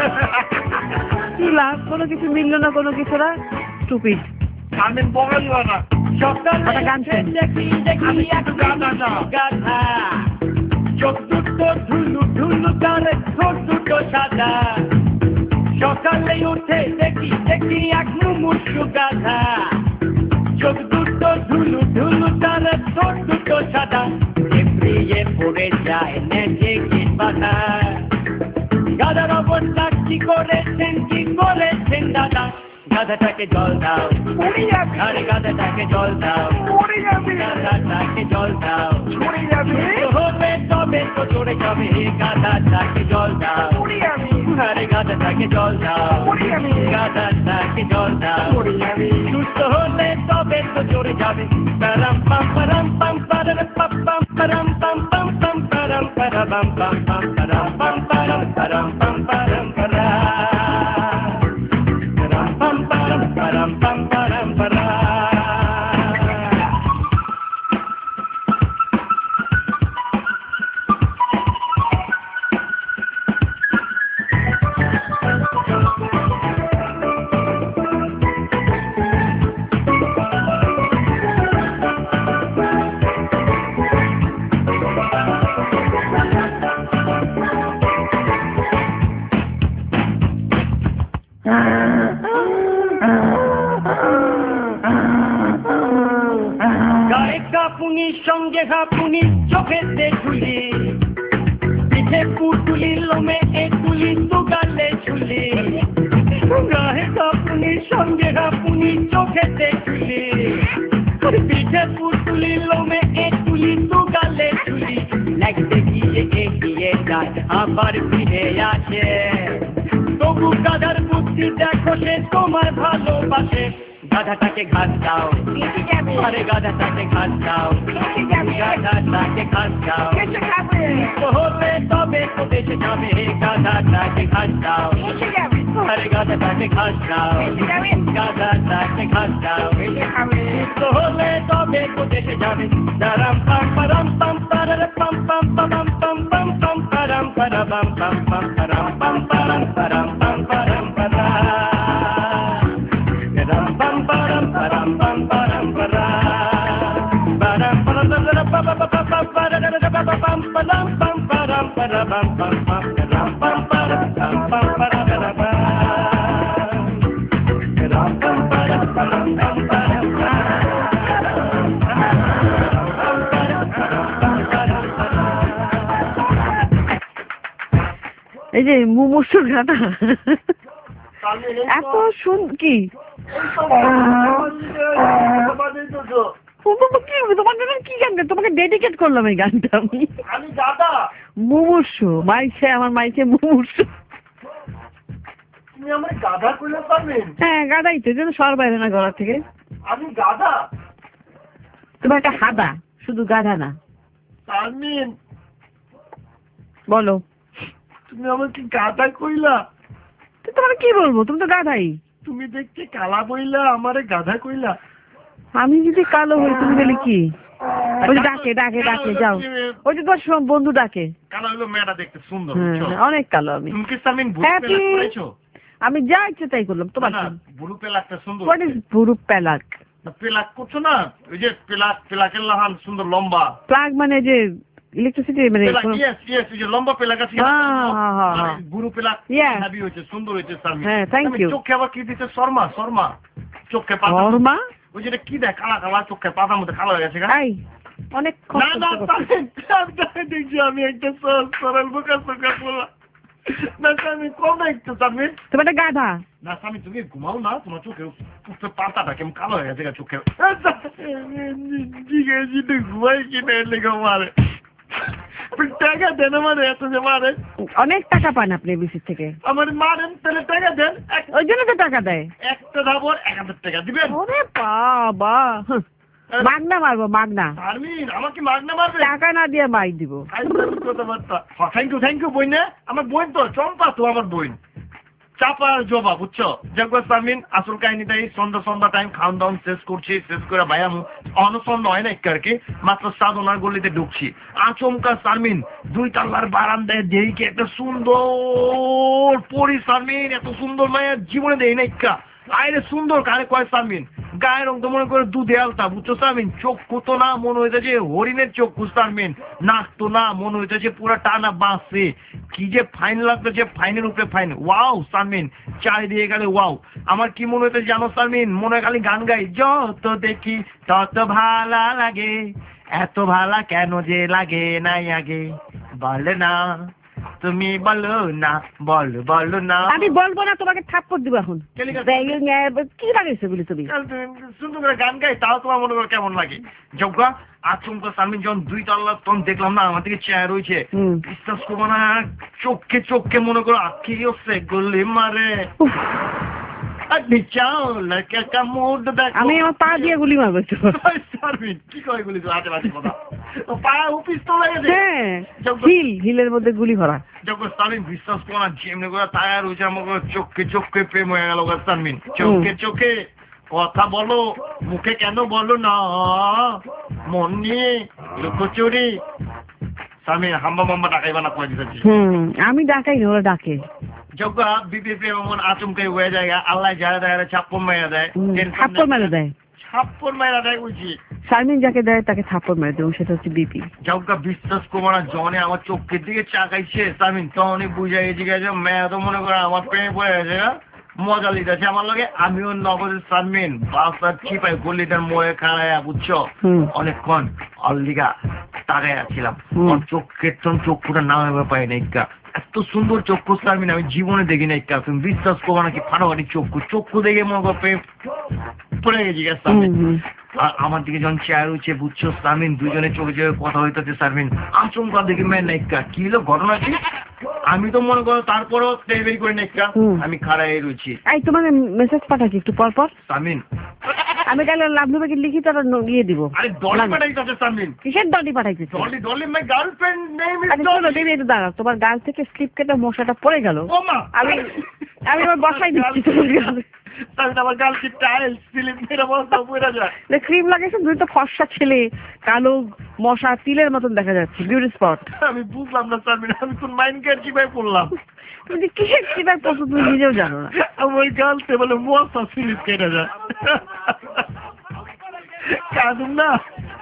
কি লাভ? কোনো কিছু মিললো না, কোনো কিছু না, স্টুপিড। শারমিন বগালি বানা। একটা গান শুন। আমি একটু গাধা না। গাধা চোখ দুটো ধুলু ধুলু তার ঠোঁট দুটো সাদা, সকালে উঠে দেখি দেখি এক মুমূর্ষু গাধা, চোখ দুটো ধুলু ধুলু তার ঠোঁট দুটো সাদা, এপ্রিয়ে পড়ে যায় নেচে কি বাধা। গাধার অবস্থা কি করেছেন কি করেছেন দাদা? গাধাটাকে জল দাও, আরে গাধাটাকে জল দাও, গাধাটাকে জল দাও, হবে তবে তো চড়ে যাবে, গাধাটাকে জল দাও, আরে গাধাটাকে জল দাও, গাধাটাকে জল দাও, সুস্থ হলে তবে তো চড়ে যাবে। পারাম পাম পারাম পাম পারাম পাম পাম পারাম পাম পাম পাম পারাম পারাম পাম পাম পারাম পাম পারাম পারাম পাম পারাম পারাম Param pam param param. সঙ্গে হাপুনি চোখেতে ঝুলি, পিঠে পুটুলি লোমে এ তুলি তো গালে ঝুলি, গায়ে হাপুনি সঙ্গে হাপুনি চোখেতে ঝুলি, পিঠে পুটুলি লোমে এ তুলি তো গালে ঝুলি, লাগতে গিয়ে এগিয়ে যায় আবার ফিরে আসে, তবু গাধার বুদ্ধি দেখো সে তোমার ভালোবাসে। গাধাটাকে ঘাস দাও, আরে গাধাটাকে ঘাস দাও, গাধাটাকে ঘাস দাও, হলে তবে তো দেশে যাবে, গাধাটাকে ঘাস দাও, আরে গাধাটাকে ঘাস দাও, গাধাটাকে ঘাস দাও, হলে তবে তো দেশে যাবে। দারাম পাম পারাম পাম পারার পাম পাম পাম পাম পাম পাম পারাম পারাম পাম পাম পারাম পাম পারাম পারাম পাম পারাম পারাম pam param param pam param param param param param pam pam pam param pam param pam param param pam pam pam param pam param pam pam param param pam param param pam param এই যে মুমূর্ষুর গাধা এত শুন কি তোমার জন্য কি গান, তোমাকে ডেডিকেট করলাম এই গানটা আমি। আমি দাদা মুমূর্ষু মাইছে, আমার মাইছে মুমূর্ষু। তুমি আমার গাধা কইলে পারবেন? হ্যাঁ গাধাই তো, যেন সর বাইরে না গলা থেকে। আমি গাধা? তোমার একটা হাদা, শুধু গাধা না। শারমিন বলো। তুমি আমাকে গাধা কইলা? তো তোমার কি বলবো, তুমি তো গাধাই। তুমি দেখতে কালা বইলা আমারে গাধা কইলা? আমি যদি কালো হই তুমি বলি কি? ওই যে ডাকে ডাকে ডাকে যাও, ওই যে তোমার বন্ধু ডাকে। কালো হলো মেয়েটা দেখতে সুন্দর, হ্যাঁ, বুঝছো? অনেক কালো আমি। তুমি কি শারমিন বুড়ো Happy- পেলাক করেছো? আমি যা ইচ্ছে তাই করলাম। তোমার না, কি? বুড়ো পেলাকটা সুন্দর। হোয়াট ইজ বুরু প্যালাক? পেলাক করছো না, ওই যে পেলাক, পেলাকের লাহান সুন্দর লম্বা। প্লাগ মানে যে ইলেকট্রিসিটি মানে পেলাক, কোনো- yes, yes, ওই যে লম্বা পেলাক আছে। হ্যাঁ, হ্যাঁ, হ্যাঁ, হ্যাঁ। বুড়ো পেলাক Yeah. হেভি হয়েছে, সুন্দর হয়েছে শারমিন। হ্যাঁ, thank আমি you. চোখে আবার কি দিতে শর্মা, শর্মা চোখে পাতা। শর্মা? ওই যেটা কি দেয় কালা কালা চোখে পাতার মধ্যে কালো হয়ে গেছে গা। এই অনেক না কষ্ট না করতে। শারমিন, আমি তাই দেখছি আমি একটা সহজ সরল বোকা চোখে বলা। না শারমিন কম না একটু শারমিন। তুমি একটা গাধা। না স্বামী তুমি ঘুমাও না, তোমার চোখে পাতাটা কেমন কালো হয়ে গেছে চোখে। ঘুমাই কিনে লেগে মারে টাকা দেন আমার, এত যে মারে। অনেক টাকা পান আপনি বিসির থেকে। আমার মারেন তাহলে টাকা দেন। ওই জন্য তো টাকা দেয়। একটা ধাবর এক হাজার টাকা দিবেন। ওরে বাবা, মাগনা মারবো মাগনা। শারমিন আমাকে মাগনা মারবে? টাকা না দিয়ে মাইক দিব। থ্যাংক ইউ থ্যাংক ইউ বোন। আমার বোন তো চম্পা তো আমার বোন চাপার জবা, বুঝছো? জগৎ শারমিন আসল কাহিনীটাই সন্ধ্যা সন্ধ্যা টাইম খাওয়ান দাওয়ান শেষ করছি, শেষ করে ভাইয়া অনসন্ন হয় না একটু আর কি, মাত্র সাধনার গলিতে ঢুকছি। আচমকা শারমিন দুই তাল্লার বারান্দায় দেরিকে একটা সুন্দর পরি শারমিন, এত সুন্দর মায়ের জীবনে দেয় না ইক্কা। আরে সুন্দর কারে কয় শারমিন, গায়ের রং তো মনে করে দুধে আলতা, বুঝছো শারমিন? চক্ষু তো না মনে হইতেছে হরিণের চক্ষু শারমিন, নাক তো না মনে হইতেছে পুরো টানা বাঁচছে। কি যে ফাইন লাগতেছে, ফাইনের উপরে ফাইন। ওয়াও শারমিন, চারিদিকে গেলে ওয়াও। আমার কি মনে হইতেছে জানো শারমিন, মনে হয় খালি গান গাই, যত দেখি তত ভালা লাগে, এত ভালা কেন যে লাগে নাই আগে, বলে না তুমি বলো না, বলো বলো না। আমি বলবো না, তোমাকে থাপ্পড় দিব এখন। কি লাগাইছো বলি তুমি? সুন্দর করে গান গাই, তাও তোমার মনে করো কেমন লাগে? যজ্ঞা আচমকা শারমিন যখন দুই তল্লা তখন দেখলাম না আমার দিকে চেয়ার রয়েছে, বিশ্বাস করবো না চোখে চোখে মনে করো আখি হচ্ছে গলি মারে। আমি আমার পা দিয়ে গুলি মারবো। শারমিন কি কয় গুলি? আজে বাজে কথা, পা পিস্তল লেগেছে। হ্যাঁ, হিল হিলের মধ্যে গুলি ভরা। যখন শারমিন বিশ্বাস করো না যেমনি করে তায়ার হয়েছে আমার চোখে চোখে প্রেম হয়ে গেল শারমিন। চোখে চোখে কথা বলো, মুখে কেন বলো না, মন নিয়ে লুকোচুরি। শারমিন হাম্বা মাম্বা ডাকাইবা না করে দিতেছি। হুম, আমি ডাকাই না, ওরা ডাকে। যজ্ঞা বিপি প্রেম এমন আচমকাই হয়ে যায়, আল্লাহ যারা দেয় ছাপ্পর মেরা দেয়, থাপ্পড় মেরে দেয়, ছাপ্পর মেরা দেয় বলছি। শারমিন যাকে দেয় তাকে থাপ্পড় মেরে দেয়, সেটা হচ্ছে বিপি। যজ্ঞা বিশ্বাস করবো না জনে আমার চোখের দিকে চাকাইছে শারমিন, তখনই বুঝাই গেছি গেছে মেয়া তো মনে করে আমার প্রেমে পড়ে গেছে, মজা লিতেছে আমার লগে। আমিও নগদের শারমিন বাসার চিপাই গলিটার মোড়ে খাড়াইয়া, বুঝছো? অনেকক্ষণ অল্লিগা তাকাইয়া ছিলাম, চোখের চক্ষুটা নাম এবার পাই না ইক্কা। এত সুন্দর চক্ষু শারমিন আমি জীবনে দেখি না ইক্কা। তুমি বিশ্বাস করবো নাকি ফাটাফাটি চক্ষু, চক্ষু দেখে মনে করো প্রেম পড়ে গেছি গেছে শারমিন। আর আমার দিকে যখন চেয়ার হচ্ছে, বুঝছো শারমিন, দুজনে চোখে চোখে কথা হইতেছে শারমিন। আচমকা দেখি মেয়ের নাইকা কি হলো ঘটনা কি? আমি তো মনে করো তারপরও বের করে নাইকা আমি খাড়াই রয়েছি। এই তোমাকে মেসেজ পাঠাচ্ছি একটু পর পর শারমিন, আমি কালে লাভলুবাকে লিখি তারা গিয়ে দিব। আরে ডলি পাঠাইতেছে শারমিন। কিসের ডলি পাঠাইতেছে? Dolly Dolly my girlfriend name is আরে চলো দেবী একটু দাঁড়াও, তোমার গাল থেকে স্লিপ কেটে মশাটা পড়ে গেল। আমি আমি ওর বসাই দিচ্ছি তোমার গালে। আমার গাল কি টাইল স্লিপ মেরে বসা পড়ে যায়। ক্রিম লাগাইছো, তুমি তো ফর্সা ছেলে, কালো মশা তিলের মতন দেখা যাচ্ছে, বিউটি স্পট। আমি বুঝলাম না শারমিন, আমি তোর মাইন্ড কেয়ার কিভাবে করলাম? তুমি কিসের কিভাবে পড়ছো তুমি নিজেও জানো না। আমার গালতে বলে মশা স্লিপ কেটে যায়। কাঁদুন না,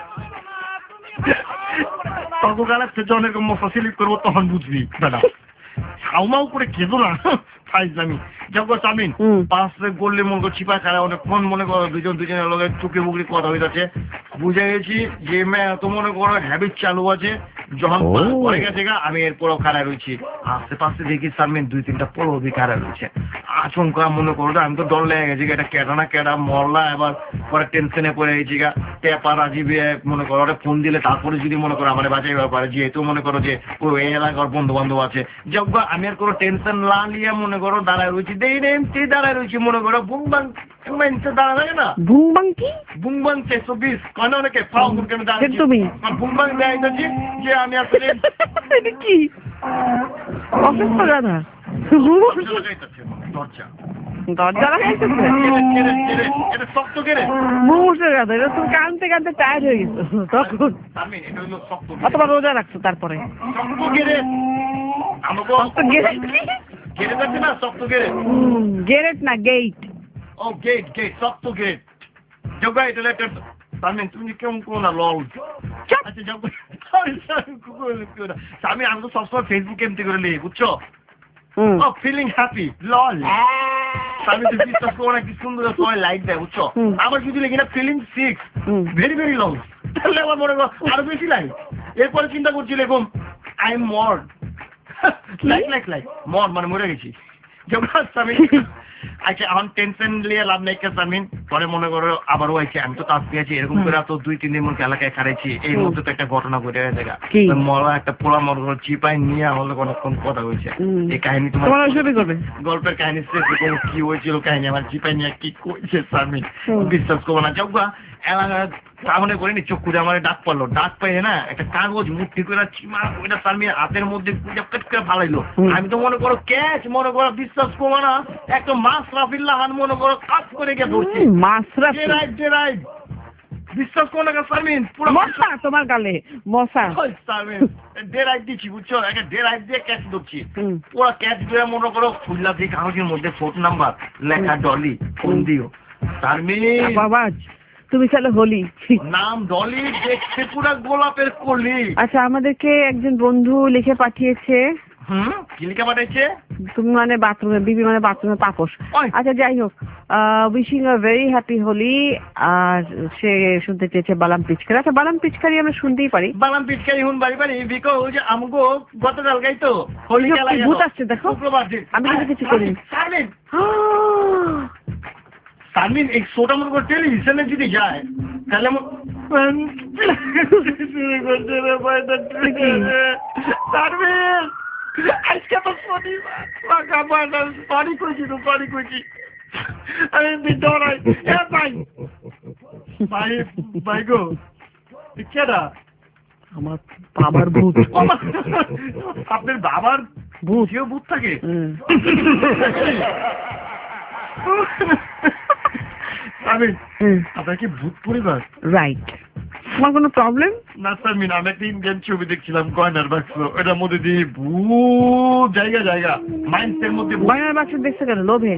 তখন গালাচ্ছে যখন এরকম মশা স্লিপ করবো তখন বুঝবি দাদা। হাউমাউ করে কেঁদো না ফাইজলামি। যখন শারমিন পাশে গড়লে মনে করো চিপা খারাপ অনেকক্ষণ মনে করো দুজন দুজনের লোকের চোখে মুখে কথা হয়ে যাচ্ছে, বুঝে গেছি যে মেয়ে এত মনে করো হ্যাবিট চালু আছে। যখন পরে গেছে গা আমি এরপরও খারাপ রয়েছি, আশেপাশে দেখি শারমিন দুই তিনটা পরবি খারাপ রয়েছে। আচমকা মনে করো আমি তো ডর লেগে গেছি, এটা কেটা না কেটা মরলা, এবার পরে টেনশনে পড়ে গেছি গা। টেপা রাজিবে মনে করো ওটা ফোন দিলে তারপরে যদি মনে করো আমার বাঁচাই ব্যাপারে, যেহেতু মনে করো যে ওই এলাকার বন্ধু বান্ধব আছে। যজ্ঞ আমি আর কোনো টেনশন না নিয়ে মনে করো দাঁড়ায় রয়েছি দেই এমটি দাঁড়ায় রয়েছি মনে করো বুংবাং চুমাইনতে দাঁড়া থাকে না বুংবাং কি বুংবাং চারশো বিশ কয় না অনেকে ফাও করে আমি দাঁড়াচ্ছি তুমি বুংবাং দেখাইতেছি যে আমি আসলে এটা কি অসুস্থ গাধা দরজা দরজা লাগাইতেছে এটা শক্ত কেড়ে মুমুষের গাধা এটা তুমি কানতে কানতে টায়ার্ড হয়ে গেছো তখন আমি এটা হলো শক্ত অথবা রোজা রাখছো তারপরে শক্ত কেড়ে আমাকে শক্ত গেরেট কেড়ে যাচ্ছে না শক্ত কেড়ে গেরেট না গেট ও গেট গেট শক্ত গেট জগা এটা লেটার আমি তুমি কেমন করো না লল আচ্ছা জগা আমি আমি তো সবসময় ফেসবুকে এমনি করে লিখি বুঝছো ও ফিলিং হ্যাপি লল আমি তো বিশ্বাস করো না কি সুন্দর সবাই লাইক দেয় বুঝছো আবার যদি লিখি না feeling six very very long তাহলে আমার মনে করো আরো বেশি লাইক এরপরে চিন্তা করছি এরকম আই এম মর্ড লাইক লাইক লাইক মর্ড মানে মরে গেছি জগা আমি আচ্ছা এখন টেনশন নিয়ে লাভ নেই কেস আমি পরে মনে করো আবারও আইছি আমি তো তাস পেয়েছি এরকম করে তো দুই তিন দিন মধ্যে এলাকায় খারাইছি এই মধ্যে তো একটা ঘটনা ঘটে গেছে মরা একটা পোড়া মর চিপাই নিয়ে আমাদের অনেকক্ষণ কথা হয়েছে এই কাহিনী তোমার গল্পের কাহিনী কি হয়েছিল কাহিনী আমার চিপাই নিয়ে কি করেছে আমি বিশ্বাস করবো না যোগ্যা এলাকা তাহলে করিনি চোখ খুঁজে আমার ডাক পড়লো ডাক পাইয়ে না একটা কাগজ মুঠি করে চিমা ওইটা সারমিয়ে হাতের মধ্যে পেট করে ফালাইলো আমি তো মনে করো ক্যাচ মনে করো বিশ্বাস করবো না একটা মাছ রাফিল্লা হান মনে করো কাজ করে গিয়ে ধরছি বিশ্বাস করো না সারমিন পুরো মশা তোমার গালে মশা সারমিন ডেরাই দিচ্ছি বুঝছো একটা ডেরাই দিয়ে ক্যাচ ধরছি পুরো ক্যাচ দিয়ে মনে করো ফুল্লা দিয়ে কাগজের মধ্যে ফোন নাম্বার লেখা ডলি ফোন দিও সারমিন বাবা তুমি তাহলে হোলি নাম ডলি দেখতে পুরো গোলাপের কলি আচ্ছা আমাদেরকে একজন বন্ধু লিখে পাঠিয়েছে হুম কি লিখে পাঠিয়েছে তুমি মানে বাথরুমে বিবি মানে বাথরুমে পাপোশ আচ্ছা যাই হোক wishing a very happy Holi আর সে শুনতে চেয়েছে বালাম পিচকারি আচ্ছা বালাম পিচকারি আমরা শুনতেই পারি বালাম পিচকারি হুন বাড়ি বাড়ি বিকজ আমগো গতকালকেই তো হোলি খেলা গেল ভূত আসছে দেখো শুক্রবার দিন আমি তো কিছু করিনি সারমিন সারমিন এই শোটা মনে করে টেলিভিশনে যদি যায় তাহলে সারমিন আজকে তো সরি করছি তো সরি করছি আমি বিদ্যালয় এ ভাই ভাই ভাই গো কেডা আমার বাবার ভূত আপনার বাবার ভূতিও ভূত থাকে আমি আপনার কি ভূত পরিবার রাইট তোমার কোনো প্রবলেম না স্যার মিন আমি একটা ইন্ডিয়ান ছবি দেখছিলাম গয়নার বাক্স এটার মধ্যে দিয়ে ভূত জায়গা জায়গা মাইন্ডসের মধ্যে গয়নার বাক্স দেখছো কেন লোভে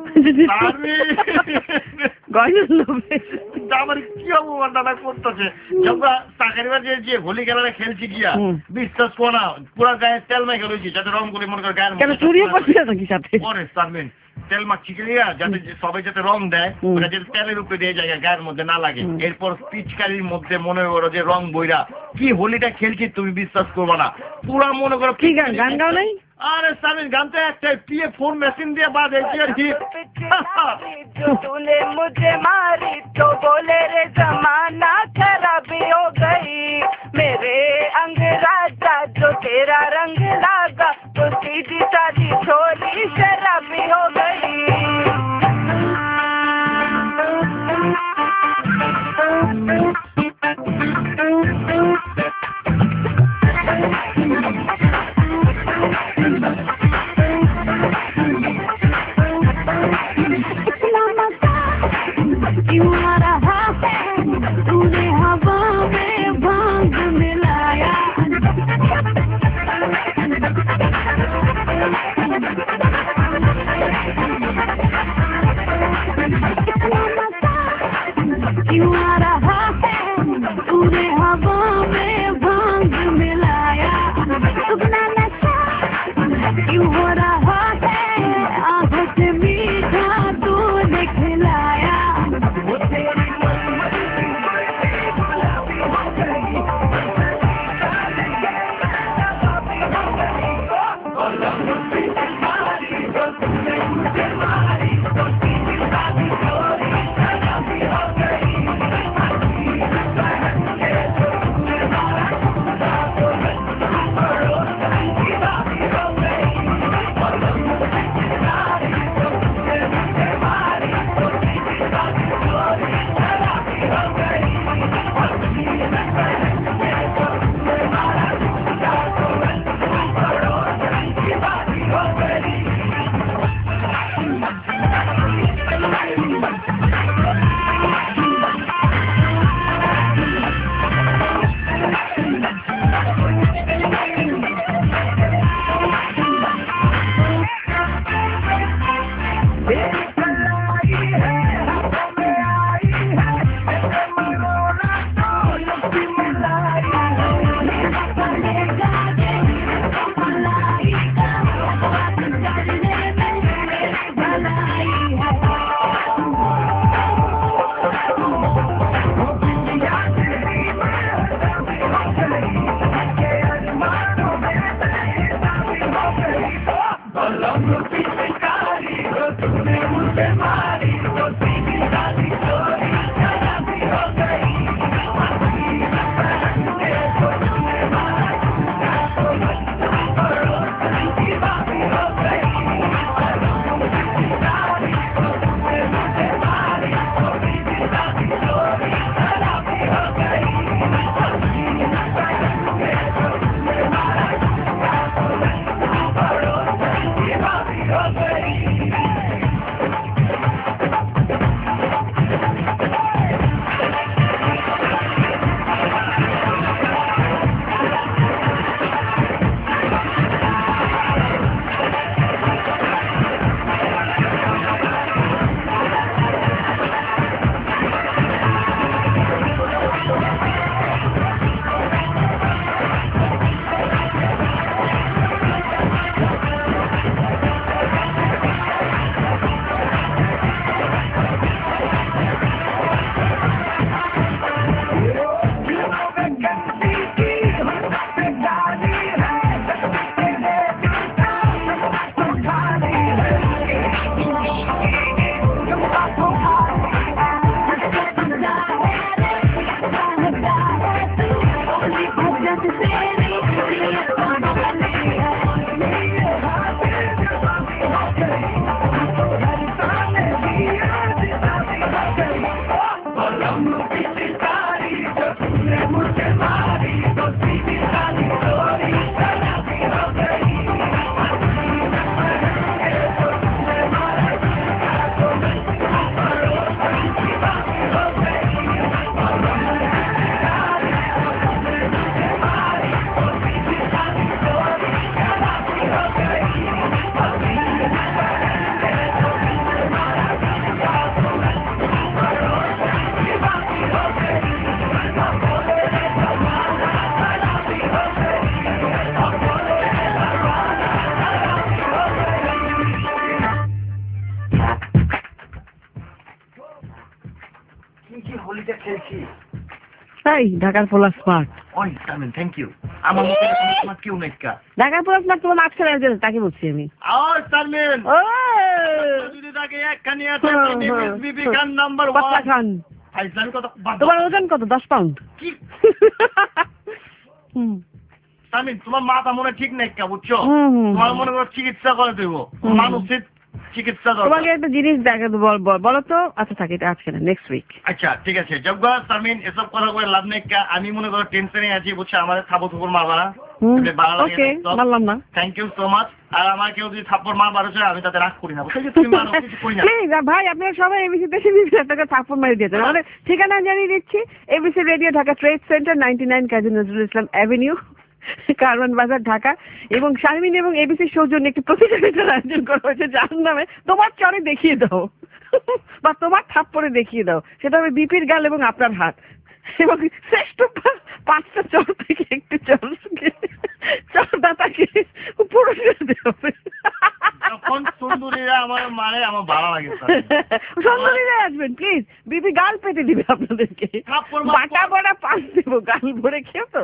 গয়নার লোভে আমার কি অপমান দাদা করতেছে যখন চাকরিবার যে হোলি খেলাটা খেলছি গিয়া বিশ্বাস করো না পুরা গায়ে তেল মেখে রয়েছি যাতে রং করে মনে করে গায়ের কেন চুরিয়ে করছিল নাকি সাথে পরে সারবেন তেল মাখছি গিয়া যাতে সবাই যাতে রং দেয় ওটা যাতে তেলের উপরে দিয়ে যায় গায়ের মধ্যে না লাগে এরপর পিচকারির মধ্যে মনে করো যে রং বইরা কি হোলিটা খেলছি তুমি বিশ্বাস করবো না পুরা মনে করো কি গান গান গাও নাই আরে সামিন গানতে একটা পিএ ফোন মেশিন দিয়ে বাদ হয়েছে আর কি तूने मुझे मारी तो बोले रे जमाना खराबी हो गई मेरे अंग राजा जो तेरा रंग लागा तो सीधी सादी छोरी शराबी हो गई क्यों आ रहा है तूने हवा में भांग मिलाया क्यों आ रहा है तूने हवा में भांग मिलाया सुगना नशा क्यों हो रहा है आंखों से मीठा तूने खिलाया जब तेरी এই ঢাকার পোলা স্মার্ট। ওই সামিন থ্যাংক ইউ। আমার মতো এরকম স্মার্ট কেউ নাই কা। ঢাকার পোলা স্মার্ট তোমার মাছ খেলা আছে তাকে বলছি আমি। আর সামিন ও যদি তাকে একখানি আছে বিবি খান নাম্বার ওয়ান পাতলা খান। ফাইজলাম কত তোমার ওজন কত? দশ পাউন্ড। কি হুম সামিন তোমার মাথা মনে ঠিক নাই কা বুঝছো? হুম, হুম। তোমার মনে করো চিকিৎসা করে দেব মানুষের চিকিৎসা দরকার। তোমাকে একটা জিনিস দেখে বলো তো। আচ্ছা থাকে এটা আজকে না নেক্সট উইক। আচ্ছা ঠিক আছে জগ্গা সামিন এসব কথা করে লাভ নেই কা। আমি মনে করো টেনশনে আছি বুঝছো আমাদের থাপড় থুপড় মারবা না। ওকে মারলাম না। Thank you so much. আর আমার কেউ যদি থাপ্পড় মার বারোছে আমি তাতে রাগ করি না বুঝছো যে তুমি মারো কিছু করি না। প্লিজ ভাই আপনারা সবাই এবিসি দেশে একটা থাপ্পড় মারি দিয়েছেন। আমাদের ঠিকানা জানিয়ে দিচ্ছি ABC radio Dhaka trade centre ninety nine Kazi Nazrul Islam avenue Karwan Bazar Dhaka. এবং শারমিন এবং এবিসির সৌজন্য একটি প্রতিযোগিতার আয়োজন করা হয়েছে যার নামে তোমার চরে দেখিয়ে দাও বা তোমার থাপ্পড়ে দেখিয়ে দাও। সেটা হবে বিপির গাল এবং আপনার হাত। এবং শ্রেষ্ঠ পাঁচটা চর থেকে একটি চর চরদাতাকে পুরস্কার দেওয়া হবে। যখন সুন্দরীরা আমার মানে আমার ভালো লাগে সুন্দরীরা আসবেন প্লিজ। বিপি গাল পেটে দিবে আপনাদেরকে। বাটা বড়া পাঁচ দেবো গাল ভরে খেয়ে তো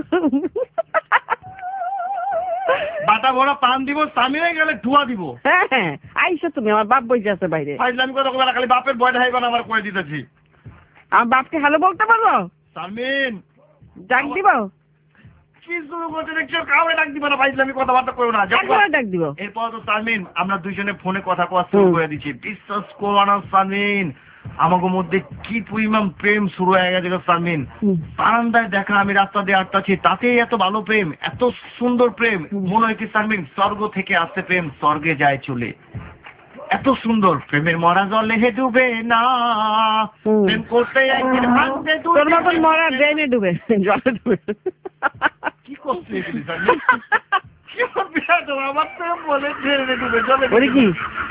বাটা বড়া পান দিব সামিনে গেলে ধোয়া দিব। হ্যাঁ হ্যাঁ আইসো তুমি আমার বাপ বসে আছে বাইরে। ফাইজলামি কথা বলে খালি বাপের বয়টা হাইবা আমার করে দিতেছি। আমার বাপকে হ্যালো বলতে পারবো? সামিন ডাক দিব কি শুরু করতে দেখছো? কাউরে ডাক দিব না ফাইজলামি কথাবার্তা করো না। ডাক দিব। এরপর তো সামিন আমরা দুইজনে ফোনে কথা কওয়া শুরু করে দিচ্ছি। বিশ্বাস করো না সামিন আমাকে মধ্যে কি পরিমাণ প্রেম শুরু হয়ে গেছে সামিন। বারান্দায় দেখা আমি রাস্তা দিয়ে আটটাছি তাতেই এত ভালো প্রেম এত সুন্দর প্রেম মনে হয় কি সামিন স্বর্গ থেকে আসছে প্রেম স্বর্গে যায় চলে। এত সুন্দর প্রেমের মরা জলে হে ডুবে না প্রেম করতে একদিন ভাঙতে তোর মতন মরা ড্রেনে ডুবে জলে ডুবে। কি করছিস এগুলি সামিন? কি করবি আমার প্রেম বলে ড্রেনে ডুবে জলে বলি কি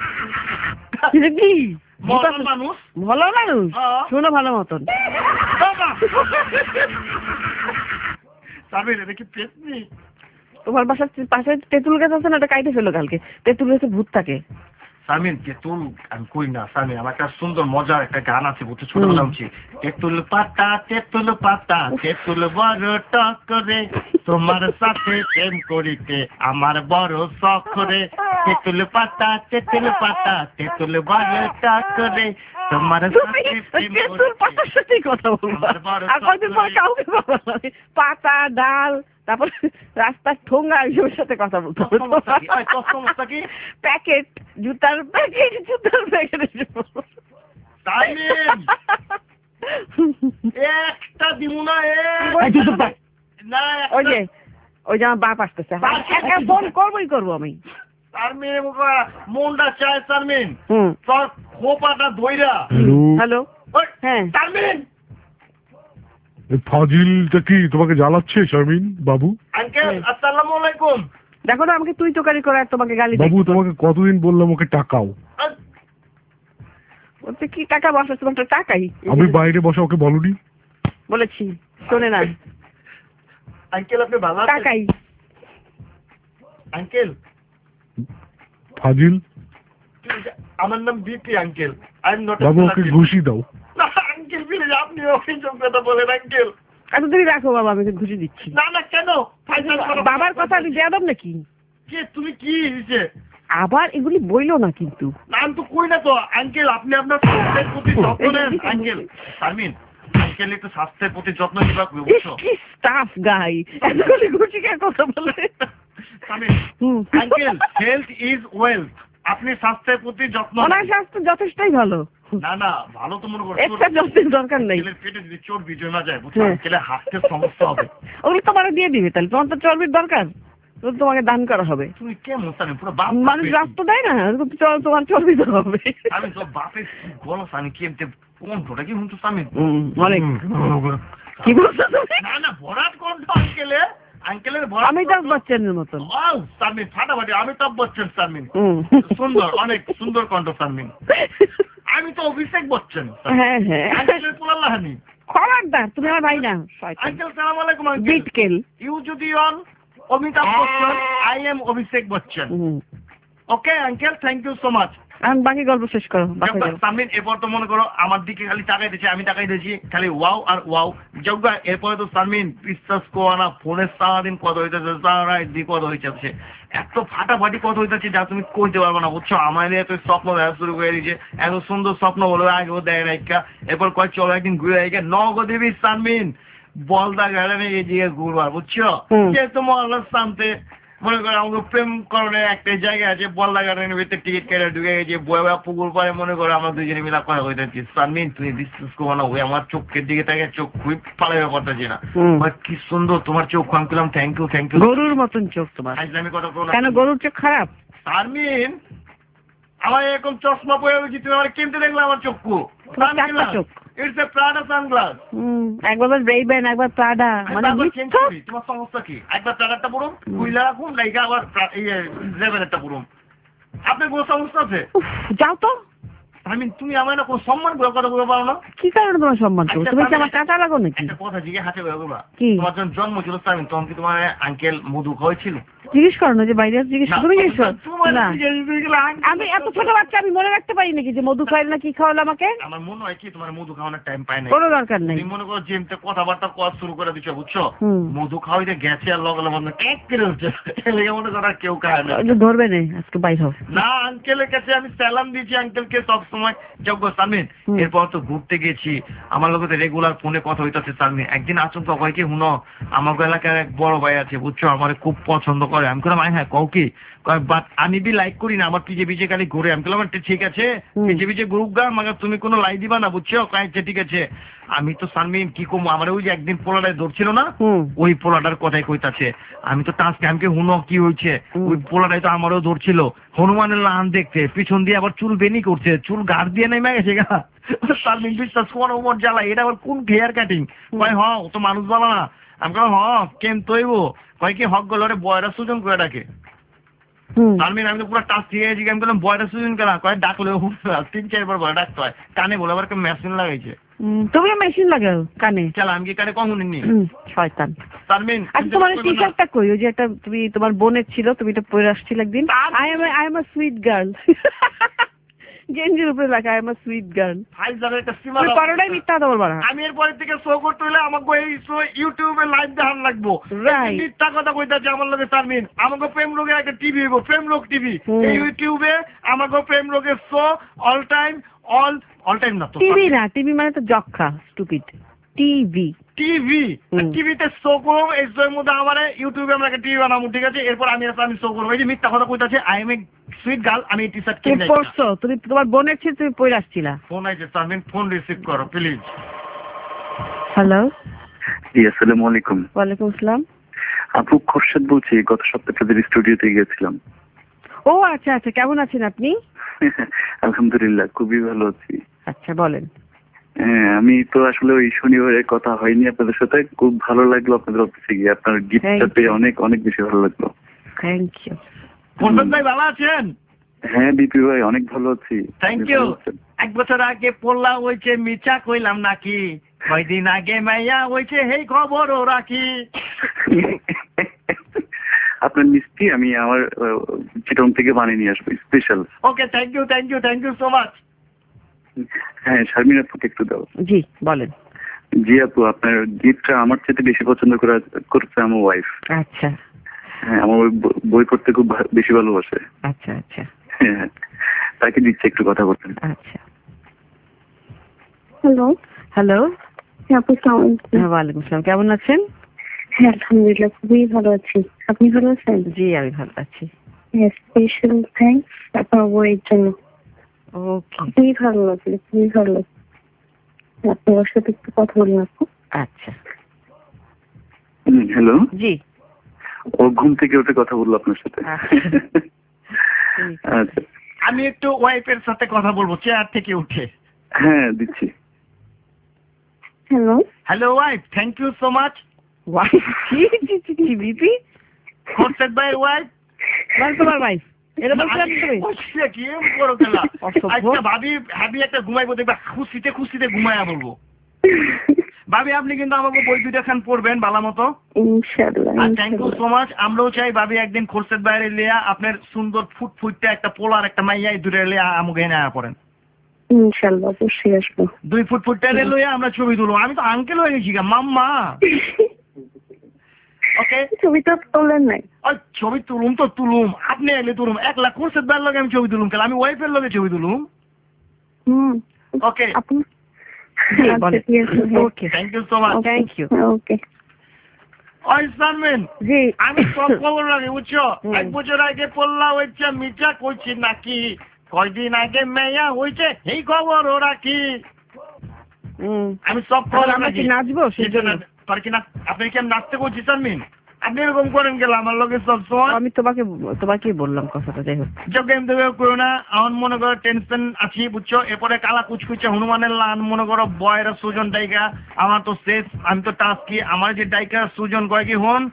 কি মরা মানুষ ভালো মানুষ শোনো ভালো মতন। সামিন এটা কি পেতনি? তোমার বাসার পাশে তেঁতুল গাছ আছে না ওটা কাইটে ফেলো কালকে। তেঁতুল গাছে ভূত থাকে। সামিন তেঁতুল আমি কই না সামিন আমার একটা সুন্দর মজার একটা গান আছে বুঝছো ছোটবেলা উঠছি। তেঁতুল পাতা তেঁতুল পাতা তেঁতুল বড় টক করে তোমার সাথে প্রেম করিতে আমার বড় শখ করে। তেঁতুল পাতা তেঁতুল পাতা তেঁতুল বড় টক করে তোমার সাথে প্রেম তেঁতুল পাতার সাথেই কথা বলবো আর কয়দিন পর কাউকে পাতা ডাল তারপর রাস্তার ঠোঙ্গা এইসবের সাথে কথা বলতে হবে। প্যাকেট জুতার প্যাকেট জুতার প্যাকেট একটা দিব না। ওই যে ওই যে আমার বাপ আসতেছে ফোন করবোই করবো আমি। সারমিন মনটা চায় সারমিন তোর খোপাটা ধইরা। হ্যালো হ্যাঁ সারমিন ফাজিলটা কি তোমাকে জ্বালাচ্ছে শারমিন বাবু? আঙ্কেল আসসালামু আলাইকুম। দেখো না আমাকে তুই তোকারি করে আর তোমাকে গালি বাবু তোমাকে কতদিন বললাম ওকে টাকাও। ওতে কি টাকা বসা তোমার তো টাকাই। আমি বাইরে বসা ওকে বলনি বলেছি শোনে না। আঙ্কেল আপনি ভালো আছেন? টাকাই আঙ্কেল ফাজিল আমার নাম BP uncle. I am not babu okay ঘুষি দাও। আঙ্কেল প্লিজ আপনি অভিযোগ কথা বলেন আঙ্কেল। আচ্ছা তুমি রাখো বাবা আমি ঘুষি দিচ্ছি। না না কেন বাবার কথা আমি বেয়াদব নাকি? কে তুমি কি হয়েছে আবার এগুলি বইলো না কিন্তু। না আমি তো কই না তো আঙ্কেল আপনি আপনার প্রতি যত্ন নেন আঙ্কেল। সারমিন আঙ্কেল একটু স্বাস্থ্যের প্রতি যত্ন নিবা বুঝছো? কি স্টাফ গাই এতগুলি ঘুষিকার কথা বলে। আঙ্কেল হেলথ ইজ ওয়েলথ, আপনি স্বাস্থ্যের প্রতি যত্ন। ওনার স্বাস্থ্য যথেষ্টই ভালো। না না ভালো তো মনে করো, একটা যত্নের দরকার নেই। পেটে যদি চর্বি জমা যায় বুঝছো, আঙ্কেলের হাঁটতে সমস্যা হবে। ওগুলো তোমার দিয়ে দিবে, তাহলে তোমার তো চর্বির দরকার, তোমাকে দান করা হবে। তুমি কেমন জানি পুরো বাপ মানুষ রাস্ত দেয় না, তোমার চর্বি তো হবে। আমি তো বাপের বলো সানি কি এমতে কণ্ঠটা কি শুনছো আমি অনেক কি বলছো তুমি? না না ভরাট কণ্ঠ আঙ্কেলের, আঙ্কেলের ভরাট। অমিতাভ বচ্চনের মতন। ওয়াও সামিন ফাটাফাটি অমিতাভ বচ্চন সামিন, সুন্দর অনেক সুন্দর কণ্ঠ সামিন। আমি তো অভিষেক বচ্চন। হ্যাঁ হ্যাঁ আঙ্কেলের পোলাল্লাহানি খবরদার, তুমি আমার ভাই না। আঙ্কেল সালাম আলাইকুম আঙ্কেল। বিটকেল ইউ যদি অন Amitabh Bachchan, I am Abhishek Bachchan. Okay uncle, thank you so much. আমি বাকি গল্প শেষ করো। সামিন এরপর তো মনে করো আমার দিকে খালি তাকাই দিয়েছে, আমি তাকাই দিয়েছি খালি ওয়াও আর ওয়াও যোগ্যা। এরপরে তো সামিন বিশ্বাস করো না, ফোনে সারাদিন কত হইতেছে, সারা দিন কত হইতেছে, এত ফাটাফাটি কত হইতেছে যা তুমি কইতে পারবে না বুঝছো। আমার এত স্বপ্ন দেখা শুরু করে দিয়েছে, এত সুন্দর স্বপ্ন বলো আগেও দেয় রাইকা। এরপর কয় চলো একদিন ঘুরে রাইকা নগদেবী সামিন বলদা গার্ডেনে এই দিকে ঘুরবার বুঝছো। যে তোমার সামতে মনে করো আমাকে প্রেম করণের একটা জায়গা আছে, বলদা গার্ডেনের ভিতরে টিকিট কেটে ঢুকে গেছে, বয়া পুকুর পাড়ে মনে করো আমরা দুজনে মিলা কথা হইতেছি। সামিন তুমি বিশ্বাস করবো না, ওই আমার চোখের দিকে তাকে চোখ খুবই পালাইবে করতেছি না, কি সুন্দর তোমার চোখ। আমি বললাম থ্যাংক ইউ থ্যাংক ইউ। গরুর মতন চোখ তোমার। আমি কথা বলবো কেন গরুর চোখ খারাপ? সামিন আমার এরকম চশমা পরে হয়েছি, তুমি আমার কিনতে দেখলে আমার চক্ষু চোখ। It's a Prada sunglass. Hmm একবার রেইবেন একবার প্রাডা, মানে তোমার সমস্যা কি? একবার প্রাডাটা পড়ুন কুইলা রাখুন লাইগা, আবার রেবেনেরটা পড়ুন। আপনার কোনো সমস্যা আছে? যাও তো। আমি তুমি আমার না কোনো সম্মান করে কথা বলতে পারো না? কি কারণে তোমার সম্মান করো? তুমি কি আমার কাঁচা লাগো নাকি? একটা কথা জিজ্ঞেস হাতে বলবা, কি তোমার যখন জন্ম ছিল সামিন তখন কি তোমার আঙ্কেল মধু খাওয়াইছিল? জিজ্ঞেস করো না যে বাইরে জিজ্ঞেস তুমি জিজ্ঞেস করো না। আমি আমি এত ছোট বাচ্চা আমি মনে রাখতে পারি নাকি যে মধু খাইল না কি খাওয়ালো আমাকে? আমার মনে হয় কি তোমার মধু খাওয়ানোর টাইম পায় না, কোনো দরকার নেই। তুমি মনে করো যেমতে কথাবার্তা কওয়া শুরু করে দিচ্ছ বুঝছো, মধু খাওয়াইতে গেছে আর লগে লগে মনে এক করে উঠছে, লেগে মনে করো কেউ খায় না। ধরবে না আজকে বাইর হোক না। আঙ্কেলের কাছে আমি সালাম দিয়েছি আঙ্কেলকে সবসময় যোগ্য সামিন। এরপর তো ঘুরতে গেছি, আমার লোকের রেগুলার ফোনে কথা হইতেছে সামিন। একদিন আচমকা কয় কি হুনো আমার এলাকার এক বড় ভাই আছে বুঝছো, আমার খুব পছন্দ করে। আমি বললাম হ্যাঁ কও কি? বাট আমি বি লাইক করি না, আমার পিছে পিছে খালি ঘুরে। আমি বললাম ঠিক আছে পিছে পিছে ঘুরুক গা, মাগার তুমি কোনো লাই দিবা না বুঝছো। কয়েছে ঠিক আছে। আমি তো সামিন কি কম, আমার ওই যে একদিন পোলাটায় ধরছিল না, ওই পোলাটার কথাই কইতাছে। আমি তো টাস্ক আমাকে হুনো কি হয়েছে, ওই পোলাটাই তো আমারও ধরছিল হনুমানের লান দেখতে, পিছন দিয়ে আবার চুল বেনি করছে, চুল গাড় দিয়ে নেমে গেছে গা। সামিন বিশ্বাস করো ওমর জ্বালা, এটা আবার কোন হেয়ার কাটিং? কয় হ ও তো মানুষ বলা না। আমি কয় হ কেন তৈব? কয় কি হক গেল রে বয়রা সুজন করে ডাকে। সামিন আমি তো পুরো টাচ দিয়ে গেছি। আমি বললাম বয়রা সুজন কেনা? কয় ডাকলে তিন চারবার বয় ডাকতে হয়, কানে বলে আবার মেশিন লাগাইছে। তুমি মেশিন লাগাও কানে? চল আমি কি কানে কখন নি শয়তান। সামিন আচ্ছা তোমার টি শার্টটা কই? ওই যে একটা তুমি তোমার বোনের ছিল, তুমি এটা পরে আসছিল একদিন। I am I am a sweet girl. গেঞ্জির উপরে লেখা I am a sweet girl. ভাই যাবে একটা সীমা তুমি পারোটাই মিথ্যা কথা বলবা না। আমি এর পরের থেকে শো করতে হলে আমাকে এই শো ইউটিউবে লাইভ দেখান লাগবো। মিথ্যা কথা কইতাছে আমার লগে সামিন। আমাকে প্রেম লোকের একটা টিভি হইব, প্রেম লোক টিভি। এই ইউটিউবে আমাকে প্রেম লোকের show all time all all time না তো টিভি না, টিভি মানে তো যক্ষা স্টুপিড। টিভি টিভি টিভিতে শো করব। এই শোর মধ্যে আমার ইউটিউবে আমরা একটা টিভি বানাবো ঠিক আছে। এরপর আমি আমি শো করবো। এই যে মিথ্যা কথা কইতাছে I am a sweet girl. আমি টি শার্ট কিনে পরছো, তুমি তোমার বোনের ছিল তুমি পরে আসছিলা। ফোন আইছে সামিন, ফোন রিসিভ করো প্লিজ। হ্যালো জি আসসালামু আলাইকুম। ওয়ালাইকুম আসসালাম। আপু খোরশেদ বলছি, গত সপ্তাহে আপনাদের স্টুডিওতে গিয়েছিলাম। ও আচ্ছা আচ্ছা, কেমন আছেন আপনি? আলহামদুলিল্লাহ খুবই ভালো আছি। আচ্ছা বলেন। হ্যাঁ আমি তো আসলে ওই শনিবারের কথা হয়নি আপনাদের সাথে, খুব ভালো লাগলো আপনাদের অফিসে গিয়ে। আপনার গিফটটা পেয়ে অনেক অনেক বেশি ভালো লাগলো। Thank you. খোরশেদ ভাই ভালো আছেন? হ্যাঁ বিপি ভাই অনেক ভালো আছি। Thank you. এক বছর আগে পোলা হইছে মিছা কইলাম নাকি, কয়দিন আগে মাইয়া হইছে হেই খবরও রাখি। আপনার মিষ্টি আমি আমার চিটং থেকে বানিয়ে নিয়ে আসবো special. Okay thank you thank you thank you so much. হ্যাঁ শারমিন আপুকে একটু দাও। জি বলেন। জি আপু আপনার গিফটটা আমার চেয়ে বেশি পছন্দ করা করছে আমার ওয়াইফ। আচ্ছা। হ্যাঁ আমার বই পড়তে খুব বেশি ভালোবাসে। আচ্ছা আচ্ছা। হ্যাঁ তাকে দিচ্ছে একটু কথা বলতেন। আচ্ছা। হ্যালো হ্যালো আপু কেমন আছেন? হ্যাঁ, ওয়ালাইকুম আসসালাম। কেমন আছেন? হ্যাঁ আলহামদুলিল্লাহ খুবই ভালো আছি। আপনি ভালো আছেন? জি আমি ভালো আছি। স্পেশাল থ্যাঙ্কস আপনার বইয়ের জন্য। ওকে, খুবই ভালো লাগলো, খুবই ভালো লাগলো। আপনার সাথে একটু কথা বলুন আপু। আচ্ছা। হ্যালো, জি। ও ঘুম থেকে উঠে কথা বললো আপনার সাথে। আচ্ছা, আমি একটু ওয়াইফের সাথে কথা বলবো চেয়ার থেকে উঠে। হ্যাঁ দিচ্ছি। Hello hello wife, thank you so much. Wife? জি জি জি জি বিপি খোরশেদ ভাই ওয়াইফ, মানে তোমার ওয়াইফ এটা বলছেন তুমি? বসে কি এম করো খেলা? আচ্ছা ভাবি, ভাবি একটা ঘুমাইবো দেখবা, খুশিতে খুশিতে ঘুমায়া বলবো। ভাবি আপনি কিন্তু আমাকে বই দুইটা খান পড়বেন ভালো মতো ইনশাআল্লাহ। Thank you so much. আমরাও চাই ভাবি একদিন খোরশেদ বাইরে লিয়া আপনার সুন্দর ফুট ফুটতে একটা পোলার একটা মাইয়াই দূরে লিয়া আমাকে এনে আয়া পড়েন ইনশাআল্লাহ, অবশ্যই আসবো। দুই ফুট ফুটতে লইয়া আমরা ছবি তুলবো। আমি তো আঙ্কেল হয়ে গেছি গা, মাম্মা। ওকে, ছবি তো তোলেন নাই? ওই ছবি তুলুম তো তুলুম, আপনি এলে তুলুম। এক লাখ খোরশেদ ভাইয়ের লগে আমি ছবি তুলুম, কেন আমি ওয়াইফের লগে ছবি তুলুম। হুম ওকে, আপনি okay, thank you so much. Thank you. Okay. ওই সানমেন, জি আমি সব খবর রাখি বুঝছো। এক বছর আগে পড়লা হয়েছে মির্জা কইছি নাকি, কয়দিন আগে মেয়া হয়েছে এই খবর ও রাখি। আমি সব খবর আমরা কি নাচবো সেজন্য? পার কি না আপনি কি আমি নাচতে করছি সানমিন? আপনি এরকম করেন গেল আমার লোকে সব সময়। আমি তোমাকে তোমাকেই বললাম কথাটা, যাই হোক। যোগ গেম দেবে করো না, আমার মনে করো টেনশন আছি বুঝছো। এরপরে কালা কুচকুচে হনুমানের লান মনে করো বয়ের সুজন ডাইকা আমার তো শেষ। আমি তো টাস্ক কি আমার যে ডাইকা সুজন কয় কি হন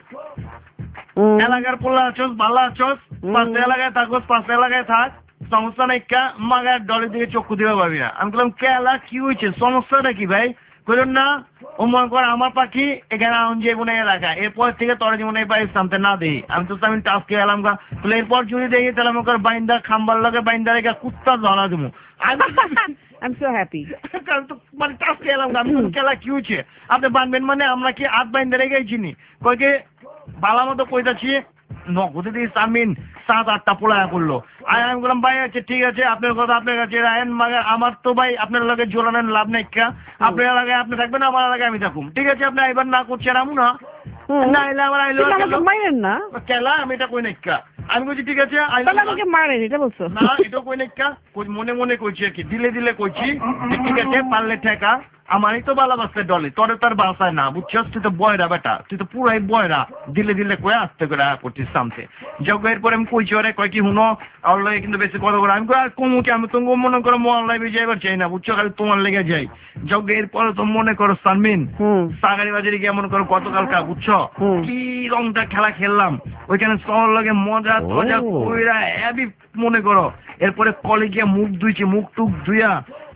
এলাকার পোলা আছোস ভালো আছোস, পাঁচটা এলাকায় থাকোস পাঁচটা এলাকায় থাক, সমস্যা নাই কা মাগার ডলের দিকে চক্ষু দিবে পাবি না। আমি বললাম কেলা কি হয়েছে, সমস্যাটা কি ভাই? বলুন না ও মনে কর আমার পাখি এখানে আউন জীবনে এলাকা, এরপর থেকে তোর জীবনে পাই সামতে না দেই। আমি তো আমি টাস্কে এলাম গা, তাহলে এরপর যদি দেখি তাহলে মনে কর বাইন্দা খাম্বার লগে বাইন্দা রেখে কুত্তা ধরা দেবো। I'm so happy. মানে টাস্কে এলাম গা, আমি কেলা কি হয়েছে আপনি বানবেন মানে আমরা কি হাত বাইন্দা রেখে চিনি কয়কে বালা মতো কইতাছি নগদে দিয়ে সামিন সাত আটটা পোড়ায়া করলো। আর আমি বললাম ভাই আছে ঠিক আছে আপনার কথা আপনার কাছে রায়ন মাগার আমার তো ভাই আপনার লগে জোরানোর লাভ নাই কা, আপনার এলাকায় আপনি থাকবেন আমার এলাকায় আমি থাকুম। ঠিক আছে আপনি এবার না করছেন আমু না না এলে আমার আইলো মারেন না কেলা আমি এটা কই নাইকা। আমি বলছি ঠিক আছে আমাকে মারেন এটা বলছো না, এটা কই নাইকা মনে মনে কইছি আর কি, দিলে দিলে কইছি ঠিক আছে পারলে ঠেকা আমারই তো ভালোবাসতে ডলে তোরে তার বাসায় না বুঝছস। তুই তো বয়রা বেটা, তুই তো পুরাই বয়রা, দিলে দিলে কয়ে আসতে করে করছিস সামতে যোগ। এরপরে আমি কইছি ওরে কয় কি হুনো আমার লাগে কিন্তু বেশি কথা বলে। আমি কমুকে আমি তো মনে করো মহল্লায় বেজে এবার চাই না বুঝছো, খালি তোমার লেগে যাই যোগ। এরপরে তো মনে করো সানমিন সাগারি বাজারে গিয়ে মনে করো গতকালকা বুঝছো কি রংটা খেলা খেললাম ওইখানে সবার লগে মজা মজা কইরা এবি মনে করো। এরপরে কলে গিয়ে মুখ ধুইছি, মুখ টুক ধুইয়া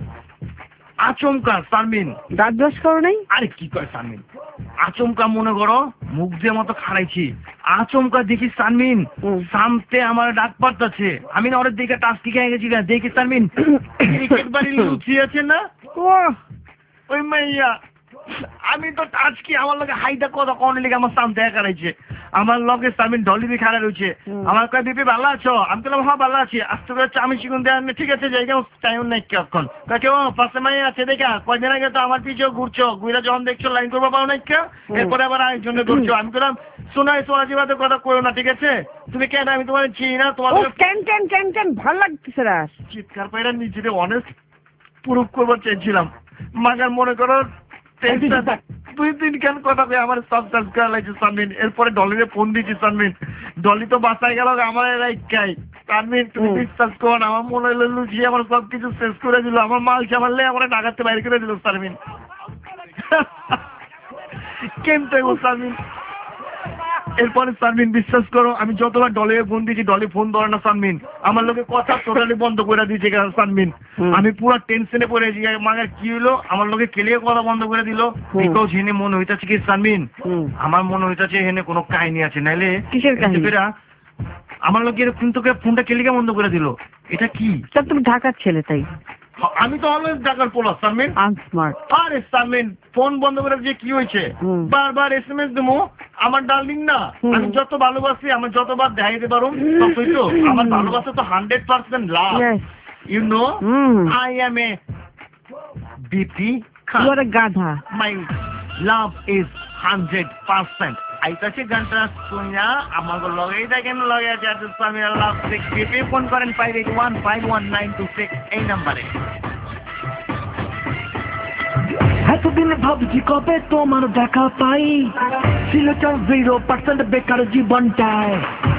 আচমকা সানমিন দাঁত ব্রাশ করো নাই? আরে কি কয় সানমিন আচমকা মনে করো মুখ দিয়ে মতো খাড়াইছি, আচমকা দেখি সানমিন সামতে আমার ডাক পাঠাচ্ছে। আমি না ওর দিকে টাস্কি খেয়ে গেছি দেখি সানমিন ক্রিকেট বাড়ি লুচিয়ে আছে না ওই মাইয়া। আমি তো আজকে আমার লগে হাইটা কথা কোন লিগে আমার সামনে দেখা রাইছে, আমার লগে সামিন ডলি দিয়ে খাড়া রয়েছে। আমার কয় বিপি ভালো আছো? আমি বললাম হ্যাঁ ভালো আছি। আসতে করে আমি শিখুন দেয় ঠিক আছে যাই টাইম নাই এখন কেউ পাশে মাই আছে দেখা কয়দিন আগে তো আমার পিছিয়ে ঘুরছো, ঘুরে যখন দেখছো লাইন করবো পাও নাই কেউ, এরপরে আবার আরেকজনে ঘুরছো। আমি বললাম শোনাই সোয়াজিবাদের কথা করো না ঠিক আছে, তুমি কেন আমি তোমার চিনি না তোমার ক্যান ক্যান ক্যান ক্যান ভালো লাগতেছে না। চিৎকার পাইরা নিজের অনেস্ট প্রুফ করবার চেয়েছিলাম মাগার মনে করো দুই দিন কেন কথা কই আমার সব কাজ করা লাগছে সানমিন। এরপরে ডলিরে ফোন দিয়েছি সানমিন, ডলি তো বাসায় গেল আমার রাইকাই। সানমিন তুমি বিশ্বাস করো না আমার মনে হলো লুচিয়ে আমার সব কিছু শেষ করে দিল, আমার মাল সামাললে আমার ডাকাতে বাইরে করে দিল সানমিন। কেমতে গো সানমিন। এরপরে সানমিন বিশ্বাস করো আমি যতবার ডলে ফোন দিয়েছি ডলে ফোন ধরে না সানমিন, আমার লোকে কথা টোটালি বন্ধ করে দিয়েছে সানমিন। আমি পুরো টেনশনে পড়ে গেছি মাগার কি হলো আমার লোকে কেলিয়ে কথা বন্ধ করে দিল। বিকজ হেনে মনে হইতাছে কি সানমিন আমার মনে হইতাছে হেনে কোনো কাহিনী আছে, নাইলে কিসের কাহিনী? আমার লোকে কিন্তু ফোনটা কেলিয়ে বন্ধ করে দিল। এটা কি? তুমি ঢাকার ছেলে তাই? আমি তো অলওয়েজ ঢাকার পোলা সানমিন। আনস্মার্ট। আরে সানমিন ফোন বন্ধ করে দিয়ে কি হয়েছে বারবার এস এম এস দেবো আমার ডার্লিং না, আমি যত ভালোবাসি আমি যতবার দেখাইতে পারো ততই তো আমার ভালোবাসা তো hundred percent love. You know I am a BP You are a গাধা। My love is hundred percent. আইতাছে গানটা শুনিয়া আমার লগেই দেখেন লগে আছে আর Samia love six PP phone করেন five eight one five one nine two six এই নাম্বারে। এতদিন ভাবছি কবে তোমার দেখা পাই, ছিল জিরো পার্সেন্ট বেকার জীবনটায়।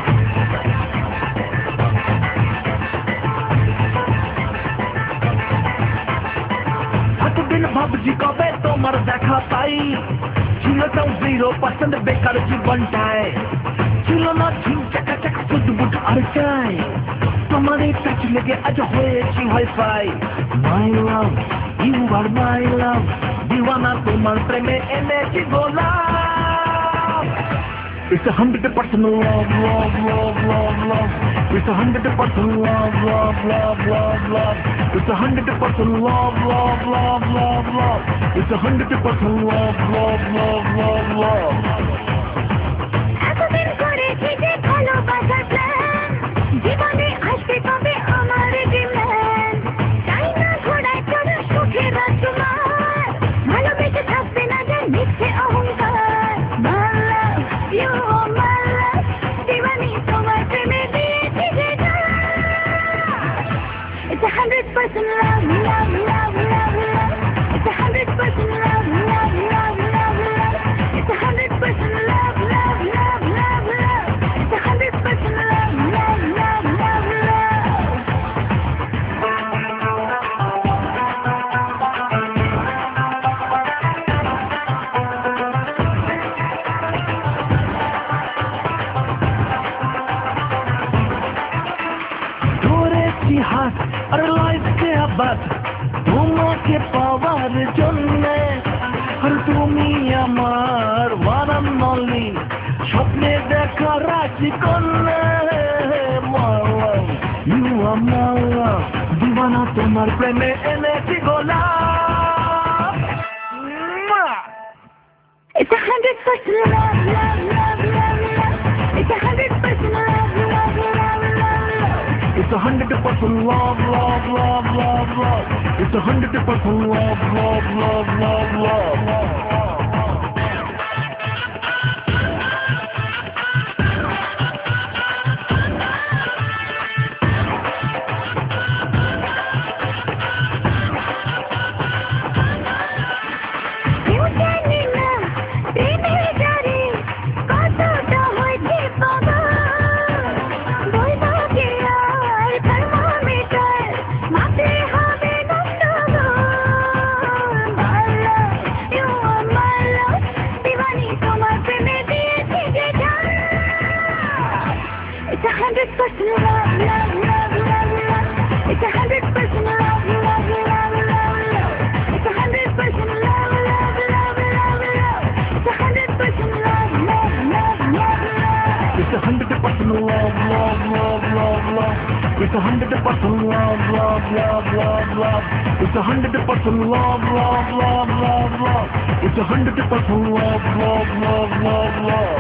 এতদিন ভাবছি কবে তোমার দেখা পাই, ছিল জিরো পার্সেন্ট বেকার জীবনটায়। ছিল না ঝিম চাকা চাকা ফুটবুট আর চাই, তোমার এই প্যাচ লেগে আজ হয়েছি হাইফাই। মাই লাভ ইউ আর মাই লাভ, দিওয়ানা তোমার প্রেমে এনেছি গোলাপ। It's a hundred percent love, love, love, love, love. It's a hundred percent love, love, love, love, love. It's a hundred percent love, love, love, love, love. It's a hundred percent love, love, love, love, love. এতদিন করেছি যে ভালোবাসার plan, জীবনে আসবে কবে আমার ডিম্যান। চাই না ঘোড়ায় চড়ে সুখে রাজকুমার, ভালোবেসে থাকবে না যে মিথ্যে অহংকার। My love, you are my love, দিওয়ানি তোমার প্রেমে দিয়েছি যে জান। It's a hundred percent love, love, love, love, love. It's a hundred percent love, love, love, love, love. It's a hundred percent love, love, love, love, love. It's a hundred percent love, love, love, love, love. ধরেছি হাত আর লাইফকে আবার তোমাকে পাওয়ার জন্যে, আর তুমি আমার ওয়ারান্নলি স্বপ্নে দেখা রাখি কন্যা। মাওয়া ইউ আর মাওয়া, দিওয়ানা তোমার প্রেমে এনেছি গোলাপ। It's a hundred percent love, love, love, love, love. It's a hundred percent love, love, love, love, love. It's a hundred percent love, love, love, love, love. It's a hundred percent love, love, love, love, love. কেউ জানে না প্রেমের জারে কতটা হয়েছে বাবা। বলবো কি আর থার্মোমিটার মাপতে হবে গন্ডগোল। My love, you are my love, দিওয়ানি তোমার প্রেমে দিয়েছি যে জান। It's a hundred percent love, love, love, love, love. It's a hundred percent love, love, love, love, love. It's a hundred percent love, love, love, love, love. It's a hundred percent love, love, love, love, love. It's a hundred percent love, love, love, love, love. It's a hundred percent love, love, love, love, love. It's a hundred percent love, love, love, love, love. It's a hundred percent love, love, love, love, love.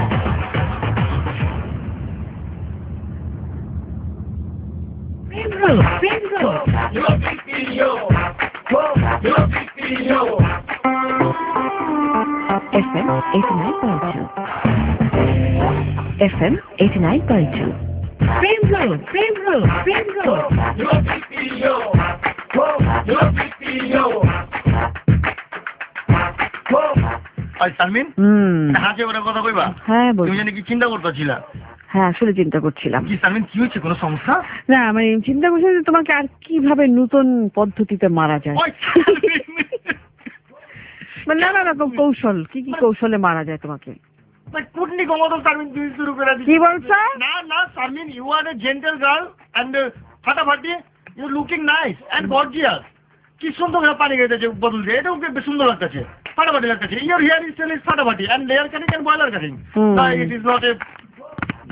F M eighty-nine point two. F M eighty-nine point two. Frame Road, Frame Road, Frame Road. ওই সালমিন, হুম হাতে ওরা কথা কইবা? হ্যাঁ বল। তুমি জানি কি চিন্তা করতেছিলা? হ্যাঁ আসলে চিন্তা করছিলাম। কি সালমিন, কি হয়েছে? কোনো সমস্যা? না মানে চিন্তা করছি যে তোমাকে আর কিভাবে নতুন পদ্ধতিতে মারা যায়। ওই সালমিন, মানে না না না কৌ- কৌশল কি কি কৌশলে মারা যায় তোমাকে? কুটনি কমতো সালমিন তুই শুরু করে দিছিস। কি বলছো? না না Salmin, you are a gentle girl and ফাটাফাটি, you looking nice and gorgeous. কি সুন্দর করে পানি গেছে বদল দিয়ে, এটাও বেশ সুন্দর লাগতেছে, ফাটাফাটি লাগতেছে। ইউর হেয়ার স্টাইল ইজ ফাটাফাটি and layer cutting and boiler cutting. It is not a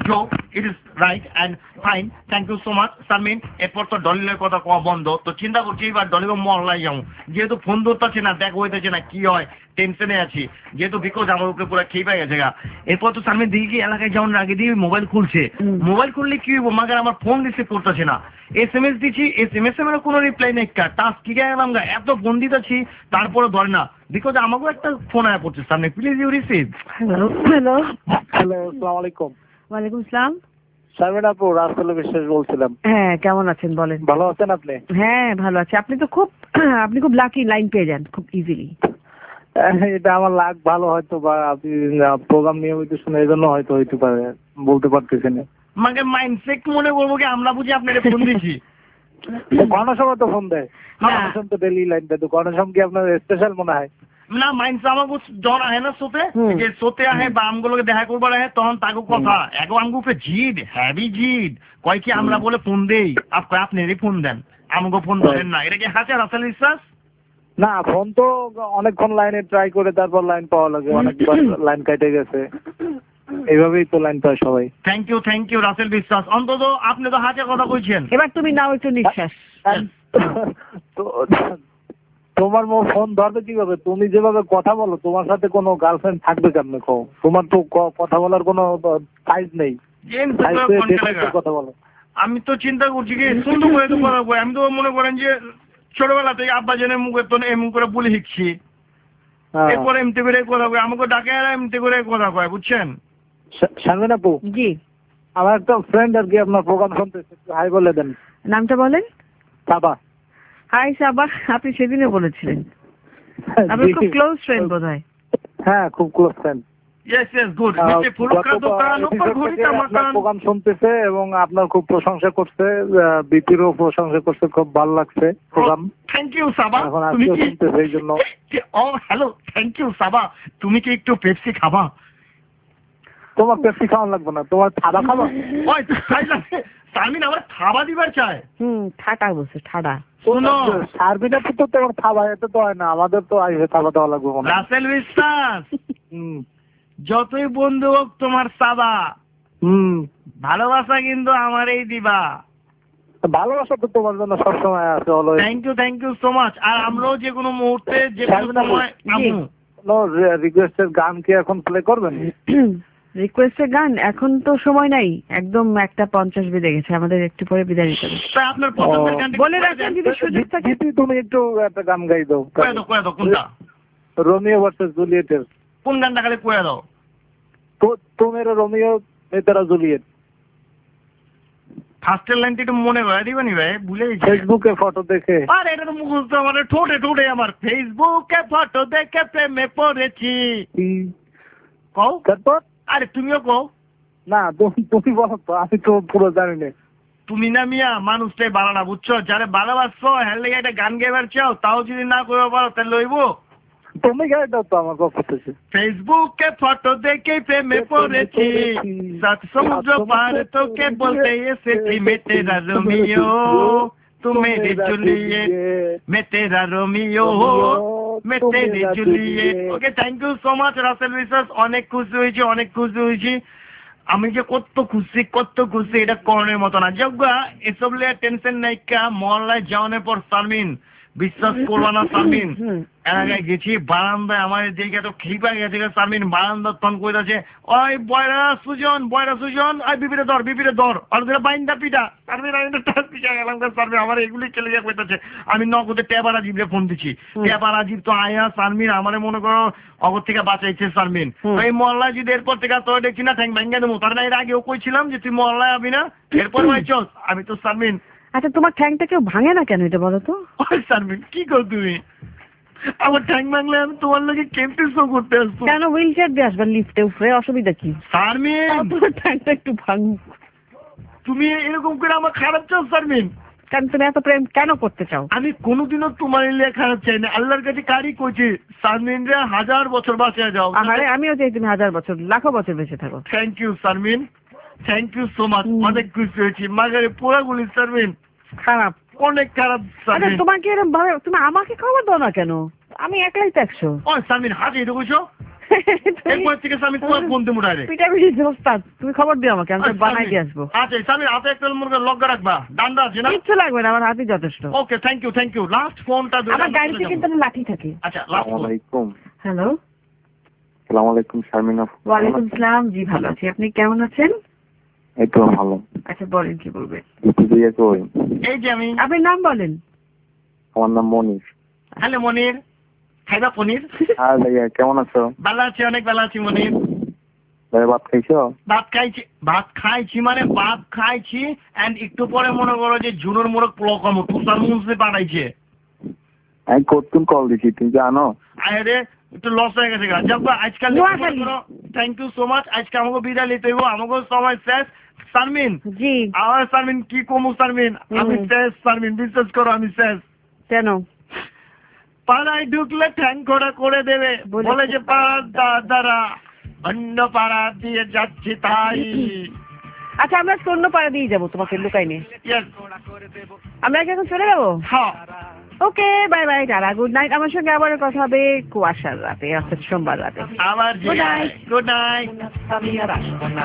joke. It is right and fine. Thank you so much, Sharmin. এরপর তো ডলিলের কথা কওয়া বন্ধ, তো চিন্তা করছি এবার ডলিকে মহল্লায় যাবো, যেহেতু ফোন ধরতেছে না, দেখা হইতেছে না, কি হয় টেনশনে আছি, যেহেতু বিকজ আমার উপরে পুরো খেয়ে পেয়ে গেছে গা। এরপর তো সারমিন দিকে কি এলাকায় যাওয়ার আগে দিয়ে মোবাইল খুলছে, মোবাইল খুললে কি হইব, মাগার আমার ফোন রিসিভ করতেছে না, এস এম এস দিচ্ছি, এস এম এস এর কোনো রিপ্লাই নেই, টাস্ক কি গেলাম গা, এত ফোন দিতেছি তারপরে ধরে না, বিকজ আমাকেও একটা ফোন আয়া পড়ছে। সামনে please you receive. Hello hello hello, আসসালামু আলাইকুম। ওয়ালাইকুম আসসালাম। শারমিন আপু, রাসেল বিশ্বাস বলছিলাম। হ্যাঁ, কেমন আছেন বলেন? ভালো আছেন আপনি? হ্যাঁ ভালো আছি। আপনি তো খুব আপনি খুব লাকি, লাইন পেয়ে যান খুব ইজিলি। এটা আমার লাক ভালো হয়তো, বা আপনি প্রোগ্রাম নিয়মিত শুনে এই জন্য হয়তো হইতে পারে, বলতে পারতেছি না। মানে মাইন্ডসেট মনে করবো কি আমরা বুঝি আপনার ফোন দিচ্ছি। গণসভা তো ফোন দেয়, গণসম তো ডেলি লাইন দেয়, তো গণসম কি আপনার স্পেশাল মনে হয়? না, মাইন্ডস আমাকে যখন আহে না শোতে, যে শোতে আহে বা আমগুলোকে দেখা করবার আহে, তখন তাকে কথা এগো আমগো উপরে জিদ, হ্যাভি জিদ, কয় কি আমরা বলে ফোন দেই, আপনারই ফোন দেন, আমাকে ফোন ধরেন না, এটা কি হাসে রাসেল বিশ্বাস? না, ফোন তো অনেকক্ষণ লাইনে ট্রাই করে তারপর লাইন পাওয়া লাগে, অনেকবার লাইন কেটে গেছে, এইভাবেই তো লাইন পায় সবাই। Thank you thank you Rasel Biswas, অন্তত আপনি তো হাতে কথা কইছেন। এবার তুমি নাও একটু নিঃশ্বাস। তো তোমার মো ফোন ধরবে কিভাবে? তুমি যেভাবে কথা বলো, তোমার সাথে কোনো গার্লফ্রেন্ড থাকবে কেমনে কও? তোমার তো কথা বলার কোনো সাইজ নেই, কথা বলো। আমি তো চিন্তা করছি কি সুন্দর করে তো কথা কই, আমি তো মনে করেন যে ছোটবেলা থেকে আব্বা জেনে মুখে তো এমন করে বলে শিখছি, এরপরে এমনি করে কথা কয়, আমাকে ডাকে এমনি করে কথা কয়, বুঝছেন? শারমিন আপু, জি আমার একটা ফ্রেন্ড আর কি আপনার প্রোগ্রাম শুনতেছে, হাই বলে দেন। নামটা বলেন। সাবা। হাই সাবা, আপনি সেদিনে বলেছিলেন আপনি খুব ক্লোজ ফ্রেন্ড বোধহয়। হ্যাঁ, খুব close friend. Yes yes good. মিষ্টি ফুলকা দোকান উপর ঘুরিটা মাকান প্রোগ্রাম শুনতেছে এবং আপনার খুব প্রশংসা করছে, বিপিরও প্রশংসা করছে, খুব ভালো লাগছে প্রোগ্রাম। থ্যাংক ইউ সাবা। এখন আপনি শুনতেছে এই জন্য। ও হ্যালো, থ্যাংক ইউ সাবা। তুমি কি একটু পেপসি খাবা? তোমার পেপসি খাওয়া লাগবে না, তোমার থাবা খাবা। ওই তাই না, সারমিন আমার থাবা দিবার চায়। হুম, ঠাটা বসে ঠাডা। শুনো সারবিনা তো তোমার থাবা, এত তো হয় না, আমাদের তো আইসে থাবা দেওয়া লাগবে মনে হয়। রাসেল বিশ্বাস, হুম, যতই বন্ধু হোক তোমার সাবা, হুম, ভালোবাসা কিন্তু আমারই দিবা। ভালোবাসা তো তোমার জন্য সবসময় আছে। Thank you thank you so much. আর আমরাও যে কোনো মুহূর্তে যে কোনো সময় আমু রিকোয়েস্টের গান কি এখন প্লে করবেন? রিকোয়েস্টের গান এখন তো সময় নাই, একদম একটা পঞ্চাশ বেজে গেছে, আমাদের একটু পরে বিদায় নিতে হবে। তাই আপনার পছন্দের গান বলে রাখেন যদি সুযোগ থাকে। তুমি একটু একটা গান গাই দাও। কয়ে দাও কয়ে দাও কোনটা? রোমিও ভার্সেস জুলিয়েটের কোন গানটা খালি কয়ে দাও? তো তোমেরা রোমিও মেতেরা জুলিয়েট। ফার্স্টের লাইনটা একটু মনে করে দিবেনি ভাই, ভুলে গেছি। ফেসবুকে ফটো দেখে। আরে এটা তো মুখস্থ আমার, ঠোঁটে ঠোঁটে আমার। ফেসবুকে ফটো দেখে প্রেমে পড়েছি। কও তারপর? আরে তুমিও কও না, তুমি বলো তো, আমি তো পুরো জানি না। তুমি না মিয়া মানুষটাই বাড়া না, বুঝছো? যারা ভালোবাসছো হ্যাঁ লেগে একটা গান গাইবার চাও, তাও যদি না করতে পারো তাহলে লইব। তুমি গাই দাও তো, আমার পক্ষ থেকে। ফেসবুকে ফটো দেখে প্রেমে পড়েছি, সাত সমুদ্র পার তোকে বলতে এসেছি, মে তেরা রোমিও তু মেরি জুলিয়েট, মে তেরা রোমিও মে তেরি Juliet. Okay, thank you so much Rasel Biswas, অনেক খুশি হয়েছি অনেক খুশি হয়েছি। আমি যে কত খুশি কত খুশি এটা করণের মতো না। যোগ্যা এসব লিয়ে টেনশন নাই, কা মহল্লায় যাওয়ানোর পর সারমিন বিশ্বাস করবা না, সারমিন এলাকায় গেছি বারান্দায় আমার দিকে তো খিপা গেছে, সারমিন বারান্দার তন কইতাছে, ওই বয়রা সুজন বয়রা সুজন ওই বিপিরে ধর বিপিরে ধর আর ধরে বাইন্দা পিটা। সারমিন আমি তো পিটা গেলাম, সারমিন আমার এগুলি চলে যা কইতাছে। আমি নগদে ট্যাবার আজিবরে ফোন দিচ্ছি, ট্যাবার আজিব তো আয়া সারমিন আমারে মনে করো অগর থেকে বাঁচাইছে সারমিন। এই মহল্লায় যদি এরপর থেকে তোর দেখছি না ঠ্যাং ভাঙ্গা দেবো, তার না এর আগেও কইছিলাম যে তুই মহল্লায় আবি না, এরপর ভাই চল। আমি তো সারমিন। আচ্ছা, তোমার ঠ্যাংটা কেউ ভাঙে না কেন এটা বলো তো? ওই সারমিন কি কর তুমি, আমার ঠ্যাং ভাঙলে আমি তোমার লাগে কেমতে শো করতে আসবো? কেন হুইল চেয়ার দিয়ে আসবেন লিফটে উপরে, অসুবিধা কি? সারমিন তোমার ঠ্যাংটা একটু ভাঙুক। তুমি এরকম করে আমার খারাপ চাও সারমিন? কেন তুমি এত প্রেম কেন করতে চাও? আমি কোনোদিনও তোমার এলে খারাপ চাই না, আল্লাহর কাছে কারি কইছি সারমিন রে হাজার বছর বাঁচিয়ে যাও। আরে আমিও চাই তুমি হাজার বছর লাখো বছর বেঁচে থাকো। Thank you Sharmin, thank you so much, অনেক খুশি হয়েছি। মাগারে পোড়াগুলি সারমিন খারাপ, অনেক খারাপ সারমিন। তোমাকে এরকম ভাবে তুমি আমাকে খাবার দাও না কেন? আমি একাই তো একশো। ও সারমিন হাজি এটা কইছো? এরপর থেকে আমি তোমার ফোন দেবো ডাইরেক্ট। পিটাপিটি ওস্তাদ, তুমি খবর দিও আমাকে, আমি বানাই দিয়ে আসবো। আচ্ছা স্বামী, হাতে একটা মুরগি লগ্গা রাখবা, ডান্ডা আছে না? কিচ্ছু লাগবে না, আমার হাতে যথেষ্ট। Okay, thank you thank you. Last ফোনটা আমার গাড়িতে কিন্তু লাঠি থাকে। আচ্ছা লাস্ট ফোন। আলাইকুম। হ্যালো, আসসালামু আলাইকুম শারমিন আপু। ওয়ালাইকুম সালাম। জি ভালো আছি, আপনি কেমন আছেন? এই তো ভালো। আচ্ছা বলেন, কি বলবেন? এই যে আমি। আপনার নাম বলেন। আমার নাম মনির। হ্যালো মনির, খাইবা পনির? হ্যাঁ ভাইয়া, কেমন আছো? ভালো আছি, অনেক ভালো আছি মনির। ভাই ভাত খাইছো? ভাত খাইছি, ভাত খাইছি মানে ভাত খাইছি এন্ড একটু পরে মনে করো যে জুনুর মোরক প্লকম তুষার মুন্সি পাঠাইছে। আমি কতক্ষণ কল দিছি তুমি জানো? আরে একটু লস হয়ে গেছে গা। যাক আজকাল থ্যাংক ইউ সো মাচ। আজকে আমাকে বিদায় নিতে হইব, আমাকে সময় শেষ। শারমিন জি আমার শারমিন কি কমু শারমিন, আমি শেষ শারমিন, বিশ্বাস করো আমি শেষ। কেন? পাড়ায় ঢুকলে ঠ্যাং করা করে দেবে, বলে যে পাড়ার দাদারা অন্য পাড়া দিয়ে যাচ্ছি তাই। আচ্ছা আমরা অন্য পাড়া দিয়ে যাবো তোমাকে লুকাই নিয়ে। আমরা কি এখন চলে যাবো? হ্যাঁ okay, bye bye, tata, good night. আমার সঙ্গে আবার কথা হবে কুয়াশার রাতে, অর্থাৎ সোমবার রাতে। আবার গুড নাইট। Good night. আমি আর আসবো না।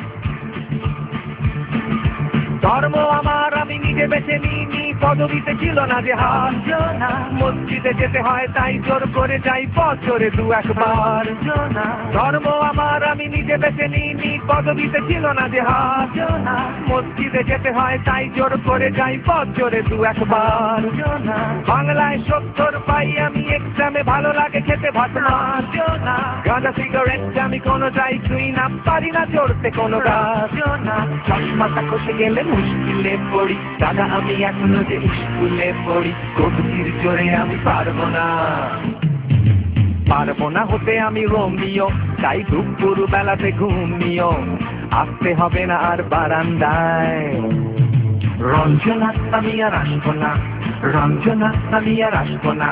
ধর্ম আমার আমি নিজে বেছে নিইনি, পদবিতে ছিল না যে হার। মসজিদে যেতে হয় তাই জোর করে যাই বছরে দু একবার। ধর্ম আমার আমি নিজে বেছে নিইনি, পদবিতে ছিল না যে হার। মসজিদে যেতে হয় তাই জোর করে যাই বছরে দু একবার। বাংলায় সত্তর পাই আমি এক্সামে, ভালো লাগে খেতে ভাত মাছ। গাঁজা সিগারেট আমি কোনো যাই ছুঁই না, পারি না চড়তে কোনো গাছ। চশমাটা খসে গেলে মুশকিলে পড়ি, দাদা আমি এখনো যে স্কুলে পড়ি। কবির জোরে আমি পারবো না, পারবো না হতে আমি রোমিও, তাই দুপুর বেলাতে ঘুমিও। আসতে হবে না আর বারান্দায়। রঞ্জনা আমি আর আসবো না, রঞ্জনা আমি আর আসবো না।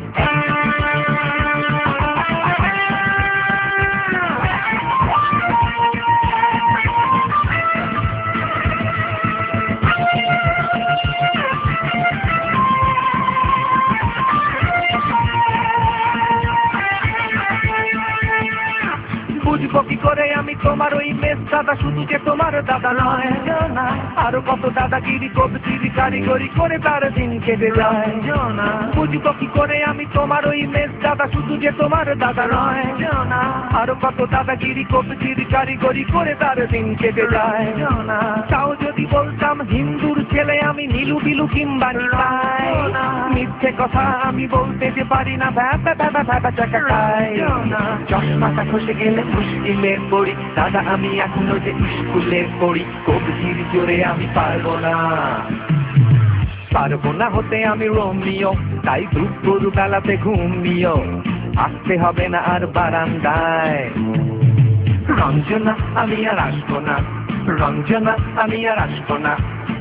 বুঝবো কি করে আমি তোমার ওই মেস দাদা, শুধু যে তোমার দাদা নয়। আরো কত দাদাগিরি কবজিরি কারিগরি করে তার দিন কেটে যায়। বুঝবো কি করে আমি তোমার ওই মেস দাদা, শুধু যে তোমার দাদা নয়। আরো কত দাদাগিরি কবজিরি কারিগরি করে তার দিন কেটে যায়। তাও যদি বলতাম হিন্দুর ছেলে আমি, নীলু বিলু কিংবা নিতাই। মিথ্যে কথা আমি বলতে যে পারি না, ভ্যাপা ভ্যাপা ভ্যাপা চাকা খাই। চশমাটা খসে গেলে মুশকিলে পড়ি, দাদা আমি এখনো যে স্কুলে পড়ি। কবজির জোরে আমি পারবো না, পারবো না হতে আমি রোমিও, তাই দুপুর বেলাতে ঘুমিও। আসতে হবে না আর বারান্দায়। রঞ্জনা আমি আর আসবো না, রঞ্জনা আমি আর আসবো না।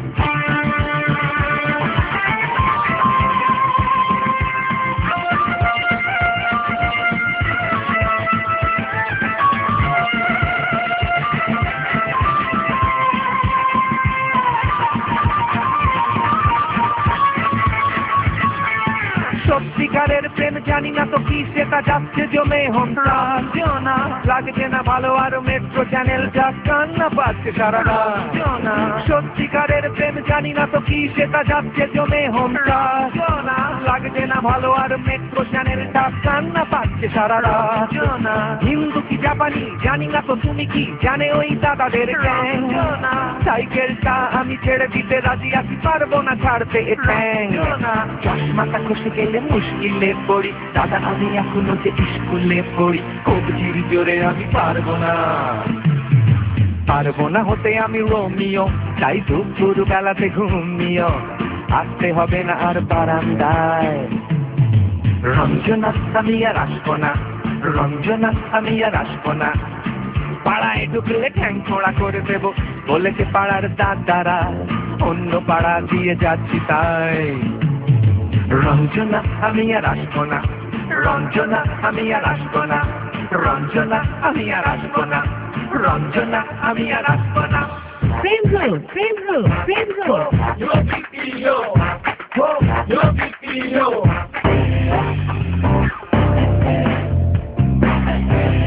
সত্যিকারের প্রেম জানি না তো কি, সেটা যাচ্ছে জমে হন্তার। লাগছে না ভালো আর মেট্রো চ্যানেলটা কান্না পাচ্ছে সারা রাত। সত্যিকারের প্রেম জানি না তো কি, সেটা যাচ্ছে জমে হন্তার। লাগছে না ভালো আর মেট্রো চ্যানেলটা কান্না পাচ্ছে সারা রাত। হিন্দু কি জাপানি জানি না তো, তুমি কি জানে ওই দাদাদের গ্যাং? সাইকেলটা আমি ছেড়ে দিতে রাজি আছি, পারবো না ছাড়তে এ ঠ্যাং। চশমাটা খসে গেলে মুশকিলে পড়ি, দাদা আমি এখনো যে স্কুলে পড়ি। কবজির জোরে আমি পারবো না, পারবো না হতে আমি রোমিও, তাই দুপুর বেলাতে ঘুমিও। আসতে হবে না আর বারান্দায়। রঞ্জনা আমি আর আসবো না, রঞ্জনা আমি আর আসবো না। পাড়ায় ঢুকলে ঠ্যাং খোঁড়া করে দেবো, বলেছে পাড়ার দাদারা অন্য পাড়া দিয়ে যাচ্ছি তাই। রঞ্জনা আমি আর আসবো না, রঞ্জনা আমি আর আসবো না, রঞ্জনা আমি আর আসবো না, রঞ্জনা আমি আর আসবো না। প্রেম হলো, প্রেম হলো, প্রেম হলো। Yo B P O, yo B P O.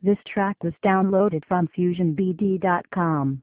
This track was downloaded from fusion b d dot com.